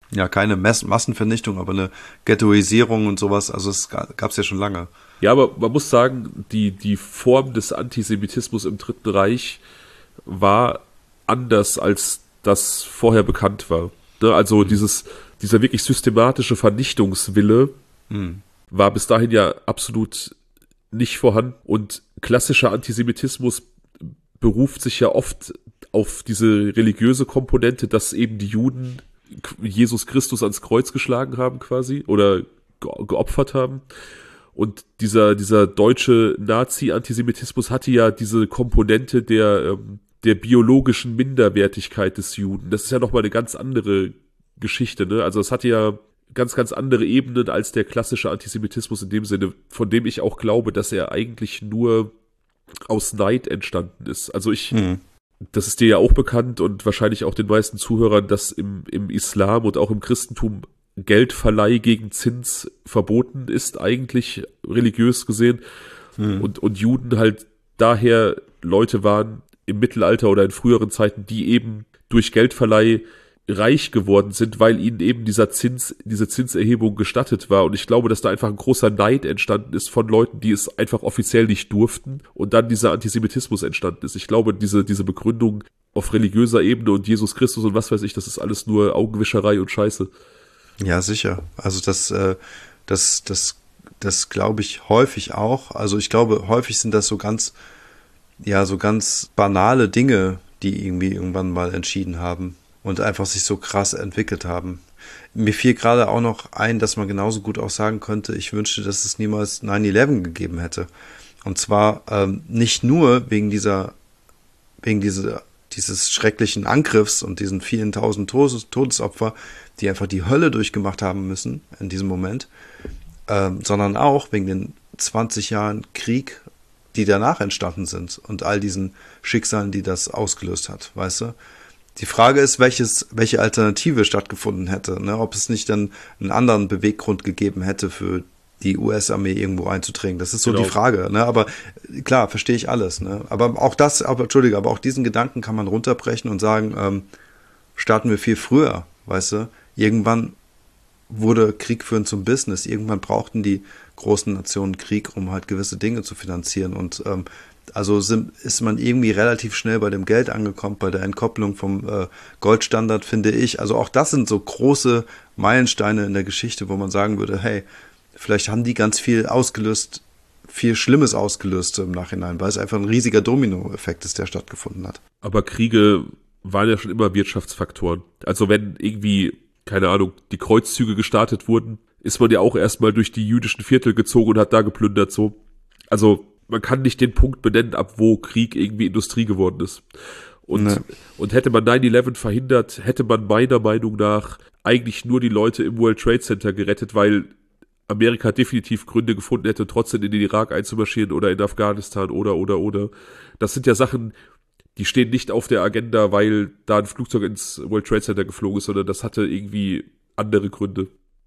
Ja, keine Massenvernichtung, aber eine Ghettoisierung und sowas, also es gab es ja schon lange. Ja, aber man muss sagen, die Form des Antisemitismus im Dritten Reich war anders, als das vorher bekannt war. Ne? Also dieser wirklich systematische Vernichtungswille war bis dahin ja absolut nicht vorhanden. Und klassischer Antisemitismus beruft sich ja oft auf diese religiöse Komponente, dass eben die Juden Jesus Christus ans Kreuz geschlagen haben quasi oder geopfert haben. Und dieser deutsche Nazi-Antisemitismus hatte ja diese Komponente der biologischen Minderwertigkeit des Juden. Das ist ja nochmal eine ganz andere Geschichte, ne? Also es hatte ja ganz, ganz andere Ebenen als der klassische Antisemitismus in dem Sinne, von dem ich auch glaube, dass er eigentlich nur aus Neid entstanden ist. Also das ist dir ja auch bekannt und wahrscheinlich auch den meisten Zuhörern, dass im Islam und auch im Christentum Geldverleih gegen Zins verboten ist, eigentlich religiös gesehen. Und Juden halt daher Leute waren im Mittelalter oder in früheren Zeiten, die eben durch Geldverleih reich geworden sind, weil ihnen eben diese Zinserhebung gestattet war. Und ich glaube, dass da einfach ein großer Neid entstanden ist von Leuten, die es einfach offiziell nicht durften und dann dieser Antisemitismus entstanden ist. Ich glaube, diese Begründung auf religiöser Ebene und Jesus Christus und was weiß ich, das ist alles nur Augenwischerei und Scheiße. Ja, sicher. Also das glaube ich häufig auch. Also ich glaube, häufig sind das so ganz banale Dinge, die irgendwie irgendwann mal entschieden haben und einfach sich so krass entwickelt haben. Mir fiel gerade auch noch ein, dass man genauso gut auch sagen könnte, ich wünschte, dass es niemals 9/11 gegeben hätte. Und zwar nicht nur wegen dieses schrecklichen Angriffs und diesen vielen tausend Todesopfer, die einfach die Hölle durchgemacht haben müssen in diesem Moment, sondern auch wegen den 20 Jahren Krieg, die danach entstanden sind und all diesen Schicksalen, die das ausgelöst hat, weißt du? Die Frage ist, welche Alternative stattgefunden hätte, ne? Ob es nicht dann einen anderen Beweggrund gegeben hätte, für die US-Armee irgendwo einzudringen. Das ist so Genau. die Frage, ne? Aber klar, verstehe ich alles, ne? Aber auch diesen Gedanken kann man runterbrechen und sagen, starten wir viel früher, weißt du? Irgendwann wurde Krieg führen zum Business. Irgendwann brauchten die großen Nationen Krieg, um halt gewisse Dinge zu finanzieren. Und ist man irgendwie relativ schnell bei dem Geld angekommen, bei der Entkopplung vom Goldstandard, finde ich. Also auch das sind so große Meilensteine in der Geschichte, wo man sagen würde, hey, vielleicht haben die ganz viel ausgelöst, viel Schlimmes ausgelöst im Nachhinein, weil es einfach ein riesiger Dominoeffekt ist, der stattgefunden hat. Aber Kriege waren ja schon immer Wirtschaftsfaktoren. Also wenn irgendwie, keine Ahnung, die Kreuzzüge gestartet wurden, ist man ja auch erstmal durch die jüdischen Viertel gezogen und hat da geplündert so. Also man kann nicht den Punkt benennen, ab wo Krieg irgendwie Industrie geworden ist. Und hätte man 9/11 verhindert, hätte man meiner Meinung nach eigentlich nur die Leute im World Trade Center gerettet, weil Amerika definitiv Gründe gefunden hätte, trotzdem in den Irak einzumarschieren oder in Afghanistan oder. Das sind ja Sachen, die stehen nicht auf der Agenda, weil da ein Flugzeug ins World Trade Center geflogen ist, sondern das hatte irgendwie andere Gründe.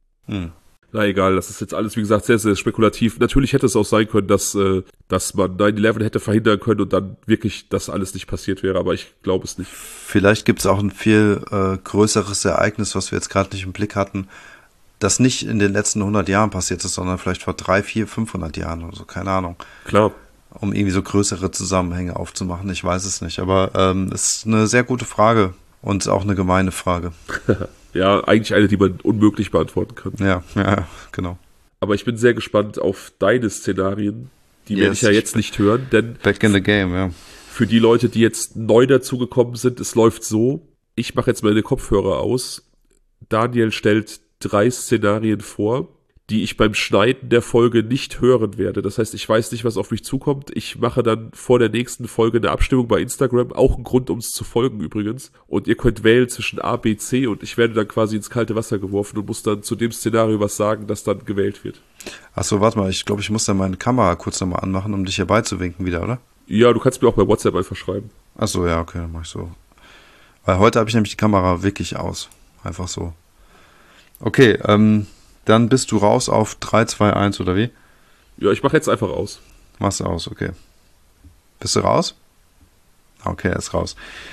Na egal, das ist jetzt alles, wie gesagt, sehr, sehr spekulativ. Natürlich hätte es auch sein können, dass man 9/11 hätte verhindern können und dann wirklich das alles nicht passiert wäre, aber ich glaube es nicht. Vielleicht gibt es auch ein viel größeres Ereignis, was wir jetzt gerade nicht im Blick hatten, das nicht in den letzten 100 Jahren passiert ist, sondern vielleicht vor 300, 400, 500 Jahren oder so, keine Ahnung. Klar. Um irgendwie so größere Zusammenhänge aufzumachen, ich weiß es nicht. Aber es ist eine sehr gute Frage und auch eine gemeine Frage. Ja, eigentlich eine, die man unmöglich beantworten kann. Ja, genau. Aber ich bin sehr gespannt auf deine Szenarien. Die werde ich ja jetzt nicht hören, denn back in the game, ja. Für die Leute, die jetzt neu dazugekommen sind, es läuft so, ich mache jetzt meine Kopfhörer aus, Daniel stellt 3 Szenarien vor, die ich beim Schneiden der Folge nicht hören werde. Das heißt, ich weiß nicht, was auf mich zukommt. Ich mache dann vor der nächsten Folge eine Abstimmung bei Instagram, auch ein Grund, um es zu folgen übrigens. Und ihr könnt wählen zwischen A, B, C und ich werde dann quasi ins kalte Wasser geworfen und muss dann zu dem Szenario was sagen, das dann gewählt wird. Achso, warte mal, ich glaube, ich muss dann meine Kamera kurz nochmal anmachen, um dich hier beizuwinken wieder, oder? Ja, du kannst mir auch bei WhatsApp einfach schreiben. Achso, ja, okay, dann mach ich so. Weil heute habe ich nämlich die Kamera wirklich aus. Einfach so. Okay, dann bist du raus auf 3, 2, 1 oder wie? Ja, ich mache jetzt einfach aus. Machst du aus, okay. Bist du raus? Okay, er ist raus.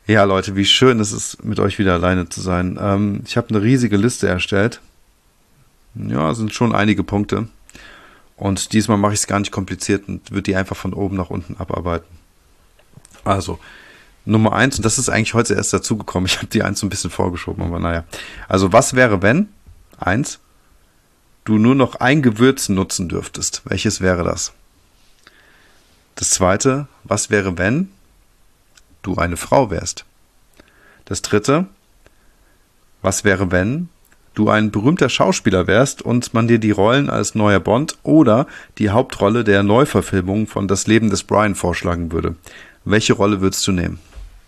Ja, Leute, wie schön es ist, mit euch wieder alleine zu sein. Ich habe eine riesige Liste erstellt. Ja, sind schon einige Punkte. Und diesmal mache ich es gar nicht kompliziert und würde die einfach von oben nach unten abarbeiten. Also, Nummer 1, und das ist eigentlich heute erst dazugekommen. Ich habe die 1 so ein bisschen vorgeschoben, aber naja. Also, was wäre, wenn, 1, du nur noch ein Gewürz nutzen dürftest? Welches wäre das? Das zweite, was wäre, wenn du eine Frau wärst? Das dritte, was wäre, wenn du ein berühmter Schauspieler wärst und man dir die Rollen als neuer Bond oder die Hauptrolle der Neuverfilmung von Das Leben des Brian vorschlagen würde? Welche Rolle würdest du nehmen?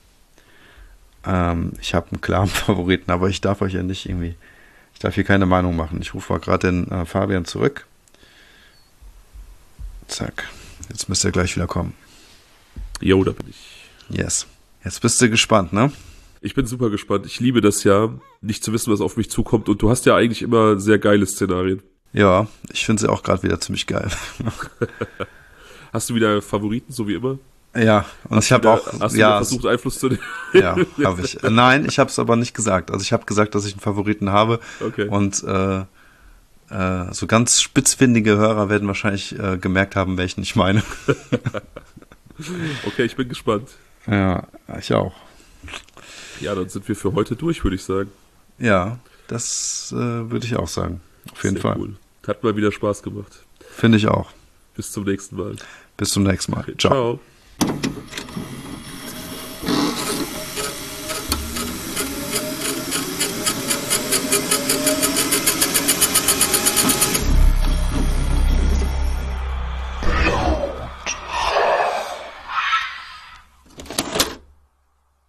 Ich habe einen klaren Favoriten, aber ich darf euch ja nicht irgendwie, ich darf hier keine Meinung machen. Ich rufe mal gerade den Fabian zurück. Zack, jetzt müsste er gleich wieder kommen. Jo, da bin ich. Yes. Jetzt bist du gespannt, ne? Ich bin super gespannt. Ich liebe das ja, nicht zu wissen, was auf mich zukommt. Und du hast ja eigentlich immer sehr geile Szenarien. Ja, ich finde sie auch gerade wieder ziemlich geil. Hast du wieder Favoriten, so wie immer? Ja, und ich habe auch... Hast du ja, versucht, Einfluss zu nehmen? Ja, habe ich. Nein, ich habe es aber nicht gesagt. Also ich habe gesagt, dass ich einen Favoriten habe. Okay. Und so ganz spitzfindige Hörer werden wahrscheinlich gemerkt haben, welchen ich meine. Okay, ich bin gespannt. Ja, ich auch. Ja, dann sind wir für heute durch, würde ich sagen. Ja, das würde ich auch sagen. Auf jeden Fall. Cool. Hat mal wieder Spaß gemacht. Finde ich auch. Bis zum nächsten Mal. Bis zum nächsten Mal. Okay, Ciao. ciao.